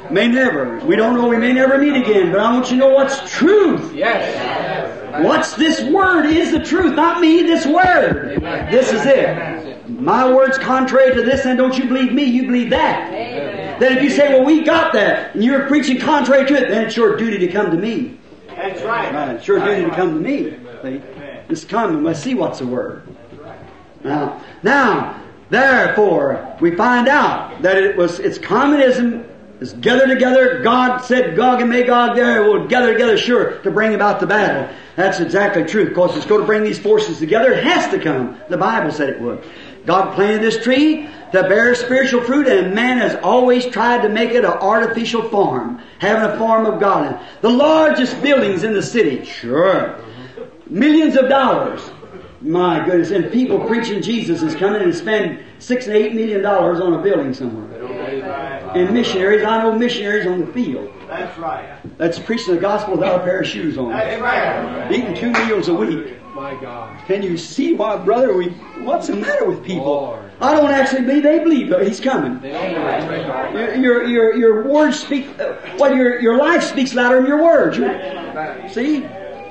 May never. We don't know. We may never meet again. But I want you to know what's truth. Yes. What's this word is the truth. Not me, this word. Amen. This is it. My word's contrary to this, and don't you believe me, you believe that. Amen. Then if you say, well, we got that, and you're preaching contrary to it, then it's your duty to come to me. That's right. Right. It's your duty to come to me. See? Just come and let's see what's the word. Now, now, therefore, we find out that it was, it's communism is gathered together. God said, Gog and Magog there will gather together, sure, to bring about the battle. That's exactly true. Of course, it's going to bring these forces together. It has to come. The Bible said it would. God planted this tree to bear spiritual fruit, and man has always tried to make it an artificial form, having a form of God in it. The largest buildings in the city, sure. Millions of dollars. My goodness. And people preaching Jesus is coming and spend six and eight million dollars on a building somewhere. And missionaries, I know missionaries on the field. That's right. That's preaching the gospel without a pair of shoes on. That's right. Eating two meals a week. My God. Can you see why, brother, we, what's the matter with people? Lord. I don't actually believe they believe, but He's coming. Your, your, your, your words speak, uh, well, your, your life speaks louder than your words. You're, see?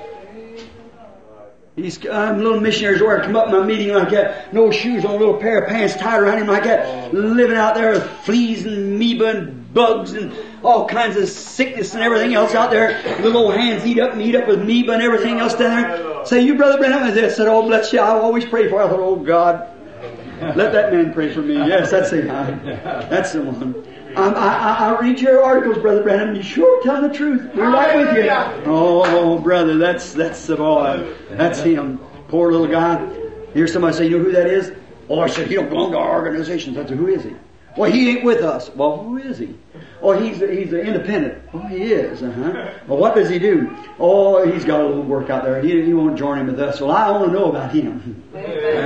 These um, little missionaries where I come up in my meeting like that, no shoes on, a little pair of pants tied around him like that, living out there with fleas and amoeba and bugs and all kinds of sickness and everything else out there. Little old hands eat up and eat up with amoeba and everything else down there. Say, you Brother Branham, I said, oh bless you, I always pray for you. I thought, oh God, let that man pray for me. Yes, that's the guy. That's the one. Um, I, I, I read your articles, Brother Branham. You sure tell the truth. We're right with you. Oh, brother, that's that's the boy. That's him. Poor little guy. Hear somebody say, you know who that is? Oh, I said, he don't belong to our organization. I said, who is he? Well, he ain't with us. Well, who is he? Oh, he's he's an independent. Oh, he is. Uh-huh. Well, what does he do? Oh, he's got a little work out there. He, he won't join him with us. Well, I want to know about him. You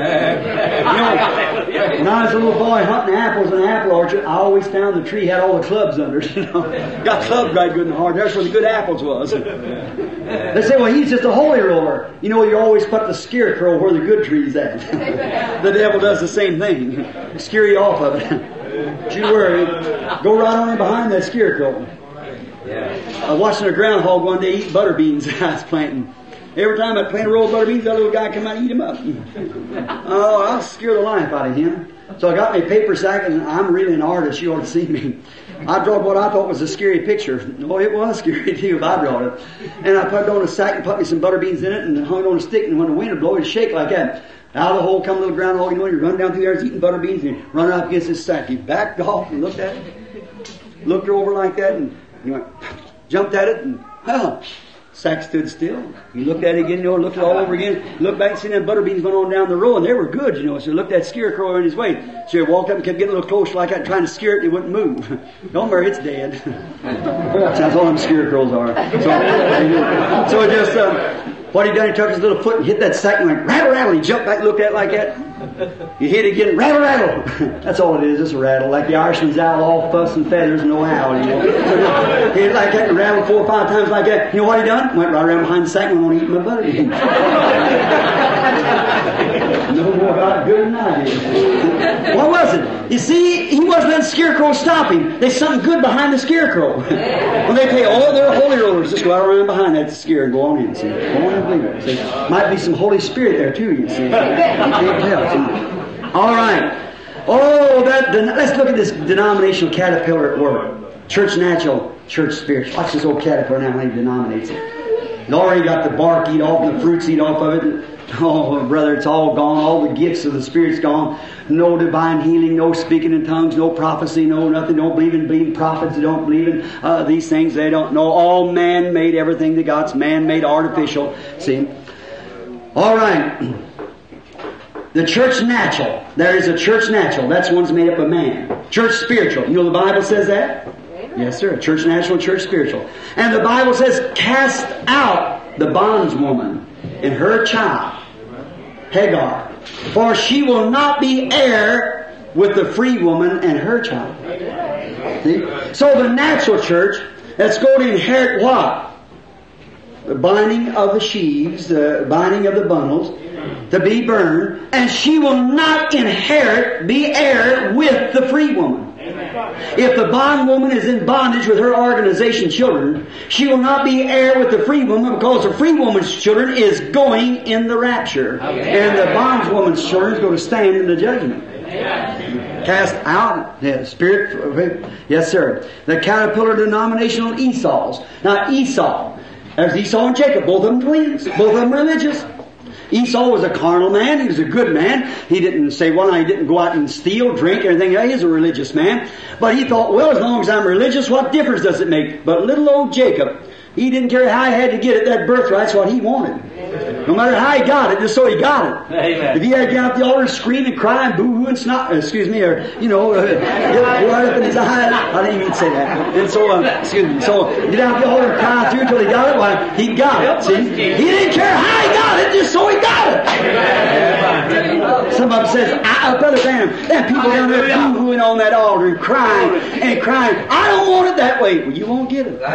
know, when I was a little boy hunting apples in an apple orchard, I always found the tree had all the clubs under it. You know, got clubbed right good and hard. That's where the good apples was. They say, well, he's just a holy roller. You know, you always put the scarecrow where the good tree's at. The devil does the same thing. Scare you off of it. Don't you worry. Go right on in behind that scarecrow. Yeah. I was watching a groundhog one day eat butter beans I was planting. Every time I'd plant a roll of butter beans, that little guy come out and eat them up. Oh, I'll scare the life out of him. So I got me a paper sack, and I'm really an artist. You ought to see me. I drawed what I thought was a scary picture. Oh, it was scary too if I drawed it. And I put it on a sack and put me some butter beans in it and hung it on a stick, and when the wind would blow, it'd shake like that. Out of the hole come a little groundhog, you know, you run down through there, he's eating butter beans, and you run up against this sack. He backed off and looked at it, looked over like that, and he went, jumped at it, and, well, sack stood still. He looked at it again, you know, looked it all over again, looked back and seen them butter beans went on down the row, and they were good, you know, so he looked at scarecrow in his way. So he walked up and kept getting a little closer like that, trying to scare it, and it wouldn't move. Don't worry, it's dead. That's all them scarecrows are. So, so it just, um, what he done, he took his little foot and hit that sack and went rattle, rattle. He jumped back and looked at it like that. He hit it again, rattle, rattle. That's all it is, it's a rattle. Like the Irishman's owl, all fuss and feathers and no howl, you know. He hit it like that and rattled four or five times like that. You know what he done? Went right around behind the sack and went on eating my butter beans. No more about good than I did. What was it? You see, he wasn't letting the scarecrow stop him. There's something good behind the scarecrow. When they tell you, oh, they're holy rollers, just go out around behind that scare and go on in, see. Go on and believe it. See. Might be some Holy Spirit there too, you see. You can't tell, see. All right. Oh, that, let's look at this denominational caterpillar at work. Church natural, church spiritual. Watch this old caterpillar now, how he denominates it. It's already got the bark eat off, the fruits eat off of it. Oh, brother, it's all gone. All the gifts of the Spirit's gone. No divine healing, no speaking in tongues, no prophecy, no nothing. Don't believe in being prophets. They don't believe in uh, these things. They don't know. All man-made, everything that God's man-made, artificial. See? All right. The church natural. There is a church natural. That's one's made up of man. Church spiritual. You know the Bible says that? Yes, sir. Church natural, church spiritual. And the Bible says, cast out the bondswoman and her child, Hagar, for she will not be heir with the free woman and her child. See? So the natural church that's going to inherit what? The binding of the sheaves, the binding of the bundles, to be burned, and she will not inherit, be heir with the free woman. If the bondwoman is in bondage with her organization children, she will not be heir with the free woman because the free woman's children is going in the rapture. And the bondwoman's children is going to stand in the judgment. Cast out the spirit. Yes, sir. The caterpillar denominational Esau's. Now Esau, there's Esau and Jacob, both of them twins, both of them religious. Esau was a carnal man. He was a good man. He didn't say, well, he didn't go out and steal, drink, everything. He was a religious man. But he thought, well, as long as I'm religious, what difference does it make? But little old Jacob, he didn't care how he had to get it. That birthright's what he wanted. No matter how he got it, just so he got it. Amen. If he had to get out the altar and scream and cry and boo-hoo and snot, excuse me, or, you know, uh, get right up in his eye. I didn't even say that. And so, uh, excuse me, so get out the altar and cry through until he got it. Well, he got it, see? He didn't care how he got it, just so he got it. Some of them says, I, uh, Brother Branham, them people down there boo-hooing on that altar and crying and crying. I don't want it that way. Well, you won't get it.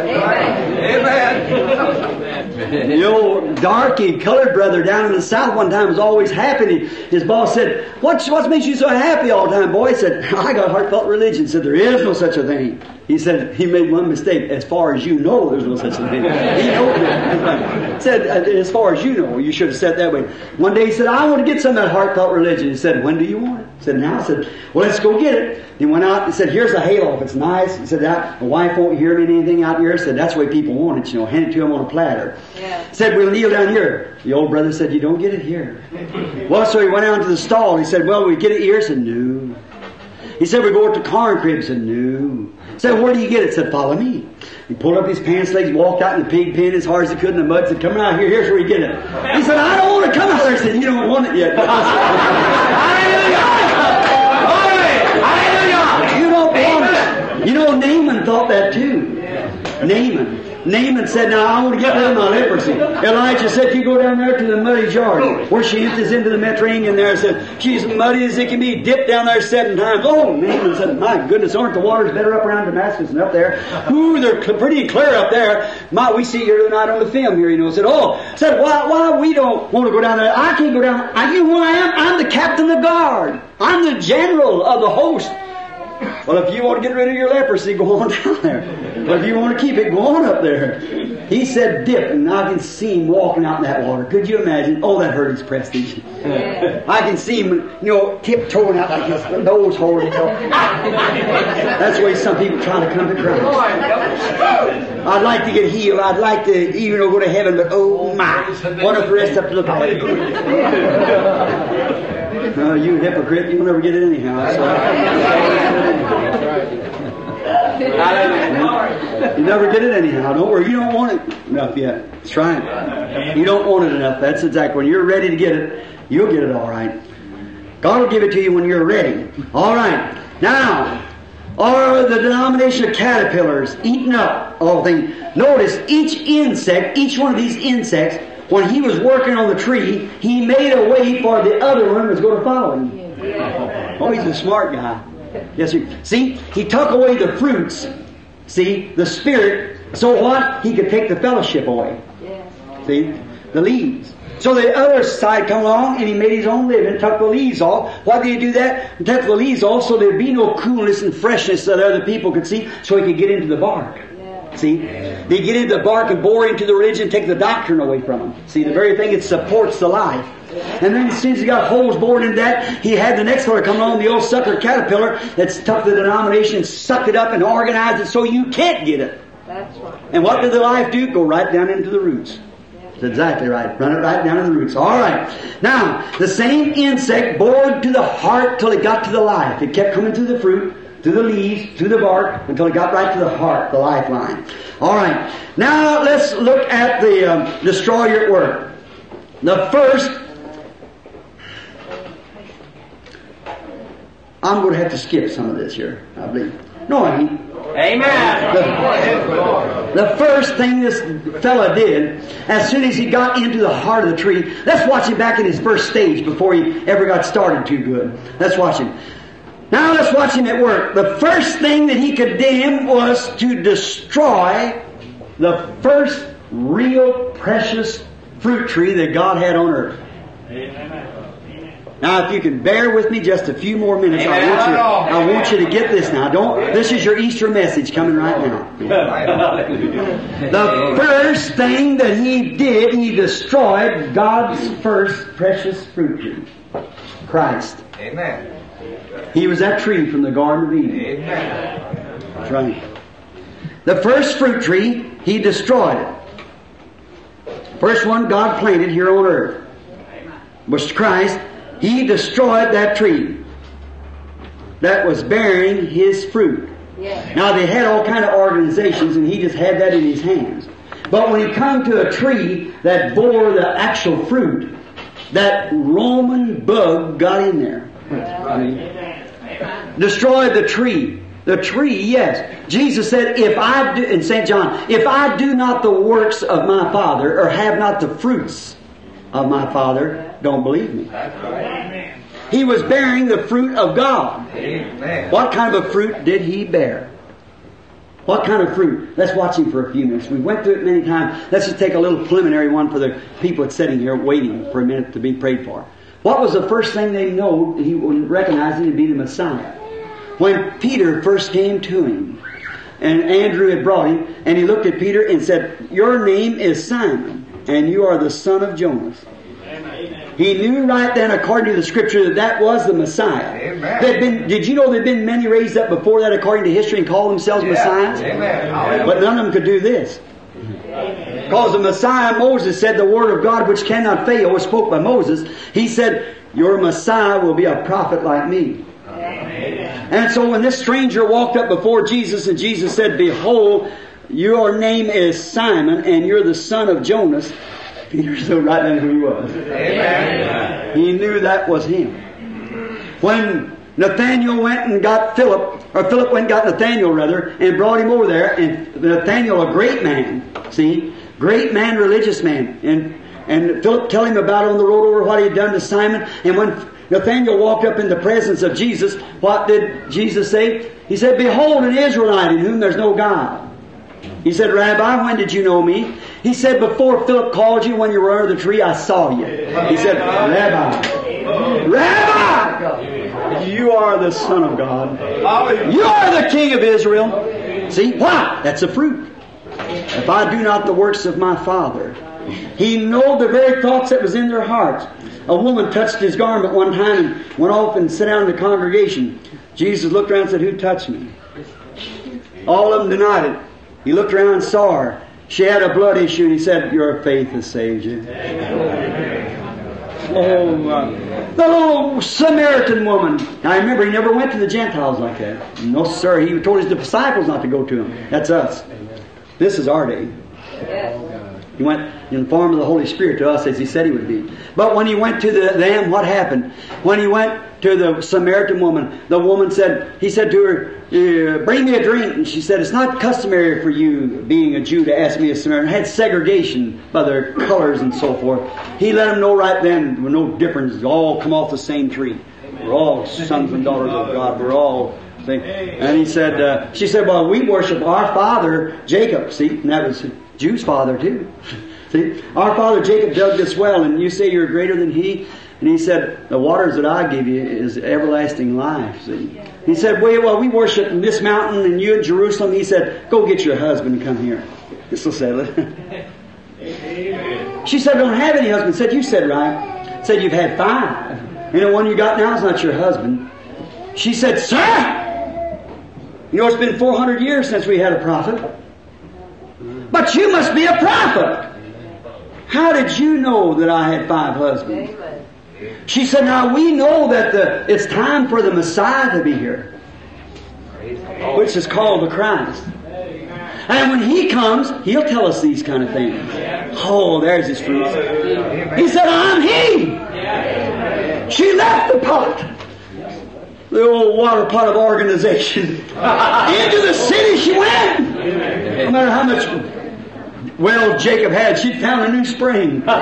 Amen. You know, darky, colored brother down in the South one time was always happy. His boss said, What's, what makes you so happy all the time, boy? He said, I got heartfelt religion. He said, there is no such a thing. He said, he made one mistake. As far as you know, there's no such a thing. He knows it. He said, as far as you know, you should have said that way. One day he said, I want to get some of that heartfelt religion. He said, when do you want it? He said, now. I said, well, let's go get it. He went out and said, here's a halo. If it's nice. He said, that my wife won't hear me anything out here. He said, that's the way people want it. You know, hand it to them on a platter. Yeah. He said, we'll kneel down here. The old brother said, you don't get it here. Well, so he went out to the stall. He said, well, we get it here. He said, no. He said, we go up to corn crib. He said, no. He said, where do you get it? He said, follow me. He pulled up his pants legs, walked out in the pig pen as hard as he could in the mud. He said, come out here. Here's where you get it. He said, I don't want to come out there. He said, you don't want it yet. Hallelujah! Hallelujah! You don't want it. You know, Naaman thought that too. Naaman. Naaman said, now I want to get rid of my leprosy. Elijah said, you go down there to the muddy Jordan, where she enters into the Mediterranean there, and said, she's muddy as it can be, dipped down there seven times. Oh, Naaman said, my goodness, aren't the waters better up around Damascus than up there? Ooh, they're pretty clear up there. My, we see here tonight on the film here, you know. Said, oh, said, why, why we don't want to go down there? I can't go down there. I, you know who I am? I'm the captain of the guard. I'm the general of the host. Well, if you want to get rid of your leprosy, go on down there. But if you want to keep it, go on up there. He said dip, and I can see him walking out in that water. Could you imagine? Oh, that hurt his prestige. Yeah. I can see him, you know, tiptoeing out like his nose hole. You know. That's the way some people try to come to Christ. I'd like to get healed. I'd like to even go to heaven, but oh my, what if the rest have to look at it? Uh, you hypocrite, you'll never get it anyhow. So. You never get it anyhow. Don't worry, you don't want it enough yet. That's right. You don't want it enough. That's exactly. When you're ready to get it, you'll get it all right. God will give it to you when you're ready. All right. Now, are the denomination of caterpillars eating up all things? Notice each insect, each one of these insects, when he was working on the tree, he made a way for the other one was going to follow him. Yeah. Oh, he's a smart guy. Yes, sir. See, he took away the fruits. See, the spirit. So what? He could take the fellowship away. Yeah. See, the leaves. So the other side come along and he made his own living, took the leaves off. Why did he do that? He took the leaves off so there'd be no coolness and freshness that other people could see, so he could get into the bark. See? They get into the bark and bore into the religion, take the doctrine away from them. See, the very thing that supports the life. And then as soon as he got holes bored in that, he had the next one come along, the old sucker caterpillar, that's took the denomination and sucked it up and organized it so you can't get it. That's right. And what did the life do? Go right down into the roots. That's exactly right. Run it right down to the roots. All right. Now, the same insect bored to the heart till it got to the life. It kept coming through the fruit, through the leaves, through the bark, until it got right to the heart, the lifeline. All right. Now let's look at the um, destroyer at work. The first, I'm going to have to skip some of this here, I believe. No, I mean. Amen. The, the first thing this fella did, as soon as he got into the heart of the tree, let's watch him back in his first stage before he ever got started too good. Let's watch him. Now let's watch him at work. The first thing that he condemned was to destroy the first real precious fruit tree that God had on earth. Amen. Now, if you can bear with me just a few more minutes, I want you, I want you to get this now. Don't. This is your Easter message coming right now. The first thing that he did, he destroyed God's first precious fruit tree, Christ. Amen. He was that tree from the Garden of Eden. Amen. That's right. The first fruit tree, he destroyed it. First one God planted here on earth was Christ. He destroyed that tree that was bearing his fruit. Yes. Now they had all kind of organizations, and he just had that in his hands. But when he come to a tree that bore the actual fruit, that Roman bug got in there. Amen. Destroyed the tree. The tree, yes. Jesus said, if I do, in Saint John, if I do not the works of my Father, or have not the fruits of my Father, don't believe me. Amen. He was bearing the fruit of God. Amen. What kind of a fruit did he bear? What kind of fruit? Let's watch him for a few minutes. We went through it many times. Let's just take a little preliminary one for the people that's sitting here waiting for a minute to be prayed for. What was the first thing they know he would recognize him to be the Messiah? When Peter first came to him, and Andrew had brought him, and he looked at Peter and said, your name is Simon, and you are the son of Jonas. Amen. He knew right then, according to the Scripture, that that was the Messiah. Amen. There'd been, did you know there had been many raised up before that, according to history, and called themselves Yeah. Messiahs? Amen. But none of them could do this. Because the Messiah, Moses said, the Word of God which cannot fail was spoke by Moses. He said, your Messiah will be a prophet like me. And so when this stranger walked up before Jesus, and Jesus said, behold, your name is Simon, and you're the son of Jonas, Peter still right then who he was. Amen. He knew that was him. When Nathaniel went and got Philip, or Philip went and got Nathaniel rather, and brought him over there, and Nathaniel, a great man, see, great man, religious man, and and Philip tell him about on the road over what he had done to Simon, and when Nathaniel walked up in the presence of Jesus, what did Jesus say? He said, behold an Israelite in whom there's no God. He said, Rabbi, when did you know me? He said, before Philip called you when you were under the tree, I saw you. He said, Rabbi, Rabbi, you are the Son of God. You are the King of Israel. See, why? That's a fruit. If I do not the works of my Father. He knew the very thoughts that was in their hearts. A woman touched his garment one time and went off and sat down in the congregation. Jesus looked around and said, who touched me? All of them denied it. He looked around and saw her. She had a blood issue, and he said, your faith has saved you. Oh, uh, the little Samaritan woman. Now, I remember he never went to the Gentiles like that. No, sir. He told his disciples not to go to them. That's us. This is our day. He went in the form of the Holy Spirit to us as he said he would be. But when he went to the, them, what happened? When he went to the Samaritan woman, the woman said, he said to her, uh, bring me a drink. And she said, it's not customary for you, being a Jew, to ask me a Samaritan. Had segregation by their colors and so forth. He let them know right then, there was no difference. We all come off the same tree. We're all sons and daughters of God. We're all... See? And he said, uh, she said, well, we worship our father, Jacob. See, and that was Jew's father too. See, our father Jacob dug this well, and you say you're greater than he. And he said, the waters that I give you is everlasting life. See? He said, well, well, we worship in this mountain, and you in Jerusalem. He said, go get your husband and come here. This will settle it. She said, I don't have any husband. Said, you said right. Said, you've had five. And the one you got now is not your husband. She said, sir! You know, it's been four hundred years since we had a prophet. But you must be a prophet. How did you know that I had five husbands? She said, now we know that the it's time for the Messiah to be here, which is called the Christ. And when He comes, He'll tell us these kind of things. Oh, there's His fruit. He said, I'm He. She left the pot. The old water pot of organization. Into the city she went. No matter how much well Jacob had, she found a new spring. Into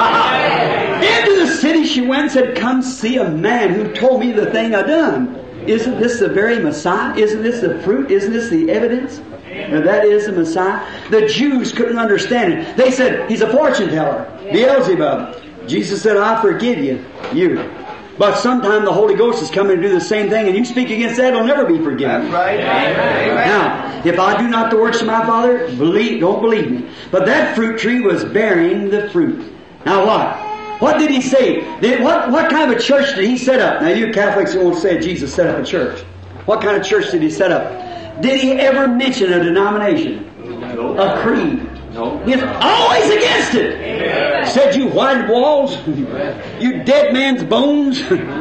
the city she went and said, come see a man who told me the thing I done. Isn't this the very Messiah? Isn't this the fruit? Isn't this the evidence that that is the Messiah? The Jews couldn't understand it. They said, he's a fortune teller. Beelzebub. Jesus said, I forgive you. You. But sometime the Holy Ghost is coming to do the same thing, and you speak against that, it'll never be forgiven. That's right. Amen. Now, if I do not the works of my Father, believe, don't believe me. But that fruit tree was bearing the fruit. Now what? What did he say? Did, what, what kind of a church did he set up? Now you Catholics won't say Jesus set up a church. What kind of church did he set up? Did he ever mention a denomination? No. A creed? No. He's always against it. Amen. Said you whited walls, you dead man's bones.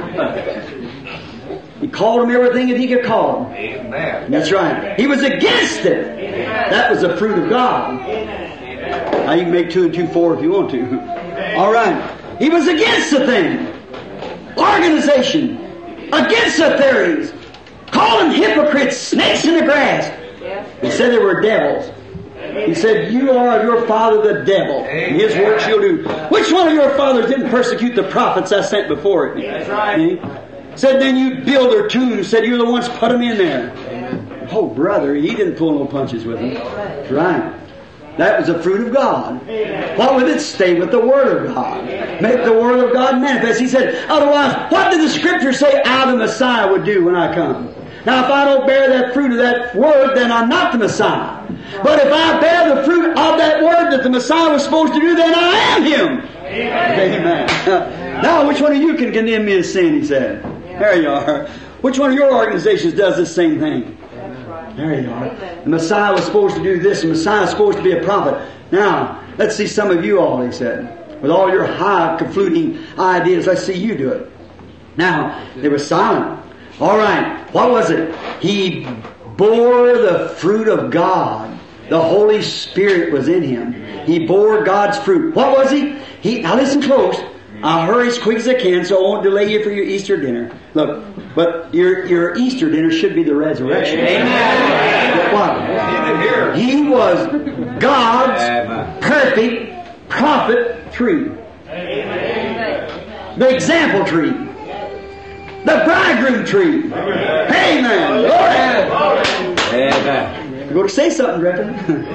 He called them everything that he could call them. Amen. That's right. He was against it. Amen. That was the fruit of God. Amen. Now you can make two and two four if you want to. Amen. All right. He was against the thing. Organization. Against the theories. Called them hypocrites, snakes in the grass. He said they were devils. He said, you are of your father the devil, and his works you'll do. Which one of your fathers didn't persecute the prophets I sent before it? That's right. Said, then you build their tombs. Said, you're the ones put them in there. Oh, brother, he didn't pull no punches with them. That's right. That was the fruit of God. What would it? Stay with the Word of God. Make the Word of God manifest. He said, otherwise, what did the Scripture say I, the Messiah, would do when I come? Now, if I don't bear that fruit of that Word, then I'm not the Messiah. But if I bear the fruit of that Word that the Messiah was supposed to do, then I am Him. Amen. Amen. Uh, now, which one of you can condemn me as sin, he said. There you are. Which one of your organizations does this same thing? There you are. The Messiah was supposed to do this. The Messiah was supposed to be a prophet. Now, let's see some of you all, he said. With all your high, confluting ideas, let's see you do it. Now, they were silent. All right. What was it? He bore the fruit of God. The Holy Spirit was in him. He bore God's fruit. What was he? He now listen close. I'll hurry as quick as I can so I won't delay you for your Easter dinner. Look, but your your Easter dinner should be the resurrection. Amen. What? He was God's perfect prophet tree. The example tree. The bridegroom tree. Amen. Lord. Amen. You're going to say something, reckon.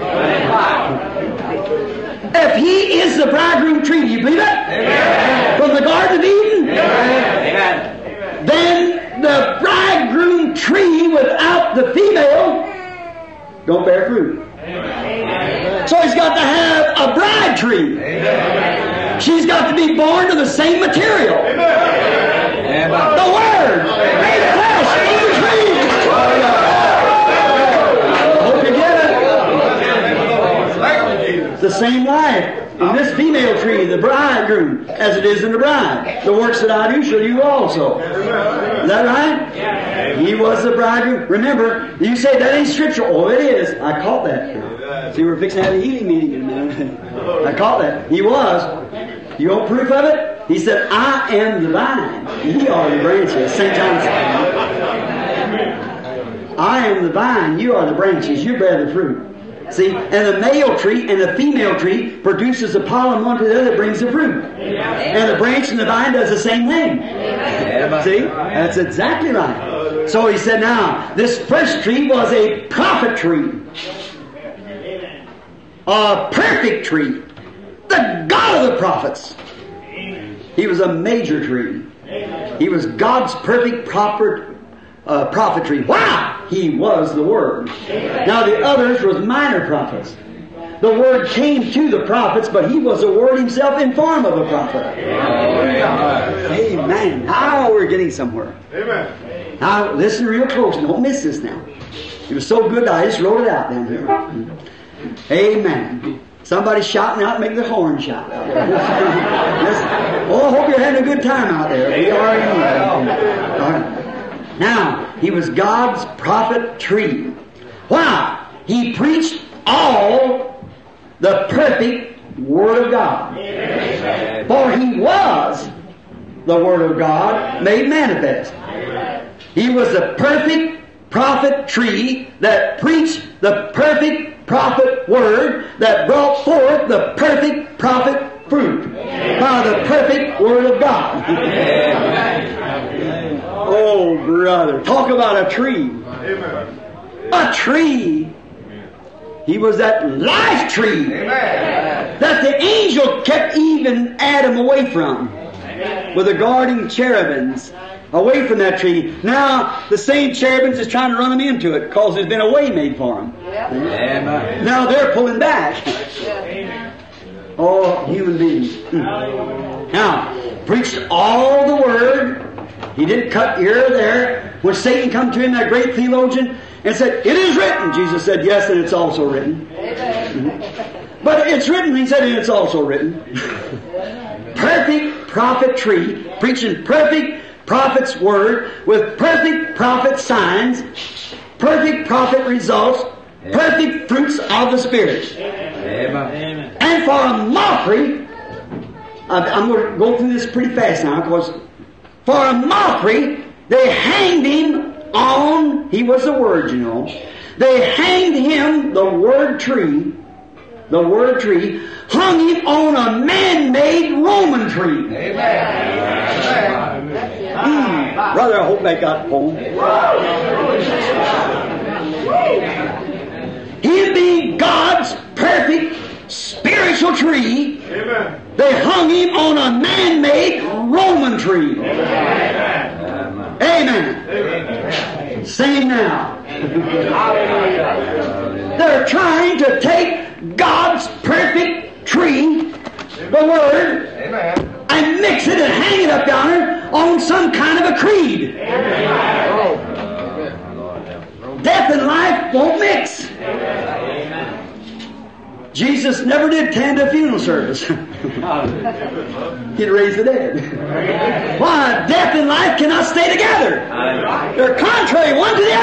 If He is the bridegroom tree, do you believe it? Amen. From the Garden of Eden? Amen. Then the bridegroom tree without the female don't bear fruit. Amen. So he's got to have a bride tree. Amen. She's got to be born to the same material. Amen. The Word made flesh in the tree. Hope you get it. It's the same life in this female tree, the bridegroom, as it is in the bride. The works that I do shall you also. Is that right? He was the bridegroom. Remember, you say that ain't scriptural. Oh, it is. I caught that. See, we're fixing to have a healing meeting in a minute. I caught that. He was. You want proof of it? He said, I am the vine. Ye are the branches. Saint John said, I am the vine. You are the branches. You bear the fruit. See, and the male tree and the female tree produces the pollen one to the other that brings the fruit. And the branch and the vine does the same thing. See? That's exactly right. So he said, now, this first tree was a prophet tree. A perfect tree. The God of the prophets. He was a major tree. He was God's perfect proper uh, prophet tree. Wow! He was the Word. Now the others was minor prophets. The Word came to the prophets, but He was the Word Himself in form of a prophet. Amen. Now we're getting somewhere. Amen. Now listen real close. Don't miss this now. It was so good I just wrote it out down here. Amen. Somebody shouting out, make the horn shout out there. Oh, I hope you're having a good time out there. We are anyway. All right. Now, he was God's prophet tree. Wow! He preached all the perfect Word of God. Amen. For He was the Word of God made manifest. He was the perfect prophet tree that preached the perfect prophet word that brought forth the perfect prophet fruit by the perfect Word of God. Amen. Oh, brother, talk about a tree. Amen. A tree. He was that life tree. Amen. That the angel kept even Adam away from. Amen. with the guarding cherubims away from that tree. Now, the same cherubims is trying to run them into it because there's been a way made for them. Amen. Now they're pulling back. Oh, human beings. Now, preached all the Word. He didn't cut here or there. When Satan come to him, that great theologian, and said, "It is written." Jesus said, "Yes, and it's also written." Mm-hmm. But it's written, he said, and it's also written. Perfect prophet tree, preaching perfect prophet's word, with perfect prophet signs, perfect prophet results, perfect fruits of the Spirit. Amen. And for a mockery, I'm going to go through this pretty fast now, because for a mockery, they hanged him on, he was the Word, you know. They hanged him, the Word tree, the Word tree, hung him on a man-made Roman tree. Amen. Mm, brother, I hope that got home. He being God's perfect spiritual tree, Amen. they hung him on a man-made Roman tree. Amen. Amen. Amen. Sing now. They're trying to take God's perfect tree, the Word, Amen. and mix it and hang it up yonder on some kind of a creed. Death and life won't mix. Jesus never did tend a funeral service. He'd raise the dead. Why? Death and life cannot stay together. They're contrary one to the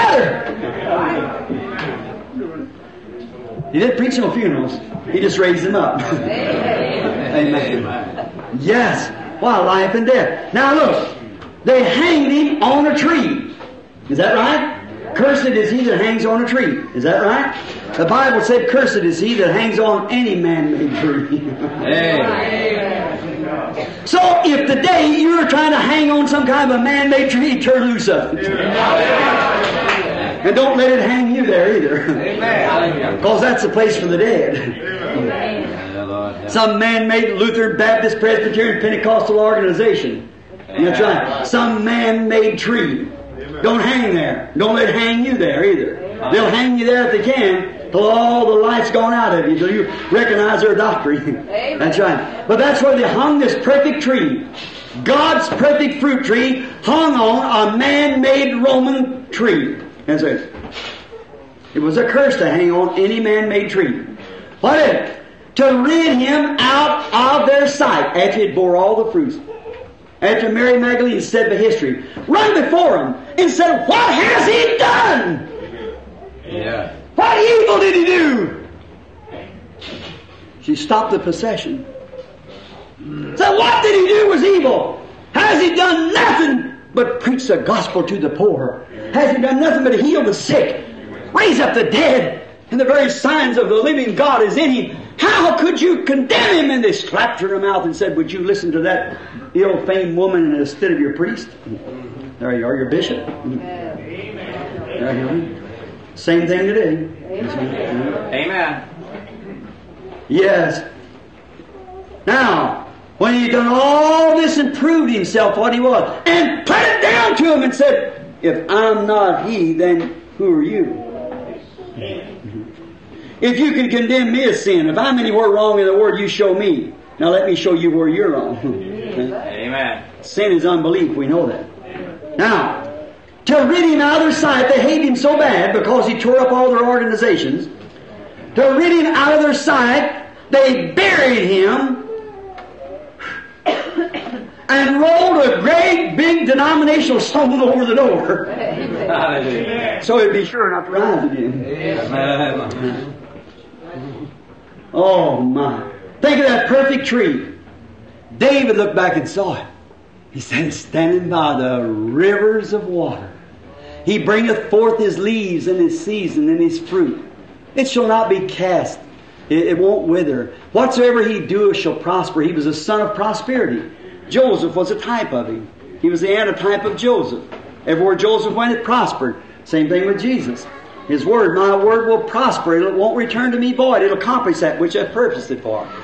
other. He didn't preach on funerals. He just raised them up. Amen. Yes. Why? Life and death. Now look. They hanged him on a tree. Is that right? Cursed is he that hangs on a tree. Is that right? The Bible said, "Cursed is he that hangs on any man-made tree." Amen. So if today you're trying to hang on some kind of a man-made tree, turn loose of it. And don't let it hang you there either. Because that's the place for the dead. Some man-made Lutheran, Baptist, Presbyterian, Pentecostal organization. That's right. Some man-made tree. Don't hang there. Don't let it hang you there either. They'll hang you there if they can till all the light's gone out of you, till you recognize their doctrine. That's right. But that's where they hung this perfect tree. God's perfect fruit tree hung on a man-made Roman tree. That's it. It was a curse to hang on any man-made tree. What is it? To rid him out of their sight after he bore all the fruits. After Mary Magdalene said the history, run before him and said, "What has he done? Yeah. What evil did he do?" She stopped the procession. Said, "What did he do was evil? Has he done nothing but preach the gospel to the poor? Has he done nothing but heal the sick, raise up the dead, and the very signs of the living God is in him? How could you condemn him?" And they slapped her in the mouth and said, "Would you listen to that ill-famed woman instead of your priest?" There you are, your bishop. There you are. Same thing today. Amen. Yes. Now, when he done all this and proved himself what he was, and put it down to him and said, "If I'm not he, then who are you? If you can condemn me as sin, if I'm anywhere wrong in the Word, you show me. Now let me show you where you're wrong." Amen. Sin is unbelief, we know that. Now, to rid him out of their sight, they hate him so bad because he tore up all their organizations. To rid him out of their sight, they buried him and rolled a great big denominational stone over the door. Hallelujah. So it'd be sure not to rise again. Amen. Oh my. Think of that perfect tree. David looked back and saw it. He said, "Standing by the rivers of water. He bringeth forth his leaves in his season and his fruit. It shall not be cast. It, it won't wither. Whatsoever he doeth shall prosper." He was a son of prosperity. Joseph was a type of him. He was the antitype of Joseph. Everywhere Joseph went, it prospered. Same thing with Jesus. His word, "My word will prosper. It won't return to me void. It'll accomplish that which I've purposed it for."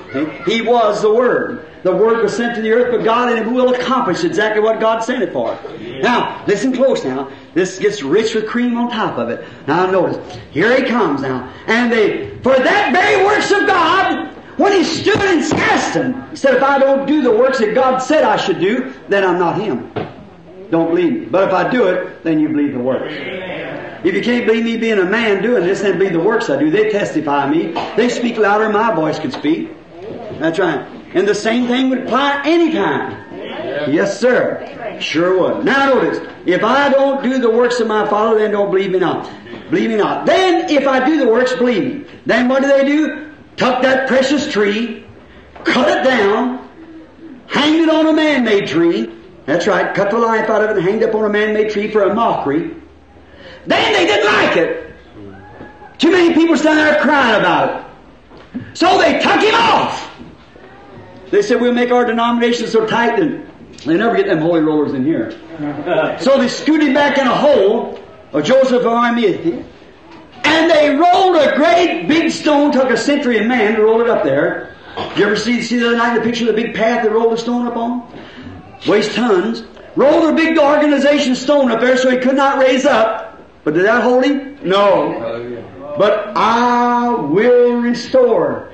He was the Word. The Word was sent to the earth, but God and it will accomplish exactly what God sent it for. Now, listen close now. This gets rich with cream on top of it. Now notice, here he comes now. And they, for that very works of God, when he stood and asked him, he said, if I don't do the works that God said I should do, then I'm not him. Don't believe me. But if I do it, then you believe the works. If you can't believe me being a man doing this, then believe the works I do. They testify me. They speak louder than my voice could speak. That's right. And the same thing would apply anytime. Yes, sir. Sure would. Now notice, if I don't do the works of my Father, then don't believe me not. Believe me not. Then, if I do the works, believe me. Then what do they do? Tuck that precious tree, cut it down, hang it on a man-made tree. That's right, cut the life out of it and hanged up on a man-made tree for a mockery. Then they didn't like it. Too many people stand there crying about it. So they took him off. They said, we'll make our denomination so tight that they never get them holy rollers in here. So they scooted him back in a hole of Joseph of Arimathea. And they rolled a great big stone, took a century of man to roll it up there. Did you ever see, see the other night the picture of the big path they rolled the stone up on? Weighs tons. Rolled a big organization stone up there so he could not raise up. But did that hold him? No. But I will restore.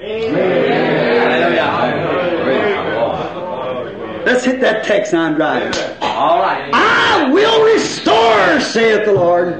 Let's hit that text I'm driving. All right. I will restore, saith the Lord.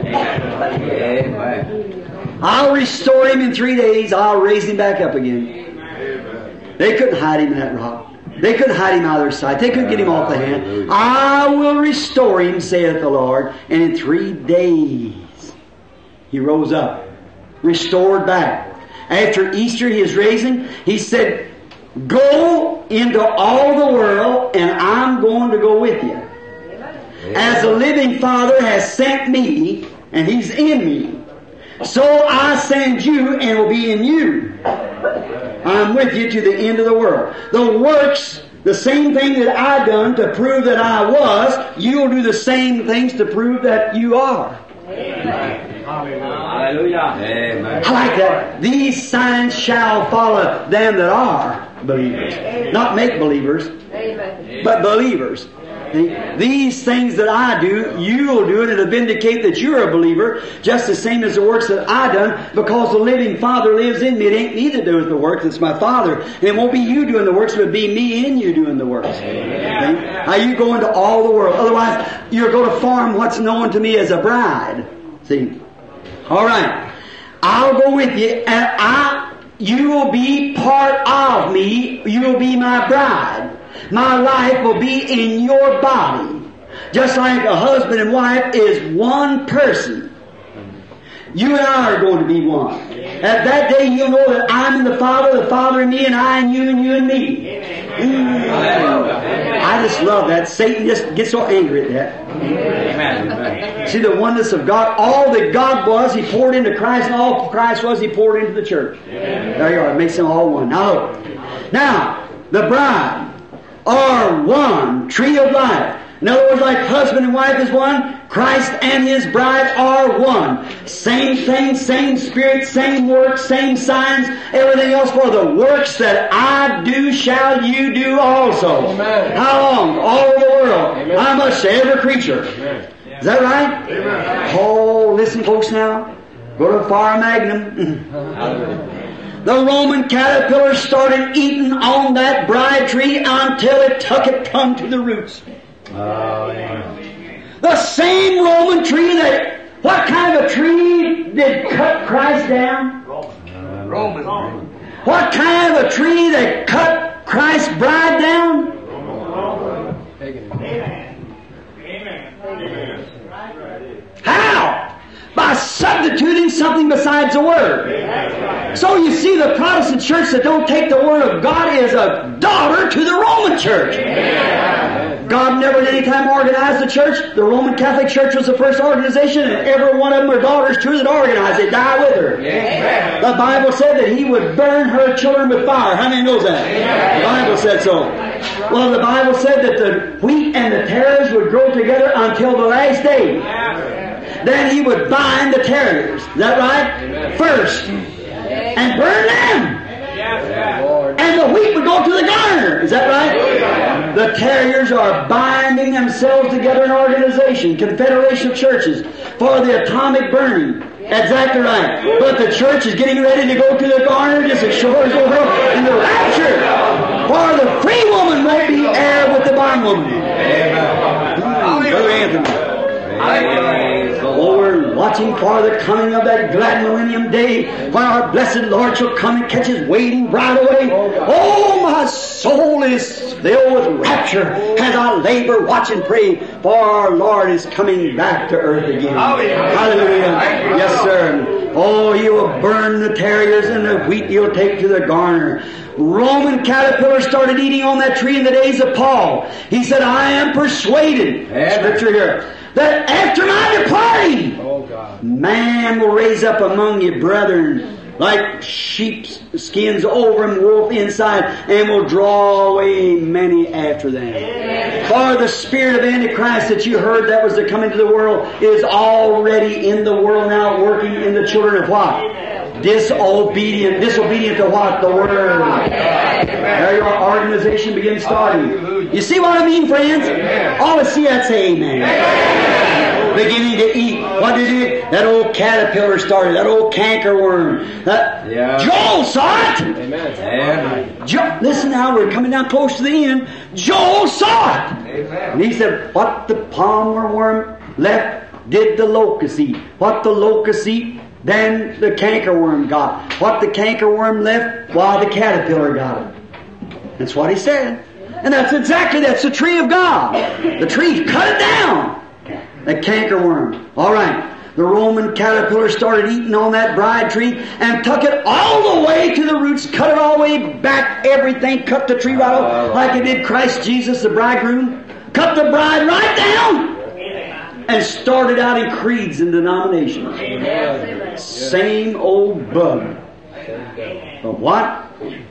Amen. I'll restore him in three days. I'll raise him back up again. They couldn't hide him in that rock. They couldn't hide him out of their sight. They couldn't get him off the hand. I will restore him, saith the Lord. And in three days he rose up, restored back. After Easter, his raising, he said, go into all the world, and I'm going to go with you. As the living Father has sent me, and he's in me, so I send you and will be in you. I'm with you to the end of the world. The works, the same thing that I done to prove that I was, you'll do the same things to prove that you are. Hallelujah. Amen. I like that. These signs shall follow them that are believers. Not make believers, but believers. These things that I do, you'll do it. It'll vindicate that you're a believer, just the same as the works that I done, because the living Father lives in me. It ain't me that doeth the works, it's my Father. And it won't be you doing the works, it'll be me in you doing the works. Now you go into all the world. Otherwise, you're going to form what's known to me as a bride. See? All right. I'll go with you, and I, you will be part of me. You will be my bride. My life will be in your body. Just like a husband and wife is one person. You and I are going to be one. At that day you'll know that I'm in the Father, the Father in me, and I in you, and you in me. Mm. I just love that. Satan just gets so angry at that. Amen. See the oneness of God. All that God was, He poured into Christ, and all Christ was, He poured into the church. There you are. It makes them all one. Now, now the bride are one, tree of life. In other words, like husband and wife is one, Christ and His bride are one. Same thing, same spirit, same work, same signs, everything else. For the works that I do shall you do also. Amen. How long? All over the world. Amen. I must say, every creature. Amen. Is that right? Amen. Oh, listen folks now. Go to Fire Magnum. The Roman caterpillar started eating on that bride tree until it took it come to the roots. Oh, yeah. The same Roman tree that, what kind of a tree did cut Christ down? Roman. Roman. What kind of a tree that cut Christ's bride down? Amen. Amen. How? By substituting something besides the Word. So you see, the Protestant church that don't take the Word of God is a daughter to the Roman church. God never at any time organized the church. The Roman Catholic Church was the first organization, and every one of them are daughters too that organized it. Die with her. The Bible said that He would burn her children with fire. How many knows that? The Bible said so. Well, the Bible said that the wheat and the tares would grow together until the last day. Then He would bind the tares. Is that right? Amen. First. And burn them. Yes, yes. and the wheat would go to the garner. Is that right? The Terriers are binding themselves together in organization, confederation of churches, for the atomic burning. Exactly right. But the church is getting ready to go to the garner just as sure as the world in the rapture. For the free woman won't be heir with the bondwoman. Amen. Brother Anthony. Oh, we're watching for the coming of that glad millennium day when our blessed Lord shall come and catch His waiting bride away. Oh, my soul is filled with rapture as I labor, watch, and pray, for our Lord is coming back to earth again. Hallelujah. Yes, sir. Oh, He will burn the Terriers and the wheat He'll take to the garner. Roman caterpillars started eating on that tree in the days of Paul. He said, I am persuaded, scripture here, that after my departing, oh God, man will raise up among you, brethren, like sheep's skins over and wolf inside, and will draw away many after them. Amen. For the spirit of Antichrist that you heard that was to come into the world is already in the world now, working in the children of what? Disobedient. Disobedient to what? The Word. There your organization begins starting. You see what I mean, friends? All to see that, say amen. Amen. Beginning to eat. What did it? That old caterpillar started. That old cankerworm. That yeah. Joel saw it. Amen. Amen. Jo- Listen now, we're coming down close to the end. Joel saw it. Amen. And he said, what the palmer worm left did the locust eat. What the locust eat, then the cankerworm got. What the cankerworm left, while the caterpillar got it. That's what he said. And that's exactly, that's the tree of God. The tree, cut it down. The cankerworm. All right. The Roman caterpillar started eating on that bride tree and took it all the way to the roots, cut it all the way back, everything, cut the tree right off, like it did Christ Jesus, the bridegroom. Cut the bride right down. And started out in creeds and denominations. Amen. Same old bug. But what?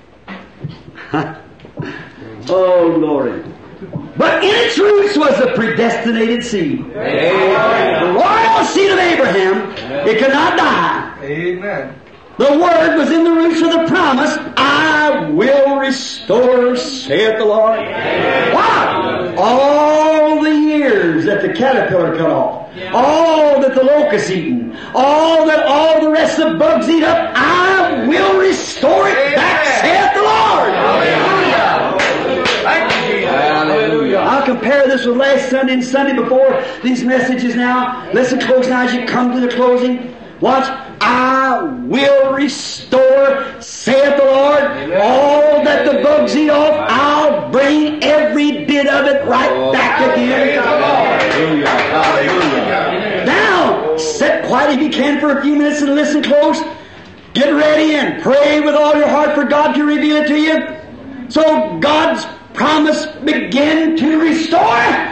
Oh, glory. But in its roots was the predestinated seed. Amen. The royal seed of Abraham. It could not die. Amen. The word was in the roots of the promise, I will restore, saith the Lord. Amen. What? All the years that the caterpillar cut off, all that the locust eaten, all that all the rest of the bugs eat up, I will restore it back, saith the Lord. Hallelujah. Hallelujah. I'll compare this with last Sunday and Sunday before these messages now. Listen close now as you come to the closing. Watch. I will restore, saith the Lord, Amen. All that the bugs eat off, I'll bring every bit of it right oh, back again. Hallelujah. Hallelujah. Now, sit quiet if you can for a few minutes and listen close. Get ready and pray with all your heart for God to reveal it to you. So God's promise begin to restore.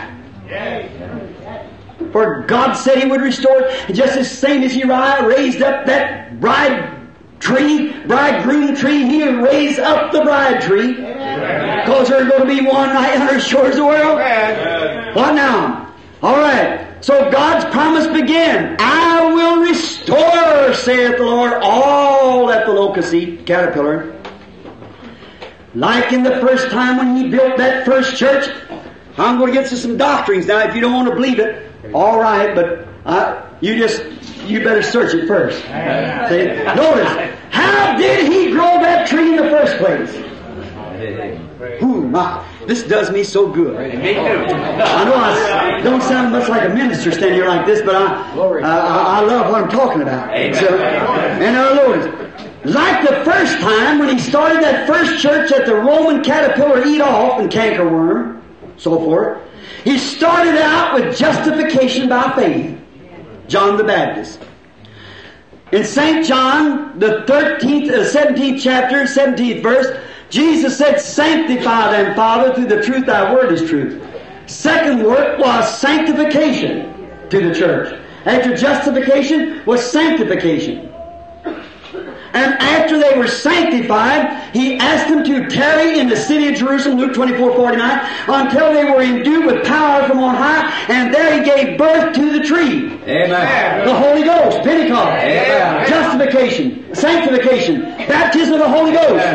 For God said He would restore it, just as same as He raised up that bride tree, bridegroom tree, He'll raise up the bride tree. Because there's going to be one right on the shores of the world. Amen. What now? All right. So God's promise began. I will restore, saith the Lord, all that the locust eat, caterpillar. Like in the first time when He built that first church. I'm going to get to some doctrines now. If you don't want to believe it, all right, but uh, you just, you better search it first. See? Notice, how did He grow that tree in the first place? Ooh, my, this does me so good. I know I don't sound much like a minister standing here like this, but I, uh, I, I love what I'm talking about. So, and now notice, like the first time when He started that first church that the Roman caterpillar eat off and cankerworm, so forth, He started out with justification by faith. John the Baptist. In Saint John, the thirteenth, uh, seventeenth chapter, seventeenth verse, Jesus said, sanctify them, Father, through the truth, thy word is truth. Second work was sanctification to the church. After justification was sanctification. And after they were sanctified, He asked them to tarry in the city of Jerusalem, Luke twenty-four forty-nine, until they were endued with power from on high, and there He gave birth to the tree. Amen. The Holy Ghost, Pentecost, Amen. Justification, sanctification, baptism of the Holy Ghost. Amen.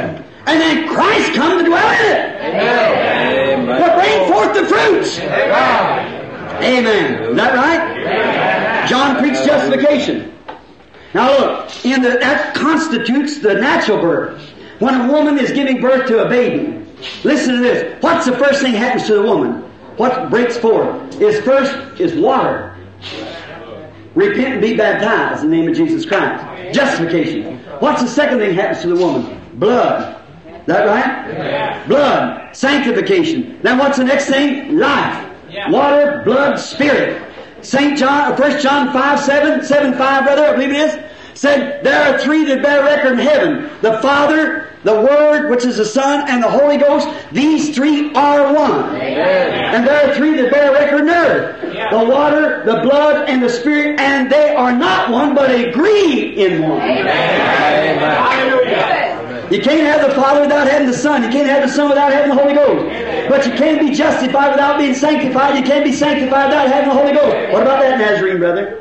And then Christ come to dwell in it. Amen. To bring forth the fruits. Amen. Amen. Is that right? John preached justification. Now look, in the, that constitutes the natural birth. When a woman is giving birth to a baby, listen to this. What's the first thing that happens to the woman? What breaks forth? Is first is water. Repent and be baptized in the name of Jesus Christ. Justification. What's the second thing that happens to the woman? Blood. Is that right? Yeah. Blood. Sanctification. Then what's the next thing? Life. Yeah. Water, blood, spirit. Saint John, First John five, seven, seven, five, brother, I believe it is, said, there are three that bear record in heaven. The Father, the Word, which is the Son, and the Holy Ghost. These three are one. Amen. And there are three that bear record in earth. Yeah. The water, the blood, and the Spirit, and they are not one, but agree in one. Amen. Hallelujah. You can't have the Father without having the Son. You can't have the Son without having the Holy Ghost. But you can't be justified without being sanctified. You can't be sanctified without having the Holy Ghost. What about that, Nazarene brother?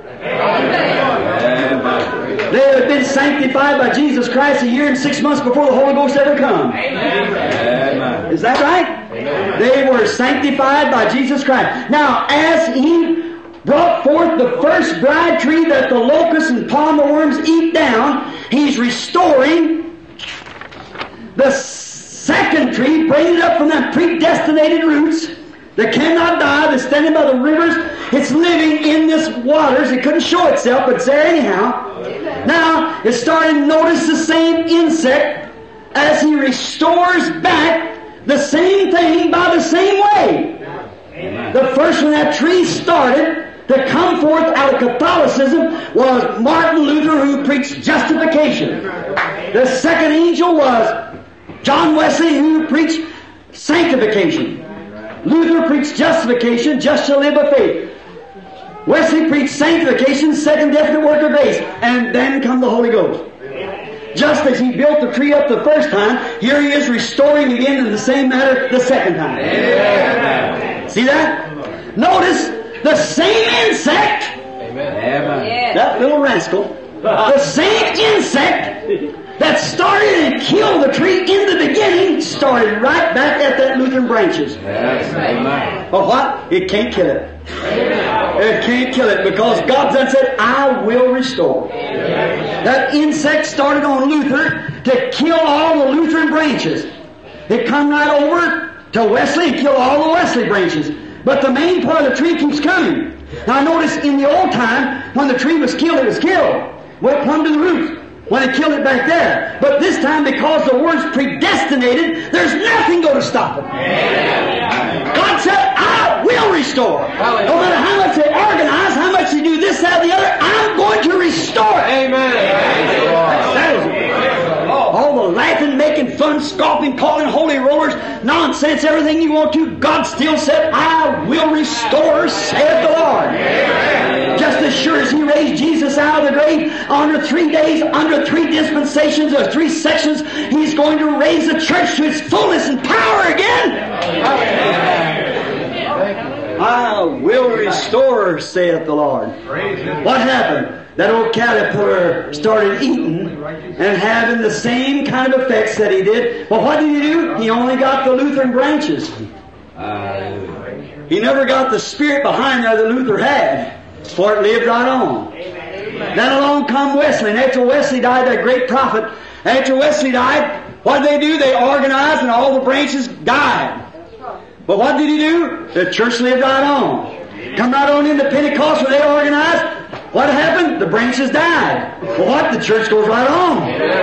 They have been sanctified by Jesus Christ a year and six months before the Holy Ghost ever come. Amen. Is that right? They were sanctified by Jesus Christ. Now, as He brought forth the first bride tree that the locusts and palmer worms eat down, He's restoring the second tree, bringing it up from them predestinated roots that cannot die, that's standing by the rivers. It's living in this waters. It couldn't show itself, but it's there anyhow. Now, it's starting to notice the same insect as He restores back the same thing by the same way. Amen. The first one that tree started to come forth out of Catholicism was Martin Luther, who preached justification. The second angel was John Wesley, who preached sanctification. Luther preached justification, just shall live by faith. Wesley preached sanctification, second definite work of grace. And then come the Holy Ghost. Just as He built the tree up the first time, here He is restoring again in the same manner the second time. Amen. See that? Notice the same insect, Amen. that little rascal, the same insect that started and killed the tree in the beginning started right back at that Lutheran branches. Yes. Amen. But what? It can't kill it. It can't kill it because God done said, I will restore. That insect started on Luther to kill all the Lutheran branches. It come right over to Wesley and kill all the Wesley branches. But the main part of the tree keeps coming. Now notice in the old time, when the tree was killed, it was killed. Well, it come to the roots when they killed it back there. But this time, because the word's predestinated, there's nothing going to stop it. God said, I will restore. No matter how much they organize, how much they do this, that, or the other, I'm going to restore it. Amen. That is it. All the laughing, making fun, scoffing, calling holy rollers, nonsense, everything you want to, God still said, I will restore, saith the Lord. Amen. Just as sure as He raised Jesus out of the grave, under three days, under three dispensations or three sections, He's going to raise the church to its fullness and power again. Amen. I will restore, saith the Lord. What happened? That old caterpillar started eating and having the same kind of effects that he did. But what did he do? He only got the Lutheran branches. He never got the spirit behind there that Luther had, for it lived right on. Then along come Wesley, and after Wesley died, that great prophet, after Wesley died, what did they do? They organized and all the branches died. But what did he do? The church lived right on. Come right on into Pentecost where they organized. What happened? The branches died. Well, what? The church goes right on.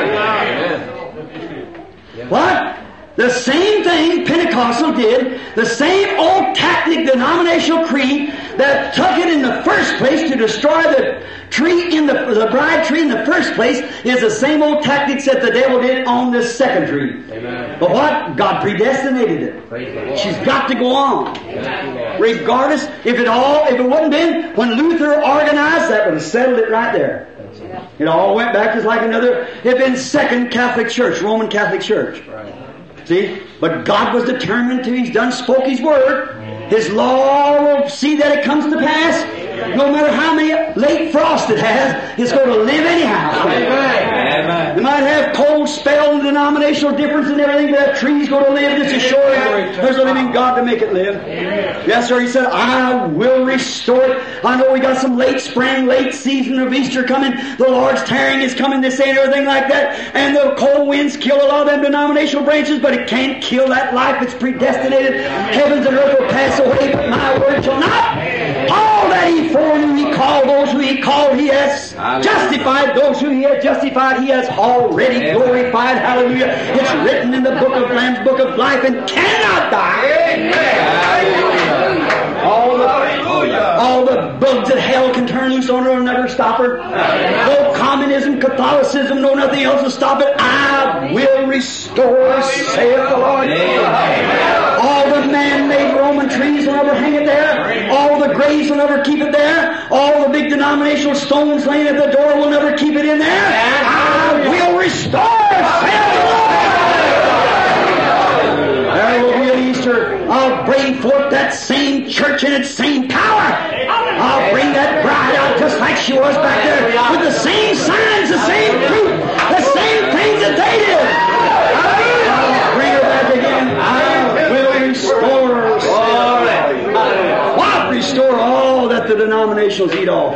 What? The same thing Pentecostal did, the same old Catholic denominational creed that took it in the first place to destroy the tree in the, the bride tree in the first place, is the same old tactics that the devil did on this second tree. Amen. But what? God predestinated it. She's got to go on. Amen. Regardless, if it all, if it wouldn't been when Luther organized, that would have settled it right there. It all went back just like another, it had been Second Catholic Church, Roman Catholic Church. Right. See? But God was determined to, He's done spoke His word. His law will see that it comes to pass. No matter how many late frost it has, it's going to live anyhow. Amen. They might have cold spell and denominational difference and everything, but that tree's going to live just as sure as there's a living God to make it live. Yes, sir. He said, I will restore it. I know we got some late spring, late season of Easter coming. The Lord's tearing is coming this day and everything like that. And the cold winds kill a lot of them denominational branches, but it can't kill that life. It's predestinated. Heavens and earth will pass away, but my word shall not. All that He foreknew, He called. Those who He called, He has justified. Those who He has justified, He has already glorified. Hallelujah. It's written in the book of Lamb's book of life and cannot die. All the, all the bugs that hell can turn loose on her will never stop her. No communism, Catholicism, no nothing else will stop it. I will restore, saith the Lord. All the man-made Roman trees will never hang it there. All the graves will never keep it there. All the big denominational stones laying at the door will never keep it in there. I will restore, saith the Lord. There will be an Easter. I'll bring forth that same church in its same power. I'll bring that bride out just like she was back there with the same signs, the same fruit, the same things that they did. I'll bring her back again. I will restore her. What? Restore all that the denominations eat off.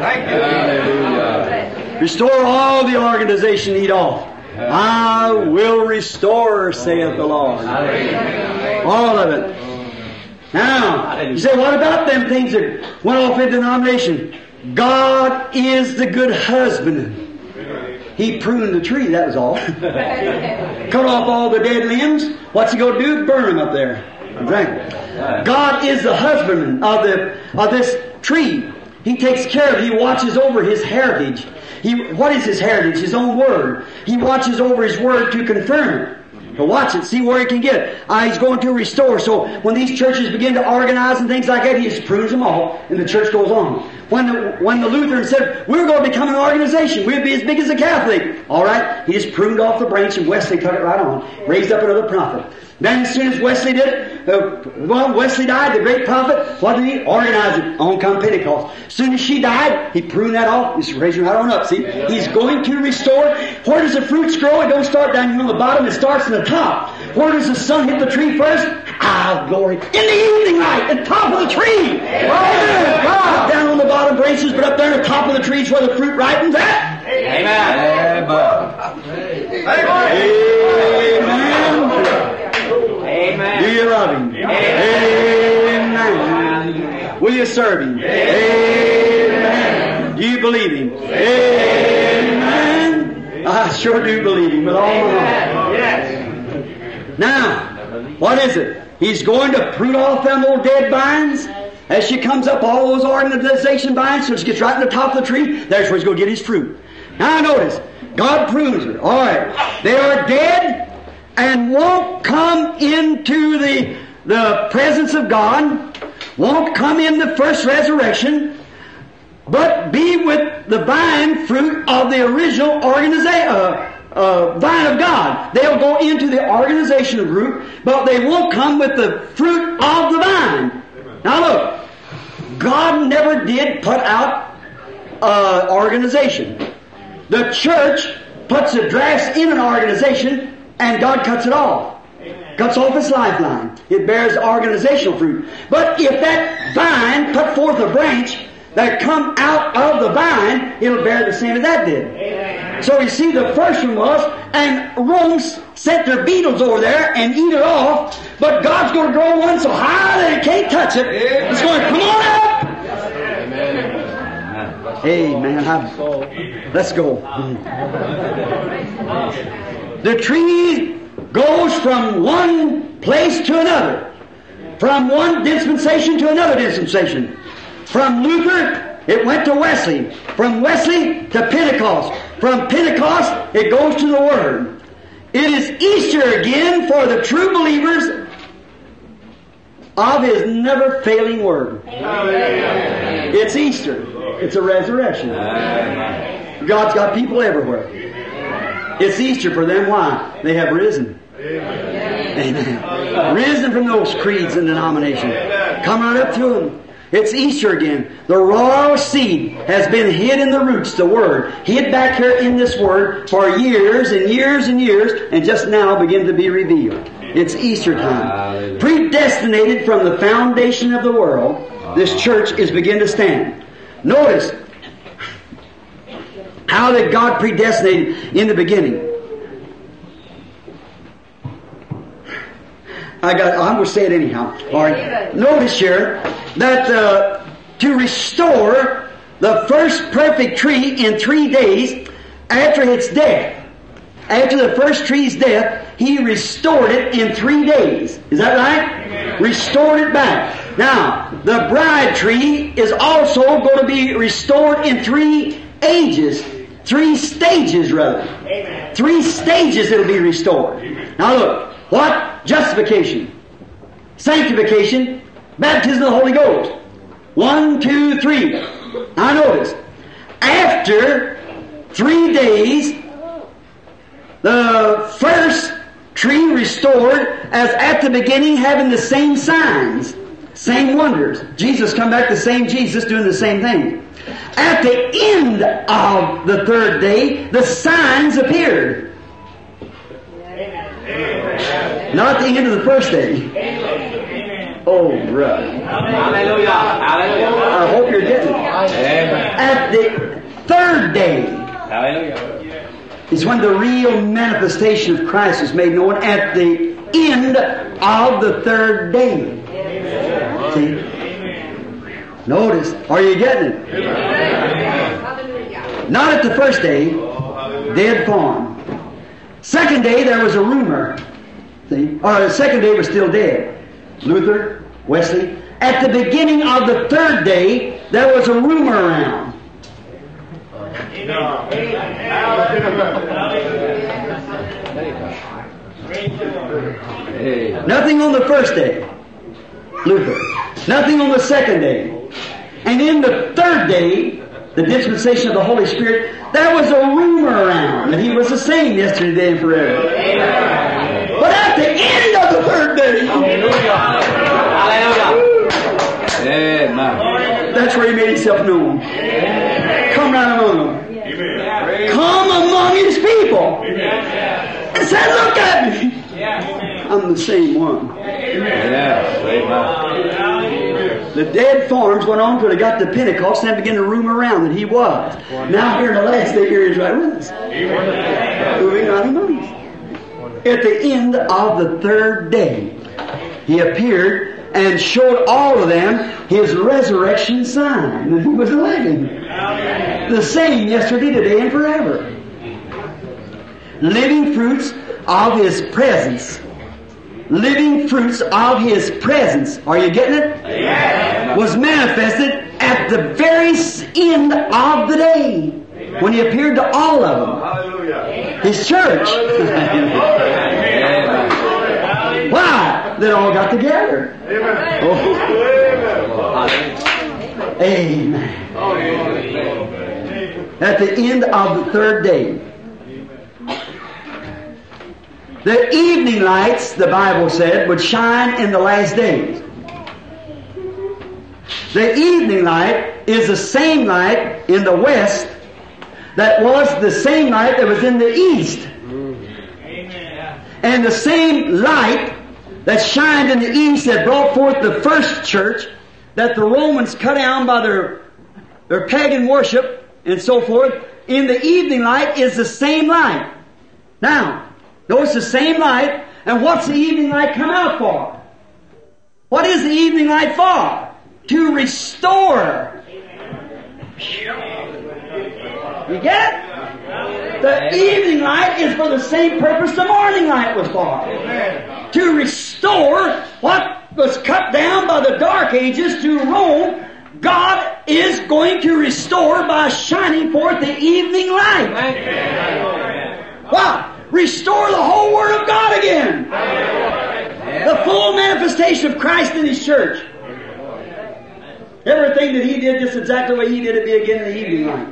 Restore all the organization eat off. I will restore, saith the Lord. All of it. Now, you say, what about them things that went off in denomination? God is the good husbandman. He pruned the tree, that was all. Cut off all the dead limbs. What's He going to do? Burn them up there. Exactly. God is the husbandman of the of this tree. He takes care of it. He watches over His heritage. He, what is His heritage? His own Word. He watches over His Word to confirm it. To watch it, see where He can get it. Uh, he's going to restore. So when these churches begin to organize and things like that, He just prunes them all, and the church goes on. When the, when the Lutherans said, we're going to become an organization, we'll be as big as the Catholic. All right, He just pruned off the branch, and Wesley took it right on. Raised up another prophet. Then as soon as Wesley did it, uh, well, Wesley died, the great prophet, what did he? Organize it. On come Pentecost. As soon as she died, he pruned that off. Just raised it right on up. See? He's going to restore. Where does the fruits grow? It don't start down here on the bottom. It starts in the top. Where does the sun hit the tree first? Ah, glory. In the evening light, at the top of the tree. Amen. God, down on the bottom branches, but up there at the top of the trees where the fruit ripens at. Amen. Amen. Amen. Do you love Him? Amen. Amen. Will you serve Him? Amen. Do you believe Him? Amen. I sure do believe Him with all my heart. Yes. Now, what is it? He's going to prune off them old dead vines. As she comes up, all those organization vines, so she gets right in the top of the tree, there's where He's going to get His fruit. Now notice, God prunes her. All right. They are dead and won't come into the, the presence of God, won't come in the first resurrection, but be with the vine fruit of the original organization, uh, uh, vine of God. They'll go into the organizational group, but they won't come with the fruit of the vine. Now look, God never did put out uh, organization. The church puts a drafts in an organization, and God cuts it off. Cuts off its lifeline. It bears organizational fruit. But if that vine put forth a branch that come out of the vine, it'll bear the same as that did. Amen. So you see, the first one was, and Rome sent their beetles over there and eat it off, but God's going to grow one so high that it can't touch it. Amen. It's going to come on up. Amen. Amen. Let's go. The tree goes from one place to another. From one dispensation to another dispensation. From Luther, it went to Wesley. From Wesley to Pentecost. From Pentecost, it goes to the Word. It is Easter again for the true believers of His never failing Word. Amen. It's Easter. It's a resurrection. Amen. God's got people everywhere. It's Easter for them. Why? They have risen. Amen. Amen. Risen from those creeds and denominations. Come right up to them. It's Easter again. The raw seed has been hid in the roots, the Word. Hid back here in this Word for years and years and years, and just now begin to be revealed. It's Easter time. Predestinated from the foundation of the world, this church is beginning to stand. Notice, how did God predestinate in the beginning? I got. I'm going to say it anyhow. All right. Notice here that uh, to restore the first perfect tree in three days after its death, after the first tree's death, He restored it in three days. Is that right? Amen. Restored it back. Now, the bride tree is also going to be restored in three ages, three stages rather. Amen. Three stages it'll be restored. Amen. Now look. What? Justification, sanctification, baptism of the Holy Ghost. One, two, three. Now notice, after three days, the first tree restored as at the beginning, having the same signs, same wonders. Jesus come back, the same Jesus doing the same thing. At the end of the third day, the signs appeared. Not the end of the first day. Oh, brother. Hallelujah. Hallelujah. I hope you're getting it. At the third day. Hallelujah. Is when the real manifestation of Christ is made known, at the end of the third day. See? Notice. Are you getting it? Not at the first day. Dead farm. Second day there was a rumor. See? Or the second day was still dead. Luther, Wesley. At the beginning of the third day, there was a rumor around. Nothing on the first day. Luther. Nothing on the second day. And in the third day, the dispensation of the Holy Spirit, there was a rumor around that He was the same yesterday, today, and forever. Amen. But at the end of the third day, Hallelujah. Amen. That's where He made Himself known. Amen. Come right among them. Amen. Come among His people. Amen. And said, look at me. Yeah. I'm the same one. Yes. Amen. The dead farms went on till they got to Pentecost and began to room around that He was. Now here in the last day, here He is right with us. Moving right among us. At the end of the third day, He appeared and showed all of them His resurrection sign, that He was living. The same yesterday, today, and forever. Living fruits of His presence. Living fruits of His presence. Are you getting it? Amen. Was manifested at the very end of the day when He appeared to all of them. Hallelujah. His church. Why? They all got together. Amen. Oh. Amen. At the end of the third day. The evening lights, the Bible said, would shine in the last days. The evening light is the same light in the west that was the same light that was in the east. And the same light that shined in the east that brought forth the first church that the Romans cut down by their, their pagan worship and so forth, in the evening light is the same light. Now, notice the same light, and what's the evening light come out for? What is the evening light for? To restore. You get it? The evening light is for the same purpose the morning light was for. To restore what was cut down by the Dark Ages to Rome. God is going to restore by shining forth the evening light. What? Restore the whole Word of God again. The full manifestation of Christ in His church. Everything that He did just exactly the way He did it be again in the evening light.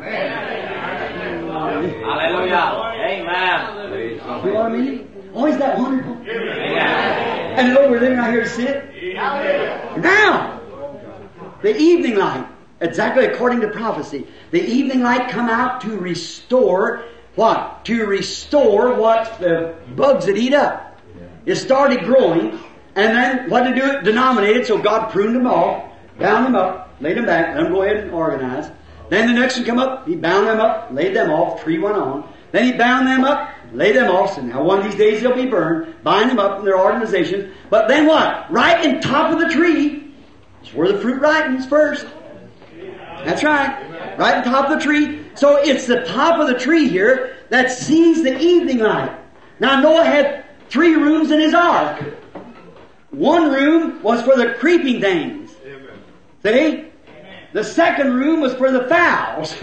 Hallelujah. Amen. You know what I mean? Oh, is that wonderful? And Lord, we're living right here to see it. Now, the evening light, exactly according to prophecy, the evening light come out to restore what? To restore what the bugs had eat up. It started growing, and then what to do? It denominated, so God pruned them off, bound them up, laid them back, let them go ahead and organize. Then the next one come up, He bound them up, laid them off, tree went on. Then He bound them up, laid them off, so now one of these days they'll be burned, bind them up in their organization. But then what? Right in top of the tree, is where the fruit ripens first. That's right. Right on top of the tree. So it's the top of the tree here that sees the evening light. Now Noah had three rooms in his ark. One room was for the creeping things. See? The second room was for the fowls.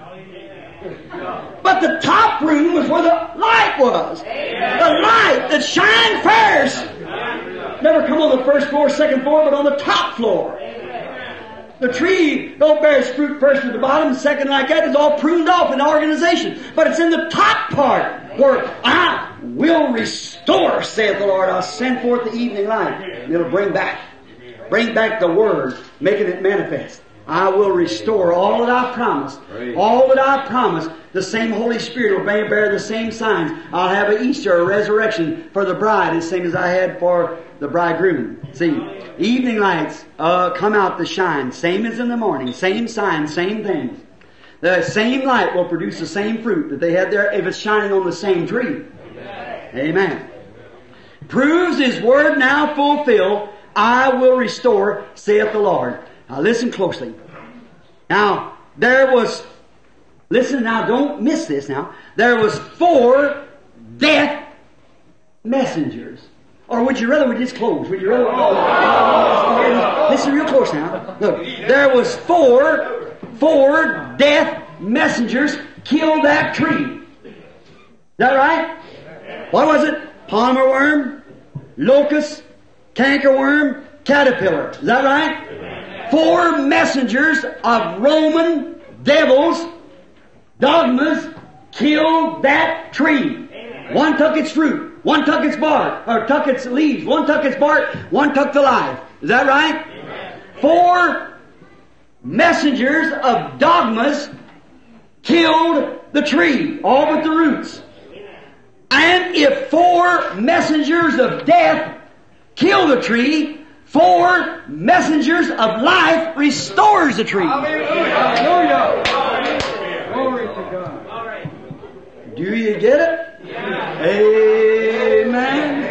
But the top room was where the light was. The light that shined first. Never come on the first floor, second floor, but on the top floor. The tree don't bear its fruit first at the bottom, second like that. It's all pruned off in organization. But it's in the top part where I will restore, saith the Lord. I'll send forth the evening light. And it'll bring back, bring back the Word, making it manifest. I will restore all that I promised. All that I promised. The same Holy Spirit will bear the same signs. I'll have an Easter, a resurrection for the bride, the same as I had for the bridegroom. See, evening lights uh, come out to shine, same as in the morning, same signs, same things. The same light will produce the same fruit that they had there if it's shining on the same tree. Amen. Amen. Proves His word now fulfilled. I will restore, saith the Lord. Now listen closely. Now, there was, listen now, don't miss this now. There was four death messengers. Or would you rather we just close? Would you rather? Oh, listen real close now. Look, there was four, four death messengers killed that tree. Is that right? What was it? Palmer worm, locust, cankerworm, caterpillar. Is that right? Four messengers of Roman devils, dogmas, killed that tree. One took its fruit. One took its bark, or took its leaves. One took its bark. One took the life. Is that right? Amen. Four messengers of dogmas killed the tree, all but the roots. And if four messengers of death kill the tree, four messengers of life restores the tree. Hallelujah. Glory to God. Do you get it? Amen.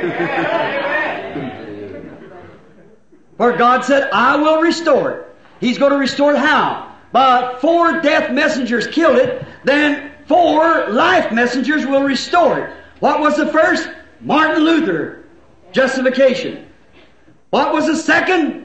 For God said, I will restore it. He's going to restore it how? But four death messengers killed it, then four life messengers will restore it. What was the first? Martin Luther, justification. What was the second?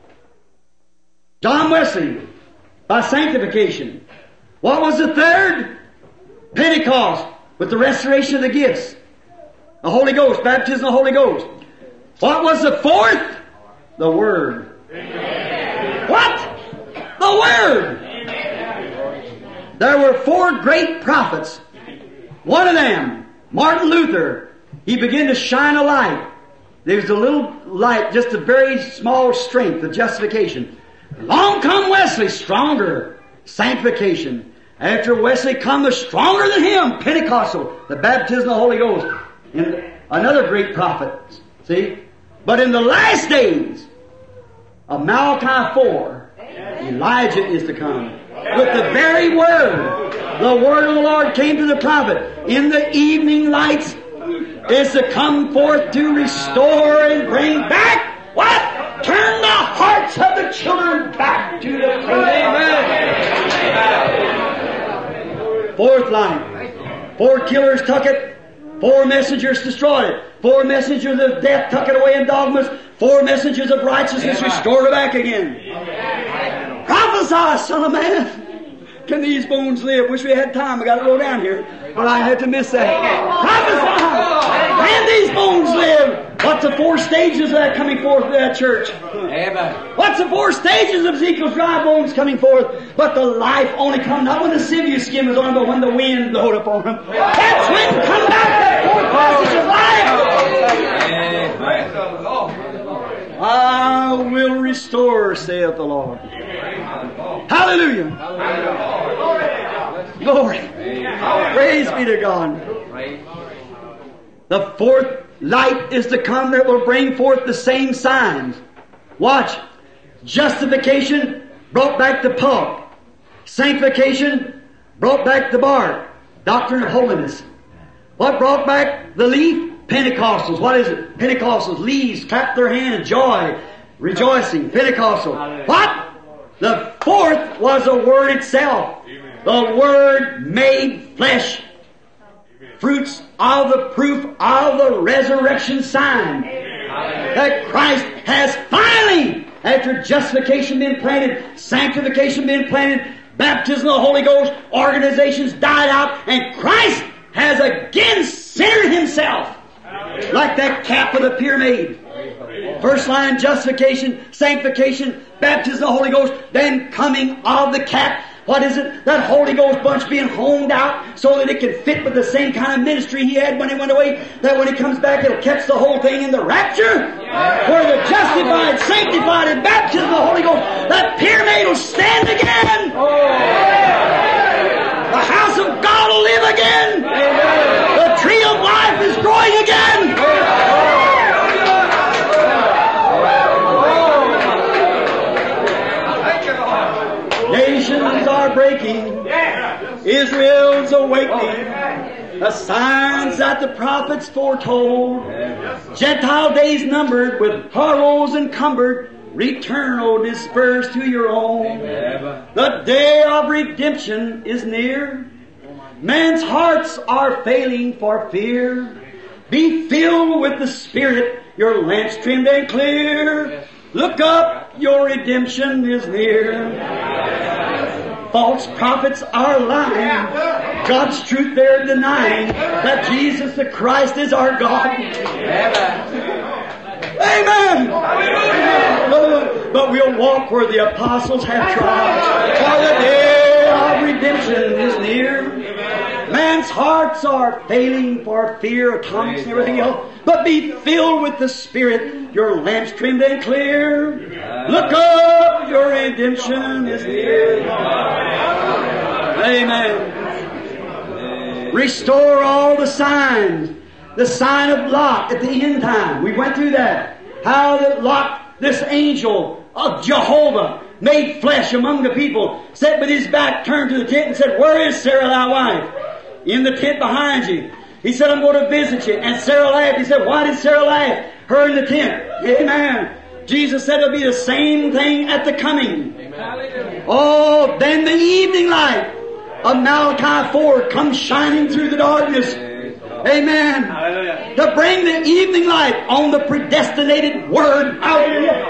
John Wesley, by sanctification. What was the third? Pentecost, with the restoration of the gifts. The Holy Ghost, baptism of the Holy Ghost. What was the fourth? The Word. Amen. What? The Word. Amen. There were four great prophets. One of them, Martin Luther, he began to shine a light. There was a little light, just a very small strength of justification. Along come Wesley, stronger, sanctification. After Wesley come, the stronger than him, Pentecostal, the baptism of the Holy Ghost. And another great prophet, see? But in the last days of Malachi four, Elijah is to come. With the very word, the word of the Lord came to the prophet. In the evening lights is to come forth to restore and bring back what? Turn the hearts of the children back to the faith. Amen. Fourth line. Four killers took it. Four messengers destroyed it. Four messengers of death took it away in dogmas. Four messengers of righteousness restored it back again. Amen. Prophesy, son of man. Can these bones live? Wish we had time. I got to go down here, but I had to miss that. Prophesy. Can these bones live? What's the four stages of that coming forth of that church? Amen. What's the four stages of Ezekiel's dry bones coming forth? But the life only come not when the sinew skin was on, but when the wind blowed upon them. That's when come back that fourth passage of life. I will restore, saith the Lord. Hallelujah. Glory. Praise be to God. The fourth light is to come that will bring forth the same signs. Watch. Justification brought back the pulp. Sanctification brought back the bark. Doctrine of holiness. What brought back the leaf? Pentecostals. What is it? Pentecostals. Leaves clap their hands. Joy. Rejoicing. Pentecostal. What? The fourth was the Word itself. The Word made flesh. Fruits of the proof of the resurrection sign. That Christ has finally, after justification been planted, sanctification been planted, baptism of the Holy Ghost, organizations died out, and Christ has again centered Himself. Like that cap of the pyramid. First line, justification, sanctification, baptism of the Holy Ghost, then coming of the cap. What is it? That Holy Ghost bunch being honed out so that it can fit with the same kind of ministry He had when He went away, that when He comes back it'll catch the whole thing in the rapture. Where the justified, sanctified, and baptism of the Holy Ghost, that pyramid will stand again. The house of God will live again. The tree of life is growing again. Nations are breaking. Israel's awakening. The signs that the prophets foretold. Gentile days numbered, with horrors encumbered. Return, O dispersed to your own. The day of redemption is near. Man's hearts are failing for fear. Be filled with the Spirit, your lamps trimmed and clear. Look up, your redemption is near. False prophets are lying. God's truth they're denying. That Jesus the Christ is our God. Amen. But we'll walk where the apostles have trod. For the day of redemption is near. Man's hearts are failing for fear, atomics and everything else. But be filled with the Spirit, your lamps trimmed and clear. Look up, your redemption is near. Amen. Restore all the signs. The sign of Lot at the end time. We went through that. How that Lot, this angel of Jehovah, made flesh among the people, sat with his back turned to the tent and said, "Where is Sarah thy wife?" In the tent behind you. He said, "I'm going to visit you." And Sarah laughed. He said, "Why did Sarah laugh?" Her in the tent. Amen. Jesus said it'll be the same thing at the coming. Amen. Oh, then the evening light of Malachi four comes shining through the darkness. Amen. Hallelujah. To bring the evening light on the predestinated Word. Hallelujah.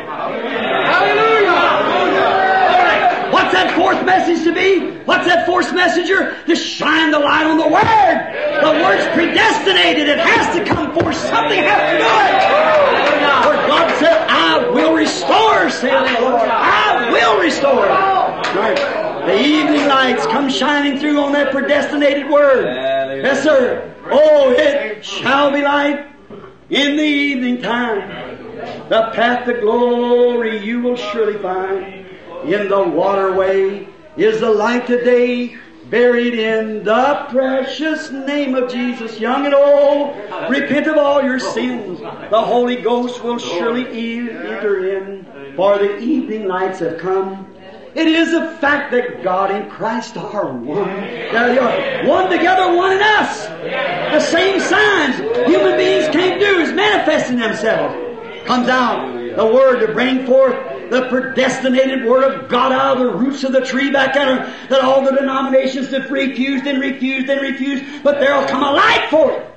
Hallelujah. What's that fourth message to be? What's that fourth messenger? To shine the light on the Word. The Word's predestinated. It has to come forth. Something has to do it. For God said, "I will restore," saith the Lord. I will restore. Right. The evening lights come shining through on that predestinated Word. Yes, sir. Oh, it shall be light in the evening time. The path to glory you will surely find. In the waterway is the light today, buried in the precious name of Jesus. Young and old, repent of all your sins. The Holy Ghost will surely enter in, for the evening lights have come. It is a fact that God and Christ are one. There they are. One together, one in us. The same signs human beings can't do is manifesting themselves. Comes out the Word to bring forth the predestinated Word of God out of the roots of the tree back at her, that all the denominations have refused and refused and refused, but there'll come a light for it.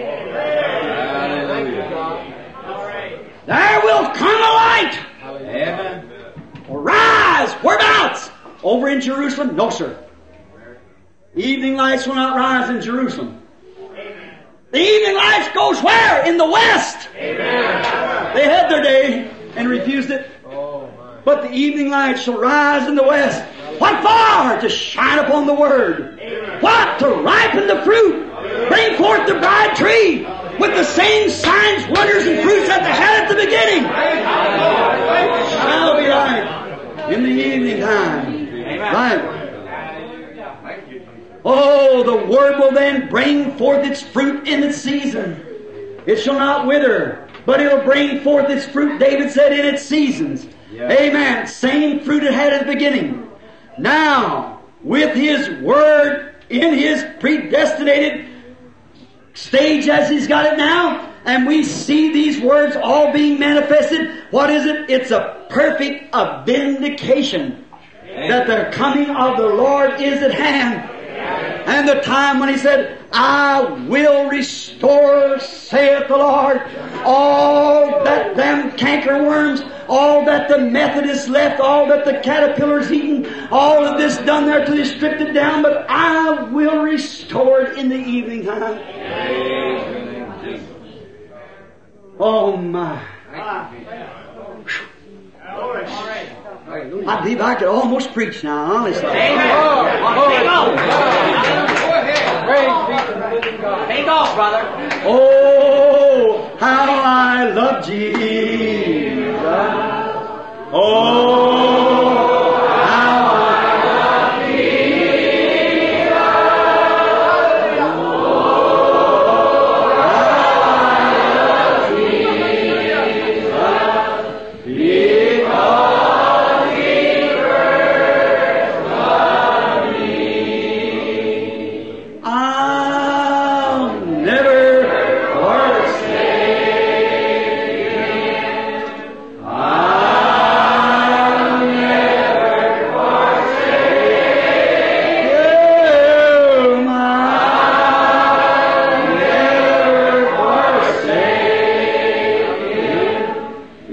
There will come a light. Amen. Rise! Whereabouts? Over in Jerusalem? No, sir. The evening lights will not rise in Jerusalem. The evening lights goes where? In the West. Amen. They had their day and refused it. But the evening light shall rise in the West. What for? To shine upon the Word. What? To ripen the fruit. Bring forth the bride tree with the same signs, wonders, and fruits that they had at the beginning. Shall be light in the evening time. Right. Oh, the Word will then bring forth its fruit in its season. It shall not wither, but it'll bring forth its fruit, David said, in its seasons. Yeah. Amen. Same fruit it had at the beginning. Now, with His Word in His predestinated stage as He's got it now, and we see these words all being manifested, what is it? It's a perfect a vindication that the coming of the Lord is at hand. And the time when He said, I will restore, saith the Lord, all that them cankerworms, all that the Methodists left, all that the caterpillars eaten, all of this done there till they stripped it down, but I will restore it in the evening time. Oh my. I believe I could almost preach now, honestly. Take off, brother. Oh, how I love Jesus. Oh, how I love Jesus. Oh, how I love Jesus. Because He first loved me. I'll never forsake Him. I'll never forsake Him. I'll never forsake Him.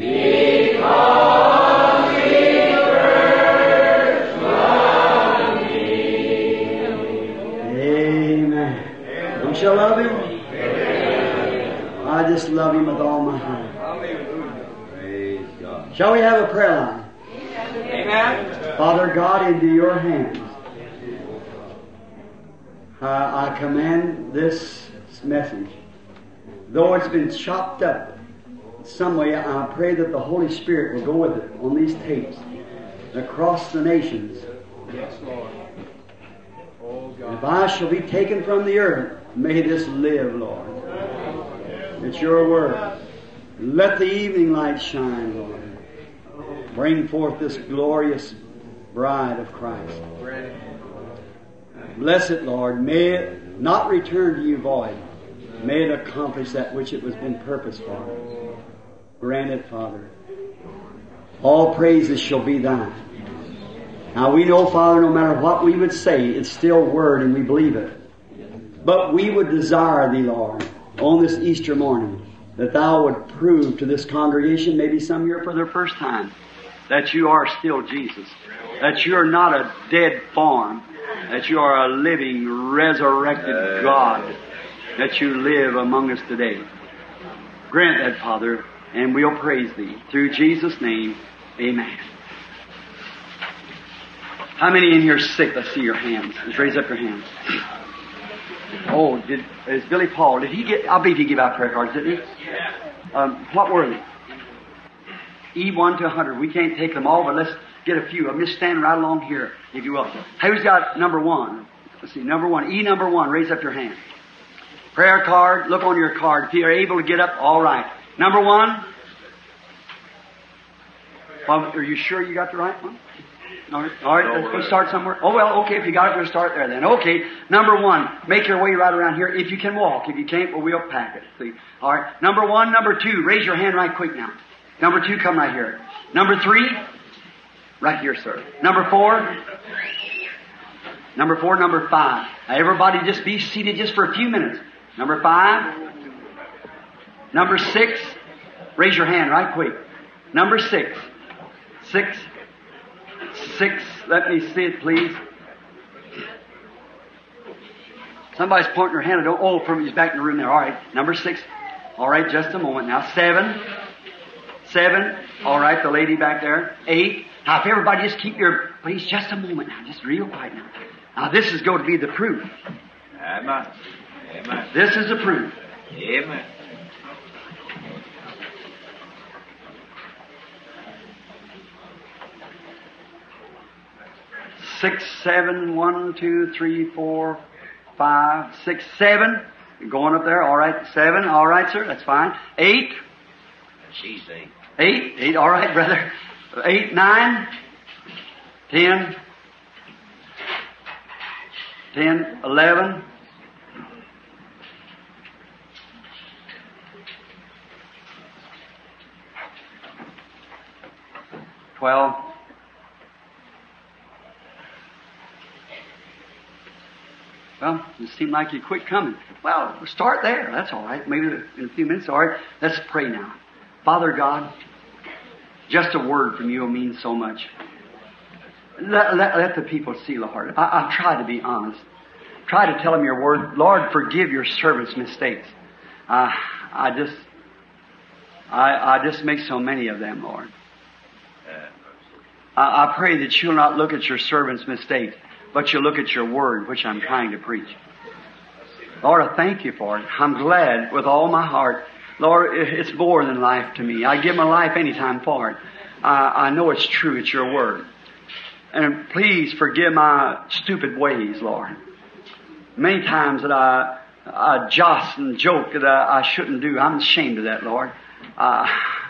Because He first loved me. Amen. Don't you love Him? I just love Him with all my heart. Praise God. Shall we have a prayer line? Amen. Father God, into your hands, uh, I command this message. Though it's been chopped up some way, I pray that the Holy Spirit will go with it on these tapes across the nations. Yes, Lord. Oh, God. If I shall be taken from the earth, may this live, Lord. It's your word. Let the evening light shine, Lord. Bring forth this glorious bride of Christ. Bless it, Lord. May it not return to you void. May it accomplish that which it was been purposed for. Grant it, Father. All praises shall be thine. Now we know, Father, no matter what we would say, it's still word and we believe it. But we would desire Thee, Lord, on this Easter morning, that Thou would prove to this congregation, maybe some here for their first time, that You are still Jesus. That You are not a dead form. That You are a living, resurrected God. That You live among us today. Grant that, Father, and we'll praise Thee. Through Jesus' name, amen. How many in here are sick? Let's see your hands. Let's raise up your hands. Oh, did is Billy Paul? Did he get? I believe he gave out prayer cards, didn't he? Um, what were they? E one to a hundred. We can't take them all, but let's get a few. I'm just standing right along here, if you will. Who's got number one? Let's see, number one. E number one. Raise up your hand. Prayer card. Look on your card. If you're able to get up, all right. Number one. Well, are you sure you got the right one? All right, all right, let's go start somewhere. Oh, well, okay, if you got it, we'll start there then. Okay, number one, make your way right around here if you can walk. If you can't, well, we'll pack it. See? All right, number one, number two, raise your hand right quick now. Number two, come right here. Number three, right here, sir. Number four, number four, number five. Now, everybody just be seated just for a few minutes. Number five, number six, raise your hand right quick. Number six, six, Six, let me see it, please. Somebody's pointing their hand. I don't, oh, from he's back in the room there. All right, number six. All right, just a moment now. Seven. Seven. All right, the lady back there. Eight. Now, if everybody just keep your, please, just a moment now. Just real quiet now. Now, this is going to be the proof. Amen. Amen. This is the proof. Amen. six, seven, one, two, three, four, five, six, seven. You're going up there, all right. Seven, all right, sir, that's fine. Eight. She's eight. Eight, eight, all right, brother. Eight, nine, ten, ten, eleven, twelve, well, it seemed like you quit coming. Well, we'll start there. That's all right. Maybe in a few minutes. All right. Let's pray now. Father God, just a word from you will mean so much. Let, let, let the people see, Lord. I, I've tried to be honest. Try to tell them your word. Lord, forgive your servants' mistakes. Uh, I just, I, I just make so many of them, Lord. I, I pray that you'll not look at your servants' mistakes, but you'll look at your word, which I'm trying to preach. Lord, I thank you for it. I'm glad with all my heart. Lord, it's more than life to me. I give my life anytime for it. I, I know it's true. It's your word. And please forgive my stupid ways, Lord. Many times that I, I joss and joke that I, I shouldn't do. I'm ashamed of that, Lord. Uh,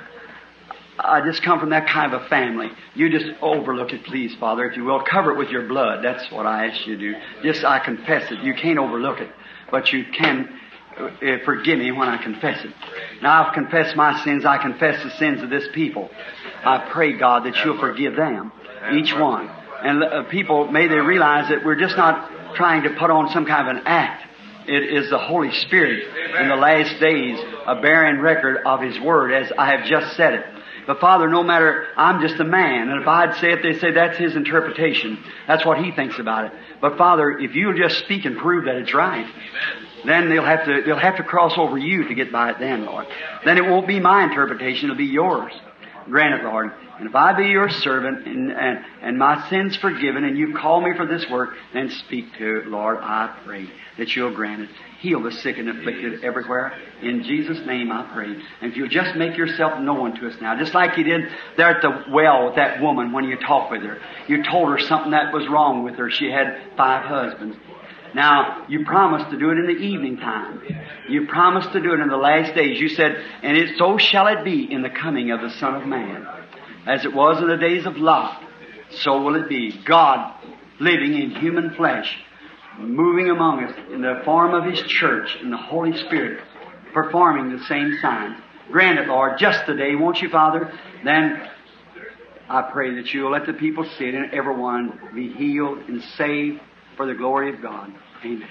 I just come from that kind of a family. You just overlook it, please, Father, if you will. Cover it with your blood. That's what I ask you to do. Just, I confess it. You can't overlook it, but you can uh, forgive me when I confess it. Now I've confessed my sins. I confess the sins of this people. I pray, God, that you'll forgive them, each one. And uh, people, may they realize that we're just not trying to put on some kind of an act. It is the Holy Spirit in the last days, a bearing record of His Word, as I have just said it. But Father, no matter, I'm just a man, and if I'd say it, they say that's his interpretation. That's what he thinks about it. But Father, if you'll just speak and prove that it's right, then they'll have to, they'll have to cross over you to get by it then, Lord. Then it won't be my interpretation, it'll be yours. Grant it, Lord. And if I be your servant and, and, and my sins forgiven and you call me for this work, then speak to it, Lord. I pray that you'll grant it. Heal the sick and afflicted everywhere. In Jesus' name I pray. And if you'll just make yourself known to us now, just like you did there at the well with that woman when you talked with her. You told her something that was wrong with her. She had five husbands. Now, you promised to do it in the evening time. You promised to do it in the last days. You said, and it so shall it be in the coming of the Son of Man. As it was in the days of Lot, so will it be. God living in human flesh, moving among us in the form of His church, in the Holy Spirit, performing the same signs. Grant it, Lord, just today, won't you, Father? Then I pray that you'll let the people see it and everyone be healed and saved for the glory of God. Amen.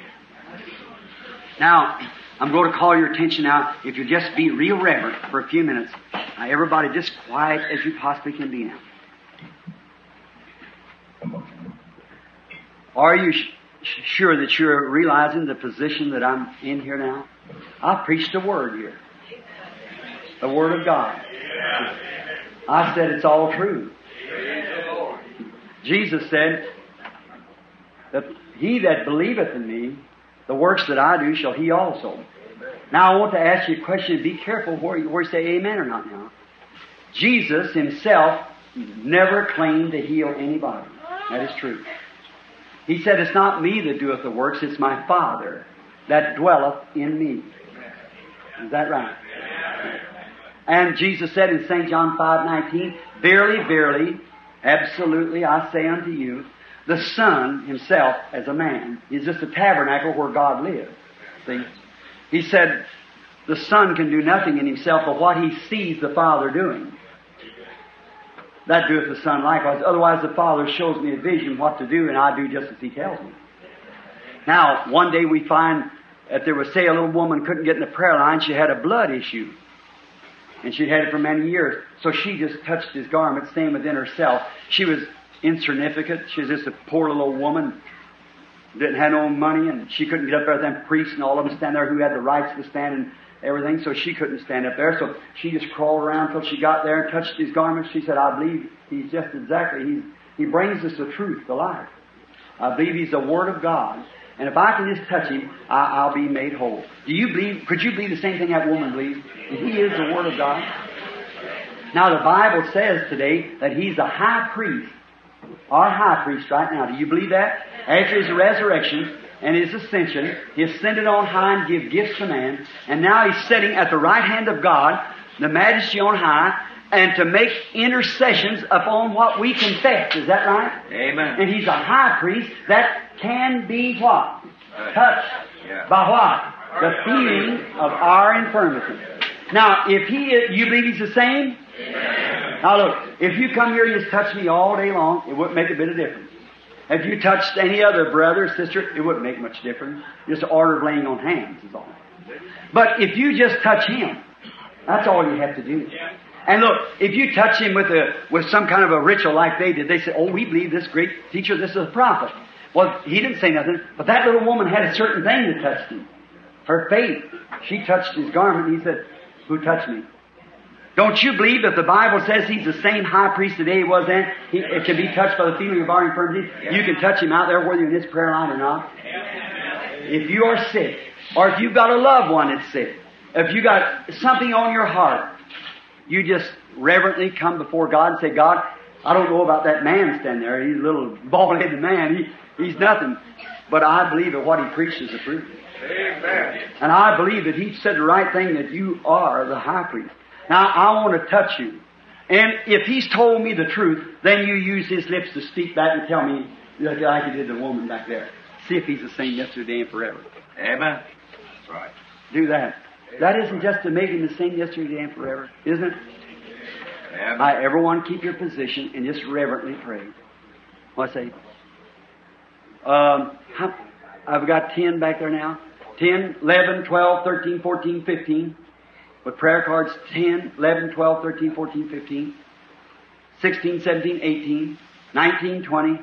Now, I'm going to call your attention now, if you just be real reverent for a few minutes. Now, everybody just quiet as you possibly can be now. Are you sh- sure that you're realizing the position that I'm in here now? I preached a word here. The Word of God. I said it's all true. Jesus said that he that believeth in me, the works that I do shall he also. Now I want to ask you a question. Be careful where you, where you say amen or not now. Jesus himself never claimed to heal anybody. That is true. He said, it's not me that doeth the works, it's my Father that dwelleth in me. Is that right? And Jesus said in Saint John five nineteen, verily, verily, absolutely, I say unto you, the Son himself as a man is just a tabernacle where God lives. See? He said, the Son can do nothing in himself but what he sees the Father doing. That doeth the Son likewise. Otherwise the Father shows me a vision what to do and I do just as he tells me. Now, one day we find that there was, say, a little woman couldn't get in the prayer line. She had a blood issue. And she'd had it for many years. So she just touched his garment, staying within herself. She was insignificant. She was just a poor little old woman. Didn't have no money, and she couldn't get up there with them priests and all of them stand there who had the rights to stand and everything, so she couldn't stand up there. So she just crawled around till she got there and touched his garments. She said, I believe he's just exactly, he's, he brings us the truth, the life. I believe he's the Word of God. And if I can just touch him, I, I'll be made whole. Do you believe, could you believe the same thing that woman believes? That he is the Word of God? Now the Bible says today that he's the high priest Our high priest right now. Do you believe that? After his resurrection and his ascension, he ascended on high and gave gifts to man, and now he's sitting at the right hand of God, the majesty on high, and to make intercessions upon what we confess. Is that right? Amen. And he's a high priest that can be what? Touched. Yeah. By what? The feeling of our infirmity. Now, if he is, you believe he's the same? Now look, if you come here and just touch me all day long, it wouldn't make a bit of difference. If you touched any other brother or sister, it wouldn't make much difference. Just an order of laying on hands is all. But if you just touch him, that's all you have to do. And look, if you touch him with a with some kind of a ritual like they did, they say, oh, we believe this great teacher, this is a prophet. Well, he didn't say nothing, but that little woman had a certain thing that touched him. Her faith. She touched his garment, and he said, who touched me? Don't you believe that the Bible says he's the same high priest today he was then? He it can be touched by the feeling of our infirmities. You can touch him out there whether you're in this prayer line or not. If you are sick, or if you've got a loved one that's sick, if you got something on your heart, you just reverently come before God and say, God, I don't know about that man standing there. He's a little bald-headed man. He, he's nothing. But I believe that what he preaches is the truth. Amen. And I believe that he said the right thing, that you are the high priest. Now, I want to touch you. And if he's told me the truth, then you use his lips to speak back and tell me, like you did the woman back there. See if he's the same yesterday and forever. Amen. That's right. Do that. That isn't just to make him the same yesterday and forever, isn't it? Amen. I, everyone keep your position and just reverently pray. What I say? Um, how, I've got ten back there now. ten, eleven, twelve, thirteen, fourteen, fifteen. With prayer cards ten, eleven, twelve, thirteen, fourteen, fifteen, sixteen, seventeen, eighteen, nineteen, twenty,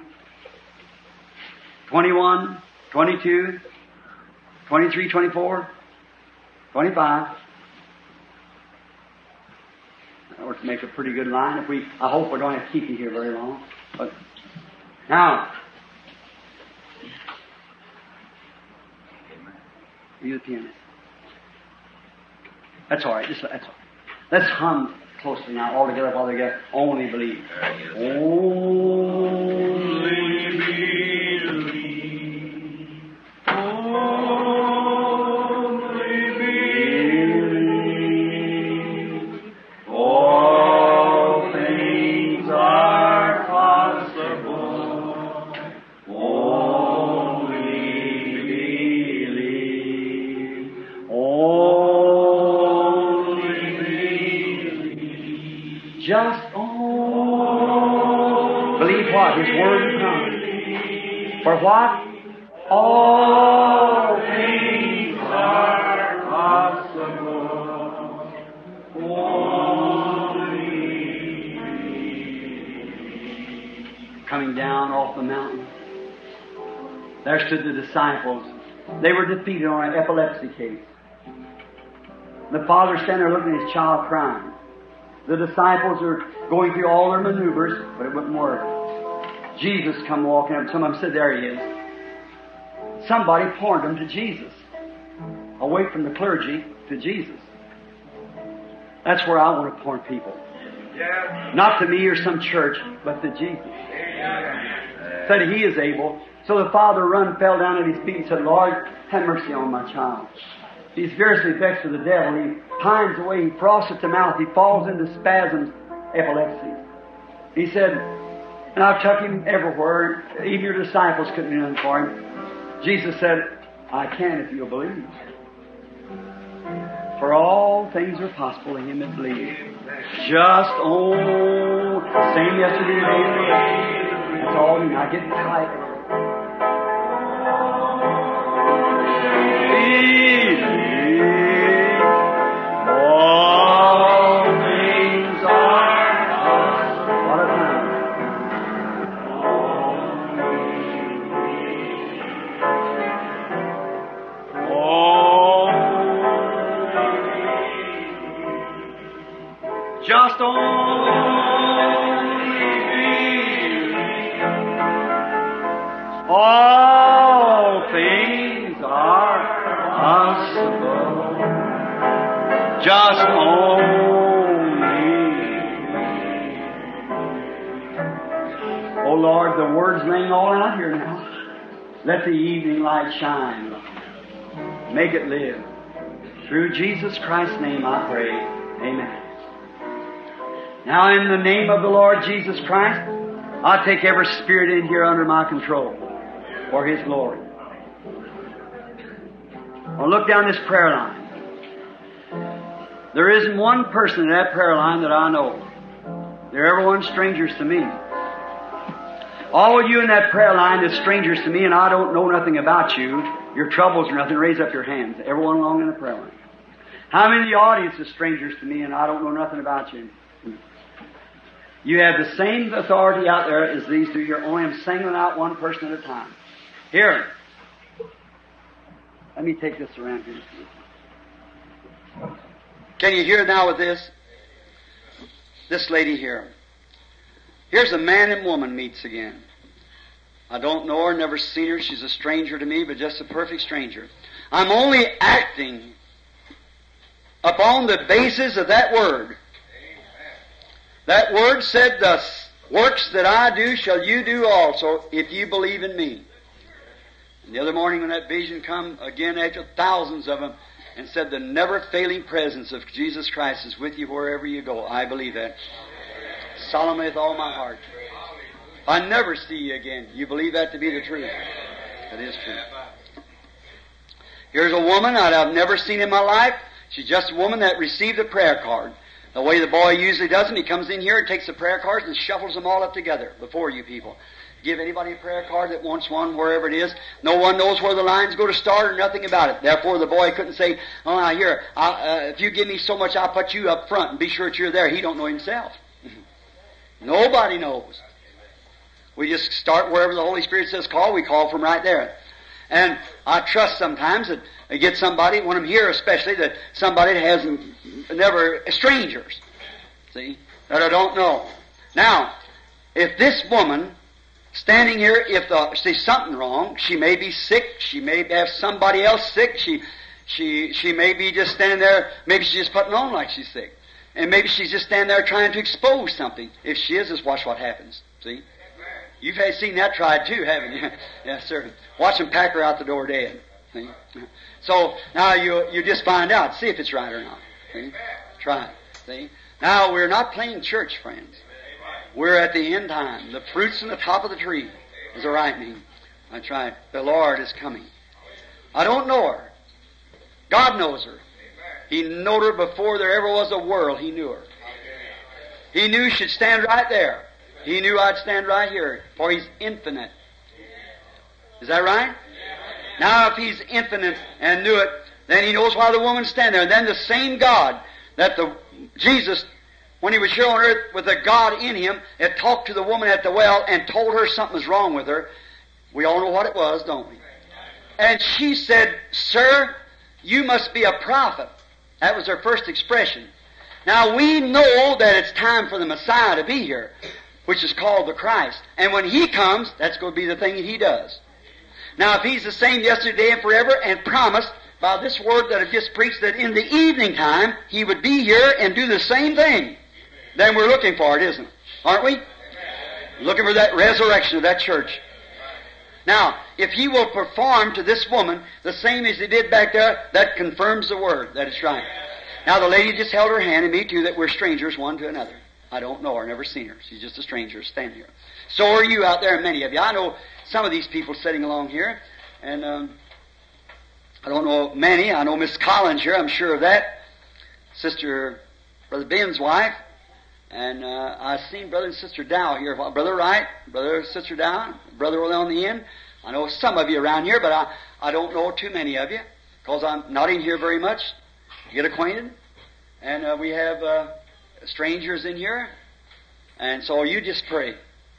twenty-one, twenty-two, twenty-three, twenty-four, twenty-five. That ought to make a pretty good line. If we, I hope we don't have to keep you here very long. But now, you the pianist. That's all right. Just, that's all right. Let's hum closely now, all together while they get only believe. Only believe. Only believe. All things are possible. Only believe. Just oh, believe what? His word and promise. For what? All things are possible. Only coming down off the mountain, there stood the disciples. They were defeated on an epilepsy case. The father standing there looking at his child crying. The disciples are going through all their maneuvers, but it wouldn't work. Jesus come walking up. Some of them said, there he is. Somebody pointed them to Jesus. Away from the clergy to Jesus. That's where I want to point people. Yeah. Not to me or some church, but to Jesus. Yeah. Said he is able. So the father run, fell down at his feet and said, Lord, have mercy on my child. He's fiercely vexed with the devil. He pines away. He frosts at the mouth. He falls into spasms, epilepsy. He said, and I've took him everywhere. Even your disciples couldn't do nothing for him. Jesus said, I can if you'll believe. For all things are possible to him that believes. Just, oh, same yesterday, today, and forever. That's all you need. I get tight. All things are possible. What a time. All just only believe. All things are possible. Just only. Oh Lord. ring all out here now. Let the evening light shine. Make it live. Through Jesus Christ's name I pray. Amen. Now in the name of the Lord Jesus Christ, I take every spirit in here under my control for His glory. I'll look down this prayer line. There isn't one person in that prayer line that I know. They're everyone strangers to me. All of you in that prayer line is strangers to me, and I don't know nothing about you. Your troubles or nothing. Raise up your hands. Everyone along in the prayer line. How many in the audience is strangers to me, and I don't know nothing about you? You have the same authority out there as these do. You're only I'm singling out one person at a time. Here. Let me take this around here. Can you hear now with this? This lady here. Here's a man and woman meets again. I don't know her, never seen her. She's a stranger to me, but just a perfect stranger. I'm only acting upon the basis of that word. That word said, the works that I do shall you do also, if you believe in me. And the other morning when that vision come again after thousands of them, and said the never-failing presence of Jesus Christ is with you wherever you go. I believe that. Solemnly with all my heart. I never see you again. You believe that to be the truth? That is true. Here's a woman that I've never seen in my life. She's just a woman that received a prayer card. The way the boy usually does them, he comes in here and takes the prayer cards and shuffles them all up together before you people. Give anybody a prayer card that wants one, wherever it is. No one knows where the lines go to start or nothing about it. Therefore, the boy couldn't say, oh, now here, I, uh, if you give me so much, I'll put you up front and be sure that you're there. He don't know himself. Nobody knows. We just start wherever the Holy Spirit says call, we call from right there. And I trust sometimes that I get somebody, when I'm here especially, that somebody that hasn't, never, strangers, see, that I don't know. Now, if this woman standing here, if the, there's something wrong, she may be sick, she may have somebody else sick, she, she, she may be just standing there, maybe she's just putting on like she's sick. And maybe she's just standing there trying to expose something. If she is, just watch what happens. See? You've had seen that tried too, haven't you? Yes, sir. Watch them pack her out the door dead. See? So, now you, you just find out, see if it's right or not. See? Try it. See? Now, we're not playing church, friends. We're at the end time. The fruit's on the top of the tree is a ripening. That's right. The Lord is coming. I don't know her. God knows her. He knowed her before there ever was a world. He knew her. He knew she'd stand right there. He knew I'd stand right here, for He's infinite. Is that right? Now, if He's infinite and knew it, then He knows why the woman stand there. And then the same God that the Jesus, when He was here on earth with a God in Him, had talked to the woman at the well and told her something was wrong with her. We all know what it was, don't we? And she said, "Sir, you must be a prophet." That was her first expression. Now, we know that it's time for the Messiah to be here, which is called the Christ. And when He comes, that's going to be the thing that He does. Now, if He's the same yesterday and forever, and promised by this word that I've just preached that in the evening time He would be here and do the same thing, then we're looking for it, isn't it? Aren't we? Looking for that resurrection of that church. Now, if He will perform to this woman the same as He did back there, that confirms the word that it's right. Now, the lady just held her hand, and me too, that we're strangers one to another. I don't know her, never seen her. She's just a stranger standing here. So are you out there, many of you. I know some of these people sitting along here, and um, I don't know many. I know Miss Collins here, I'm sure of that. Sister, Brother Ben's wife. And uh, I've seen Brother and Sister Dow here. Brother Wright, Brother and Sister Dow, Brother on the end. I know some of you around here, but I, I don't know too many of you, because I'm not in here very much. Get acquainted. And uh, we have uh, strangers in here. And so you just pray.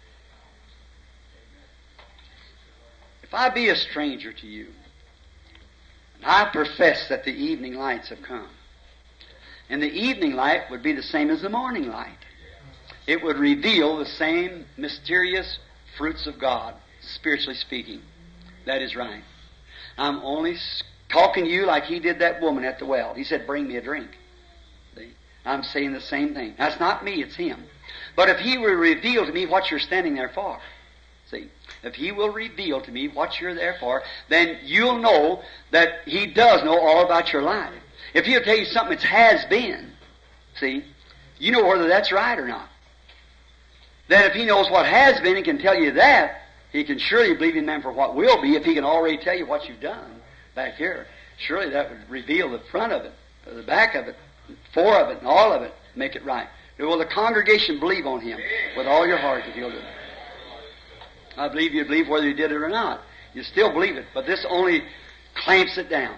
If I be a stranger to you, and I profess that the evening lights have come, and the evening light would be the same as the morning light. It would reveal the same mysterious fruits of God, spiritually speaking. That is right. I'm only talking to you like He did that woman at the well. He said, "Bring me a drink." See? I'm saying the same thing. That's not me, it's Him. But if He will reveal to me what you're standing there for, see, if He will reveal to me what you're there for, then you'll know that He does know all about your life. If He'll tell you something that has been, see, you know whether that's right or not. Then if He knows what has been and can tell you that, He can surely believe in man for what will be if He can already tell you what you've done back here. Surely that would reveal the front of it, the back of it, four of it, and all of it, make it right. Will the congregation believe on Him with all your heart if you'll do it? I believe you believe whether you did it or not. You still believe it, but this only clamps it down.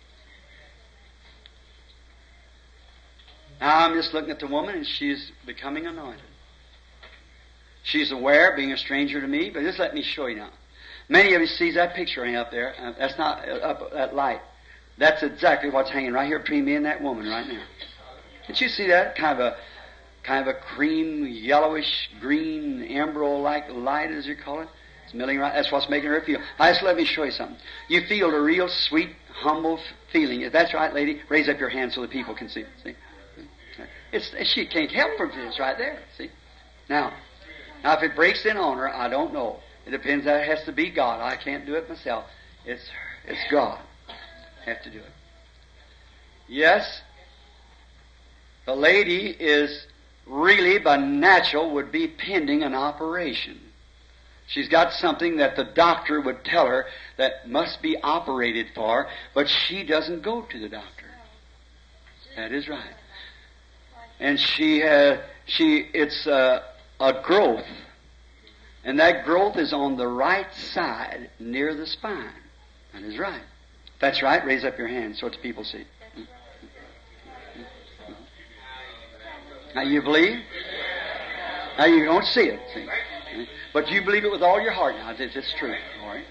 Now I'm just looking at the woman, and she's becoming anointed. She's aware, being a stranger to me, but just let me show you now. Many of you see that picture hanging up there. Uh, that's not uh, up that light. That's exactly what's hanging right here between me and that woman right now. Did you see that? Kind of a kind of a cream, yellowish, green, emerald-like light, as you call it. It's milling right. That's what's making her feel. Now, just let me show you something. You feel a real sweet, humble feeling. If that's right, lady, raise up your hand so the people can see. See? It's, she can't help from this right there. See? Now, now if it breaks in on her, I don't know. It depends. That has to be God. I can't do it myself. It's it's God. Have to do it. Yes, the lady is really, by natural, would be pending an operation. She's got something that the doctor would tell her that must be operated for, but she doesn't go to the doctor. That is right. And she, uh, she, it's uh, a growth. And that growth is on the right side, near the spine. That is right. If that's right, raise up your hand so that the people see. Now you believe? Now you don't see it, see? But you believe it with all your heart now. It's, it's true. All right?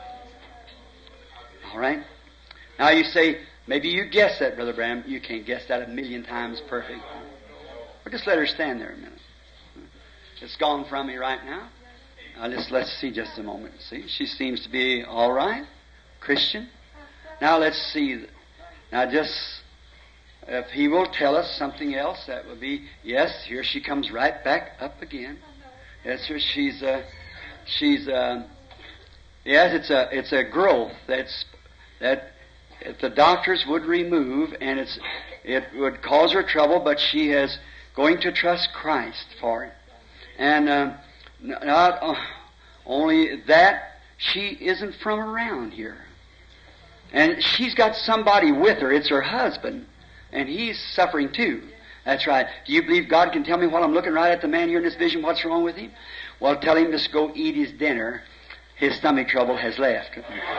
All right? Now you say, maybe you guess that, Brother Branham. You can't guess that a million times perfect. But just let her stand there a minute. It's gone from me right now. Now let's, let's see just a moment. See, she seems to be all right, Christian. Now let's see. Now just, if he will tell us something else, that would be, yes, here she comes right back up again. Yes, sir, she's a, she's a, yes, it's a, it's a growth that's, that if the doctors would remove, and it's, it would cause her trouble, but she is going to trust Christ for it. And, uh, not uh, only that, she isn't from around here. And she's got somebody with her. It's her husband. And he's suffering too. That's right. Do you believe God can tell me while I'm looking right at the man here in this vision what's wrong with him? Well, tell him to go eat his dinner. His stomach trouble has left.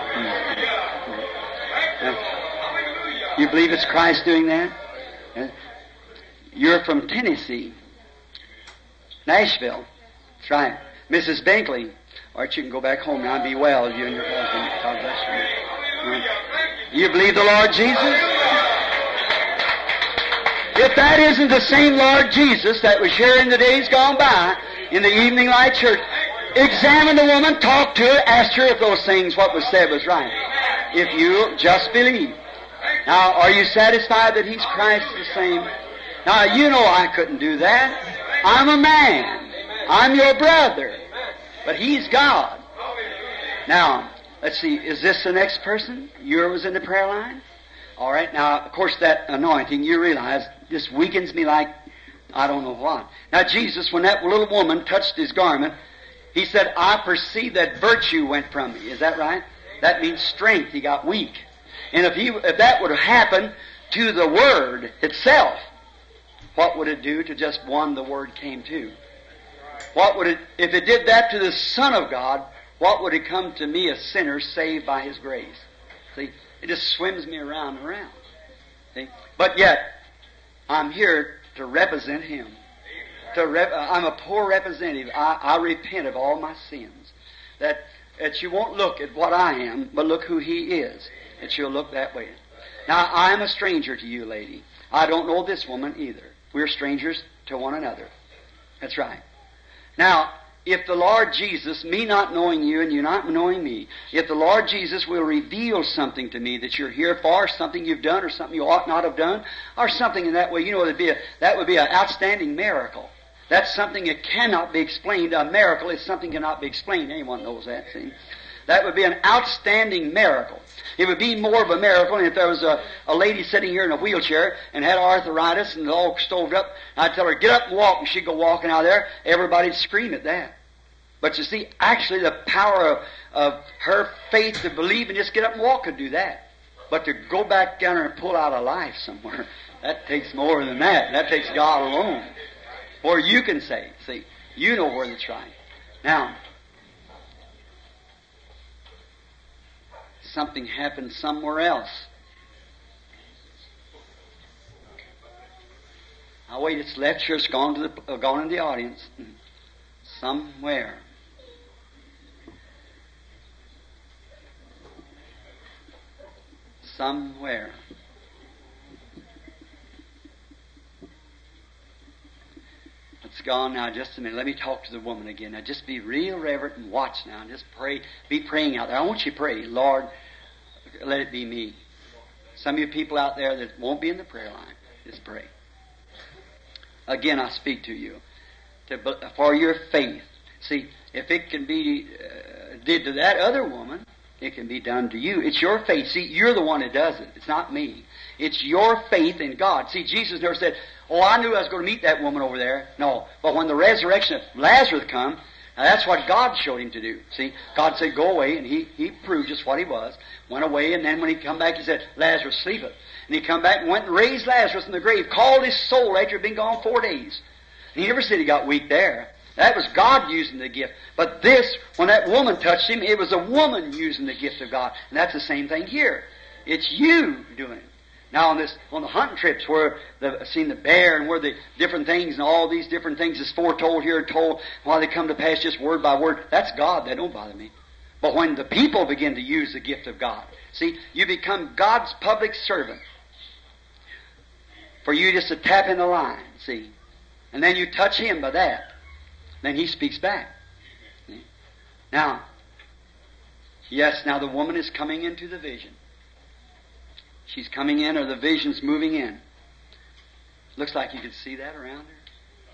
Now, you believe it's Christ doing that? You're from Tennessee. Nashville. That's right. Missus Binkley. All right, you can go back home now and be well, you and your husband. God bless you. Right. You believe the Lord Jesus? If that isn't the same Lord Jesus that was here in the days gone by in the evening light church, examine the woman, talk to her, ask her if those things, what was said, was right. If you just believe. Now, are you satisfied that He's Christ the same? Now, you know I couldn't do that. I'm a man. I'm your brother. But He's God. Now, let's see, is this the next person? Yours was in the prayer line? All right, now, of course, that anointing, you realize, just weakens me like I don't know what. Now, Jesus, when that little woman touched His garment, He said, I perceive that virtue went from me. Is that right? That means strength. He got weak. And if, he, if that would have happened to the Word itself, what would it do to just one the Word came to? What would it, if it did that to the Son of God, what would it come to me, a sinner saved by His grace? See, it just swims me around and around. See? But yet, I'm here to represent Him. To rep, I'm a poor representative. I, I repent of all my sins. That, that you won't look at what I am, but look who He is. That you'll look that way. Now, I'm a stranger to you, lady. I don't know this woman either. We're strangers to one another. That's right. Now, if the Lord Jesus, me not knowing you and you not knowing me, if the Lord Jesus will reveal something to me that you're here for, something you've done or something you ought not have done, or something in that way, you know, it'd be a, that would be an outstanding miracle. That's something that cannot be explained. A miracle is something that cannot be explained. Anyone knows that, see? That would be an outstanding miracle. It would be more of a miracle if there was a, a lady sitting here in a wheelchair and had arthritis and all stoved up. I'd tell her, get up and walk, and she'd go walking out there. Everybody'd scream at that. But you see, actually the power of, of her faith to believe and just get up and walk could do that. But to go back down there and pull out a life somewhere, that takes more than that. That takes God alone. Or you can say, see, you know where it's right. Now, something happened somewhere else. Now wait, it's left here, it's gone to the uh, gone in the audience. Somewhere. Somewhere. It's gone now. Just a minute. Let me talk to the woman again. Now just be real reverent and watch now. And just pray. Be praying out there. I want you to pray. Lord, let it be me. Some of you people out there that won't be in the prayer line, just pray. Again, I speak to you. To, for your faith. See, if it can be uh, did to that other woman, it can be done to you. It's your faith. See, you're the one that does it. It's not me. It's your faith in God. See, Jesus never said, oh, I knew I was going to meet that woman over there. No. But when the resurrection of Lazarus come, now that's what God showed him to do. See, God said, go away, and he, he proved just what he was. Went away, and then when he come back, he said, Lazarus sleepeth. And he come back and went and raised Lazarus in the grave, called his soul after he'd been gone four days. And he never said he got weak there. That was God using the gift. But this, when that woman touched him, it was a woman using the gift of God. And that's the same thing here. It's you doing it. Now on this, on the hunting trips where the seen the bear and where the different things and all these different things is foretold here and told while they come to pass just word by word, that's God. That don't bother me. But when the people begin to use the gift of God, see, you become God's public servant. For you just to tap in the line, see. And then you touch Him by that. Then He speaks back. See? Now, yes, now the woman is coming into the vision. She's coming in, or the vision's moving in. Looks like you can see that around her.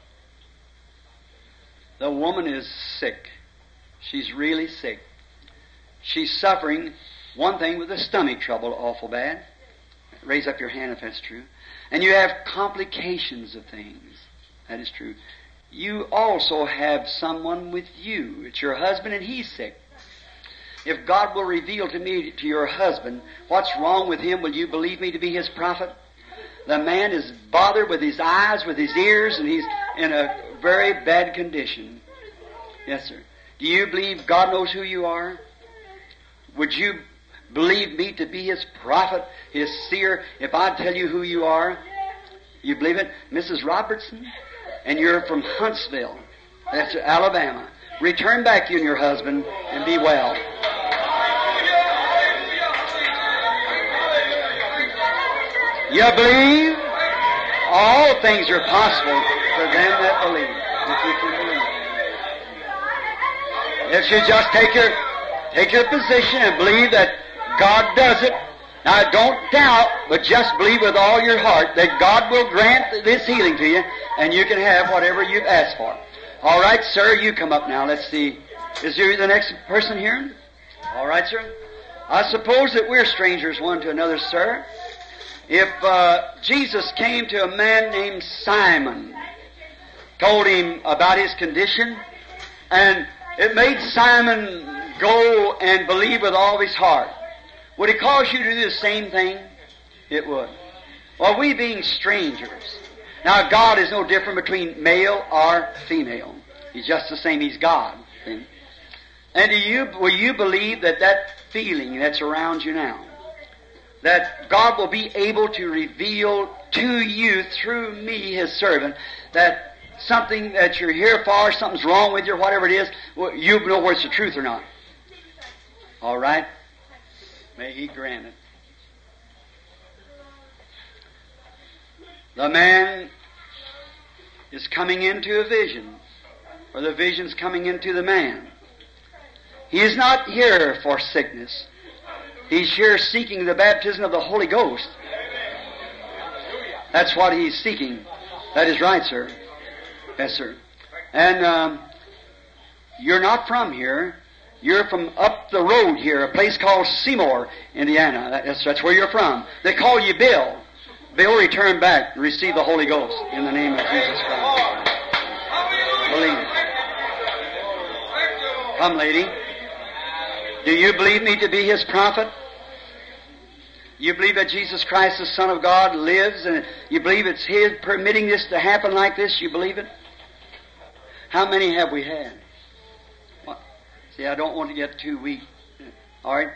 The woman is sick. She's really sick. She's suffering, one thing, with the stomach trouble, awful bad. Raise up your hand if that's true. And you have complications of things. That is true. You also have someone with you. It's your husband and he's sick. If God will reveal to me, to your husband, what's wrong with him, will you believe me to be his prophet? The man is bothered with his eyes, with his ears, and he's in a very bad condition. Yes, sir. Do you believe God knows who you are? Would you believe me to be his prophet, his seer, if I tell you who you are? You believe it? Missus Robertson? And you're from Huntsville. That's Alabama. Return back, you and your husband, and be well. You believe? All things are possible for them that believe. If you can believe. If you just take your, take your position and believe that God does it. Now don't doubt, but just believe with all your heart that God will grant this healing to you, and you can have whatever you've asked for. All right, sir, you come up now. Let's see. Is you the next person here? All right, sir. I suppose that we're strangers one to another, sir. If uh, Jesus came to a man named Simon, told him about his condition, and it made Simon go and believe with all his heart, would it cause you to do the same thing? It would. Well, we being strangers. Now, God is no different between male or female. He's just the same. He's God. See? And do you, will you believe that that feeling that's around you now, that God will be able to reveal to you through me, His servant, that something that you're here for, something's wrong with you, or whatever it is, well, you know whether it's the truth or not. All right? May He grant it. The man is coming into a vision, or the vision's coming into the man. He is not here for sickness. He's here seeking the baptism of the Holy Ghost. That's what he's seeking. That is right, sir. Yes, sir. And um, you're not from here. You're from up the road here, a place called Seymour, Indiana. That's, that's where you're from. They call you Bill. Bill, return back and receive the Holy Ghost in the name of Jesus Christ. Believe it. Come, lady. Do you believe me to be His prophet? You believe that Jesus Christ, the Son of God, lives, and you believe it's His permitting this to happen like this? You believe it? How many have we had? What? See, I don't want to get too weak. All right?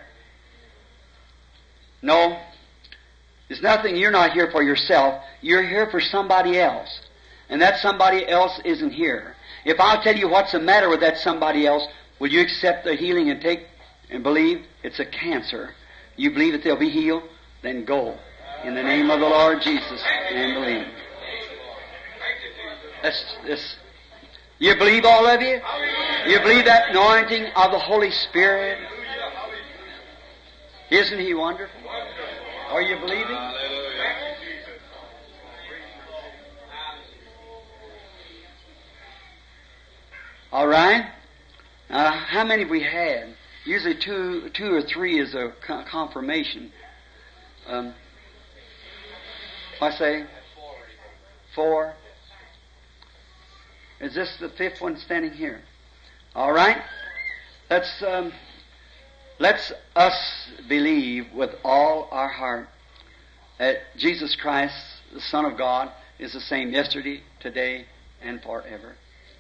No. There's nothing. You're not here for yourself. You're here for somebody else. And that somebody else isn't here. If I'll tell you what's the matter with that somebody else, will you accept the healing and take and believe it's a cancer? You believe that they'll be healed? Then go in the name of the Lord Jesus and believe. That's this. You believe, all of you? You believe that anointing of the Holy Spirit? Isn't He wonderful? Are you believing? All right. Now, how many have we had? Usually two, two or three is a confirmation. Um, I say four. Is this the fifth one standing here? All right. Let's um, let's us believe with all our heart that Jesus Christ, the Son of God, is the same yesterday, today, and forever.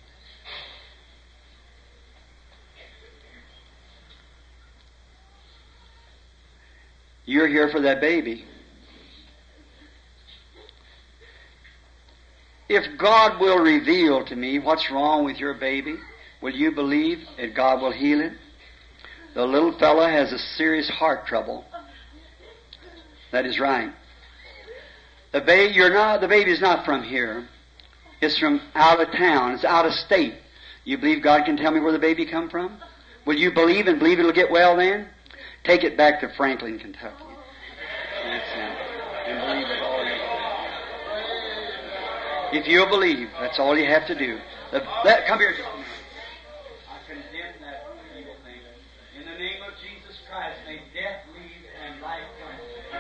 You're here for that baby. If God will reveal to me what's wrong with your baby, will you believe that God will heal it? The little fella has a serious heart trouble. That is right. The baby, you're not, the baby's not from here. It's from out of town. It's out of state. You believe God can tell me where the baby come from? Will you believe and believe it'll get well then? Take it back to Franklin, Kentucky. That's it. And believe it all you want. If you'll believe, that's all you have to do. The, let, come here just a minute. I condemn that evil thing. In the name of Jesus Christ, may death leave and life come.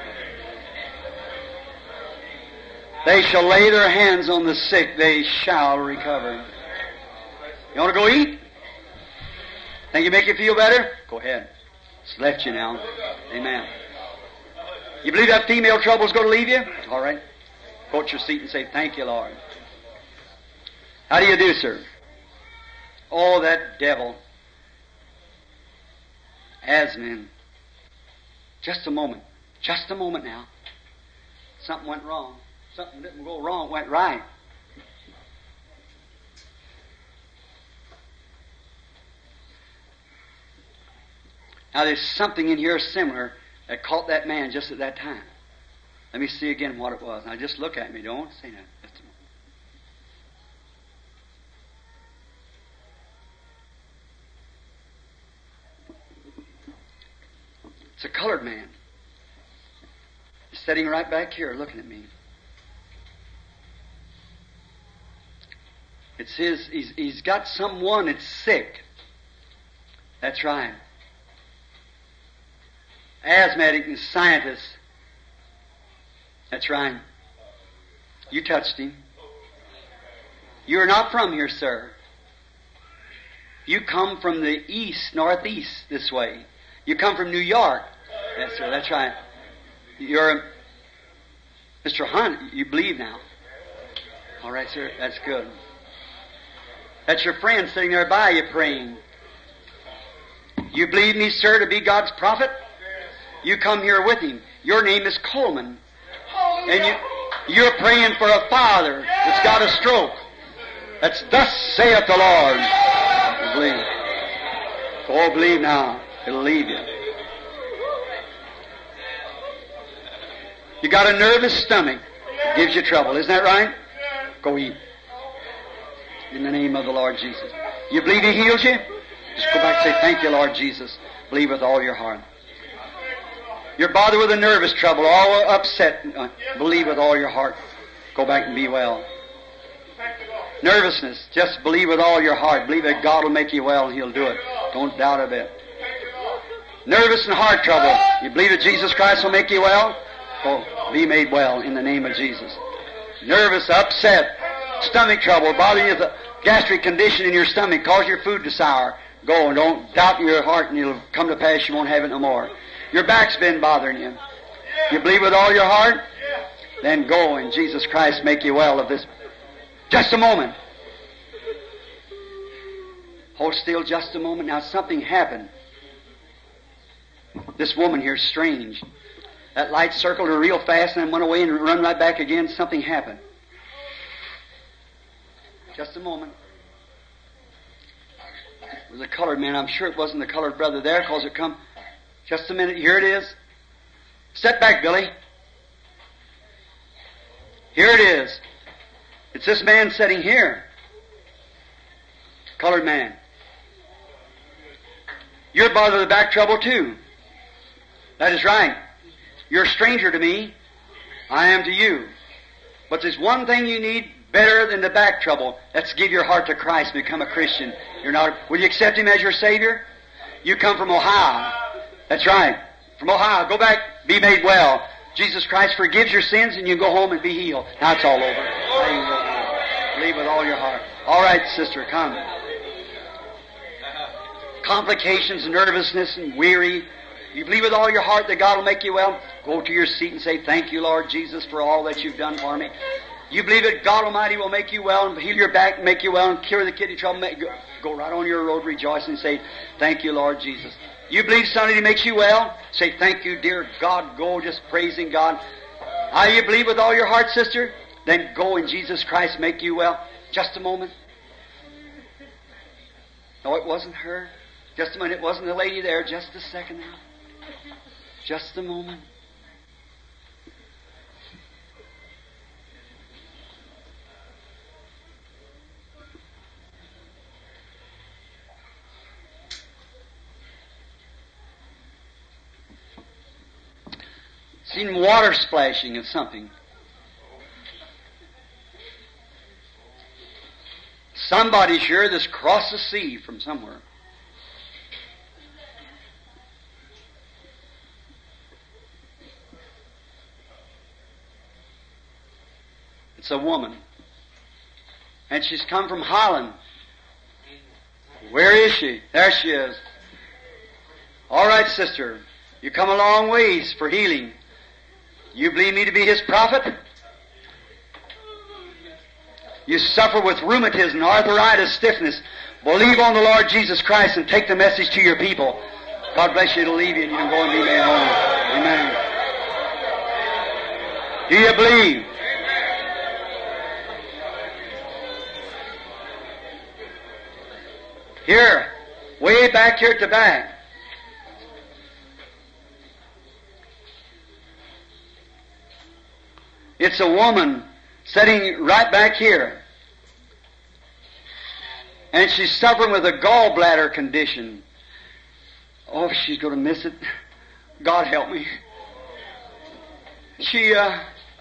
They shall lay their hands on the sick, they shall recover. You want to go eat? Think it make you feel better? Go ahead. It's left you now. Amen. You believe that female trouble's going to leave you? All right. Go at your seat and say, thank you, Lord. How do you do, sir? Oh, that devil. Asmin. Just a moment. Just a moment now. Something went wrong. Something didn't go wrong, went right. Now there's something in here similar that caught that man just at that time. Let me see again what it was. Now just look at me. Don't say that. Just a moment. It's a colored man. He's sitting right back here looking at me. It's his, he's, he's got someone that's sick. That's right. Asthmatic and scientist. That's right. You touched him. You're not from here, sir. You come from the east, northeast this way. You come from New York. Yes, sir, that's right. You're Mister Hunt, you believe now. All right, sir, that's good. That's your friend sitting there by you praying. You believe me, sir, to be God's prophet? You come here with him. Your name is Coleman. And you, you're praying for a father that's got a stroke. That's thus saith the Lord. Believe. Oh, believe now. It'll leave you. You got a nervous stomach. Gives you trouble. Isn't that right? Go eat. In the name of the Lord Jesus. You believe He heals you? Just go back and say, thank you, Lord Jesus. Believe with all your heart. You're bothered with a nervous trouble, all upset. Uh, believe with all your heart. Go back and be well. Nervousness. Just believe with all your heart. Believe that God will make you well and He'll do it. Don't doubt a bit. Nervous and heart trouble. You believe that Jesus Christ will make you well? Oh, be made well in the name of Jesus. Nervous, upset, stomach trouble, bothering you with a gastric condition in your stomach, cause your food to sour. Go and don't doubt in your heart and it'll come to pass you won't have it no more. Your back's been bothering you. You believe with all your heart? Then go and Jesus Christ make you well of this. Just a moment. Hold still just a moment. Now something happened. This woman here is strange. That light circled her real fast and then went away and run right back again. Something happened. Just a moment. It was a colored man. I'm sure it wasn't the colored brother there because it come. Just a minute. Here it is. Step back, Billy. Here it is. It's this man sitting here. Colored man. You're bothered with back trouble too. That is right. You're a stranger to me. I am to you. But there's one thing you need better than the back trouble. That's give your heart to Christ and become a Christian. You're not. Will you accept Him as your Savior? You come from Ohio. That's right. From Ohio. Go back. Be made well. Jesus Christ forgives your sins and you go home and be healed. Now it's all over. Now you can go home. Believe with all your heart. All right, sister, come. Complications, nervousness, and weary. You believe with all your heart that God will make you well? Go to your seat and say, thank you, Lord Jesus, for all that you've done for me. You believe that God Almighty will make you well and heal your back and make you well and cure the kidney trouble? Make, go, go right on your road rejoicing and say, thank you, Lord Jesus. You believe somebody makes you well? Say, thank you, dear God. Go just praising God. How you believe with all your heart, sister? Then go and Jesus Christ make you well. Just a moment. No, it wasn't her. Just a minute. It wasn't the lady there. Just a second now. Just a moment. Seen water splashing and something. Somebody sure that's crossed the sea from somewhere. It's a woman. And she's come from Holland. Where is she? There she is. All right, sister. You come a long ways for healing. You believe me to be His prophet? You suffer with rheumatism, arthritis, stiffness. Believe on the Lord Jesus Christ and take the message to your people. God bless you. It'll leave you and you can go and be made home. Amen. Do you believe? Here, way back here at the back. It's a woman sitting right back here. And she's suffering with a gallbladder condition. Oh, she's going to miss it. God help me. She, uh,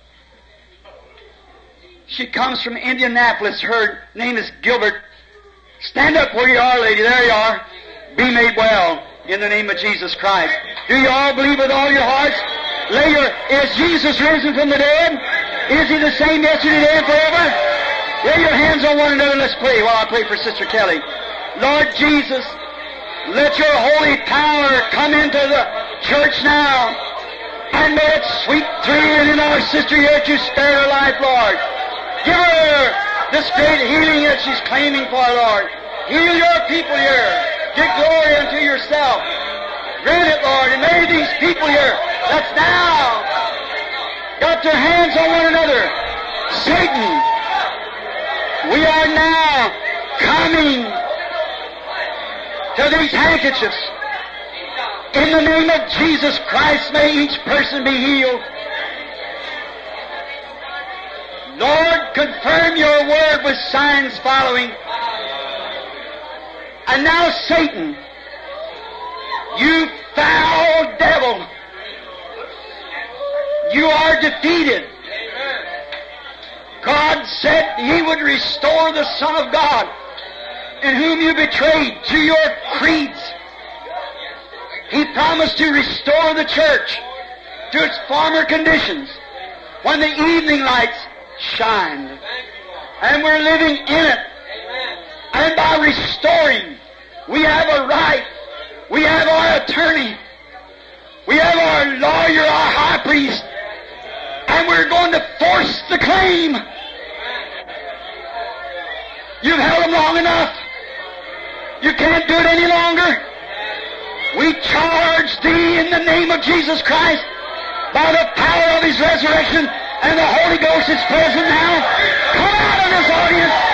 she comes from Indianapolis. Her name is Gilbert. Stand up where you are, lady. There you are. Be made well in the name of Jesus Christ. Do you all believe with all your hearts? Lay your, is Jesus risen from the dead? Is He the same yesterday, today, and forever? Lay your hands on one another and let's pray while I pray for Sister Kelly. Lord Jesus, let your holy power come into the church now. And may it sweep through and in our sister here to spare her life, Lord. Give her this great healing that she's claiming for, Lord. Heal your people here. Give glory unto yourself. Grant it, Lord, and may these people here that's now got their hands on one another. Satan, we are now coming to these handkerchiefs. In the name of Jesus Christ, may each person be healed. Lord, confirm your word with signs following. And now, Satan, you foul devil, you are defeated. God said He would restore the Son of God, in whom you betrayed, to your creeds. He promised to restore the church to its former conditions when the evening lights shined. And we're living in it. And by restoring, we have a right. We have our attorney. We have our lawyer, our high priest. And we're going to force the claim. You've held them long enough. You can't do it any longer. We charge thee in the name of Jesus Christ, by the power of His resurrection, and the Holy Ghost is present now. Come out of this audience.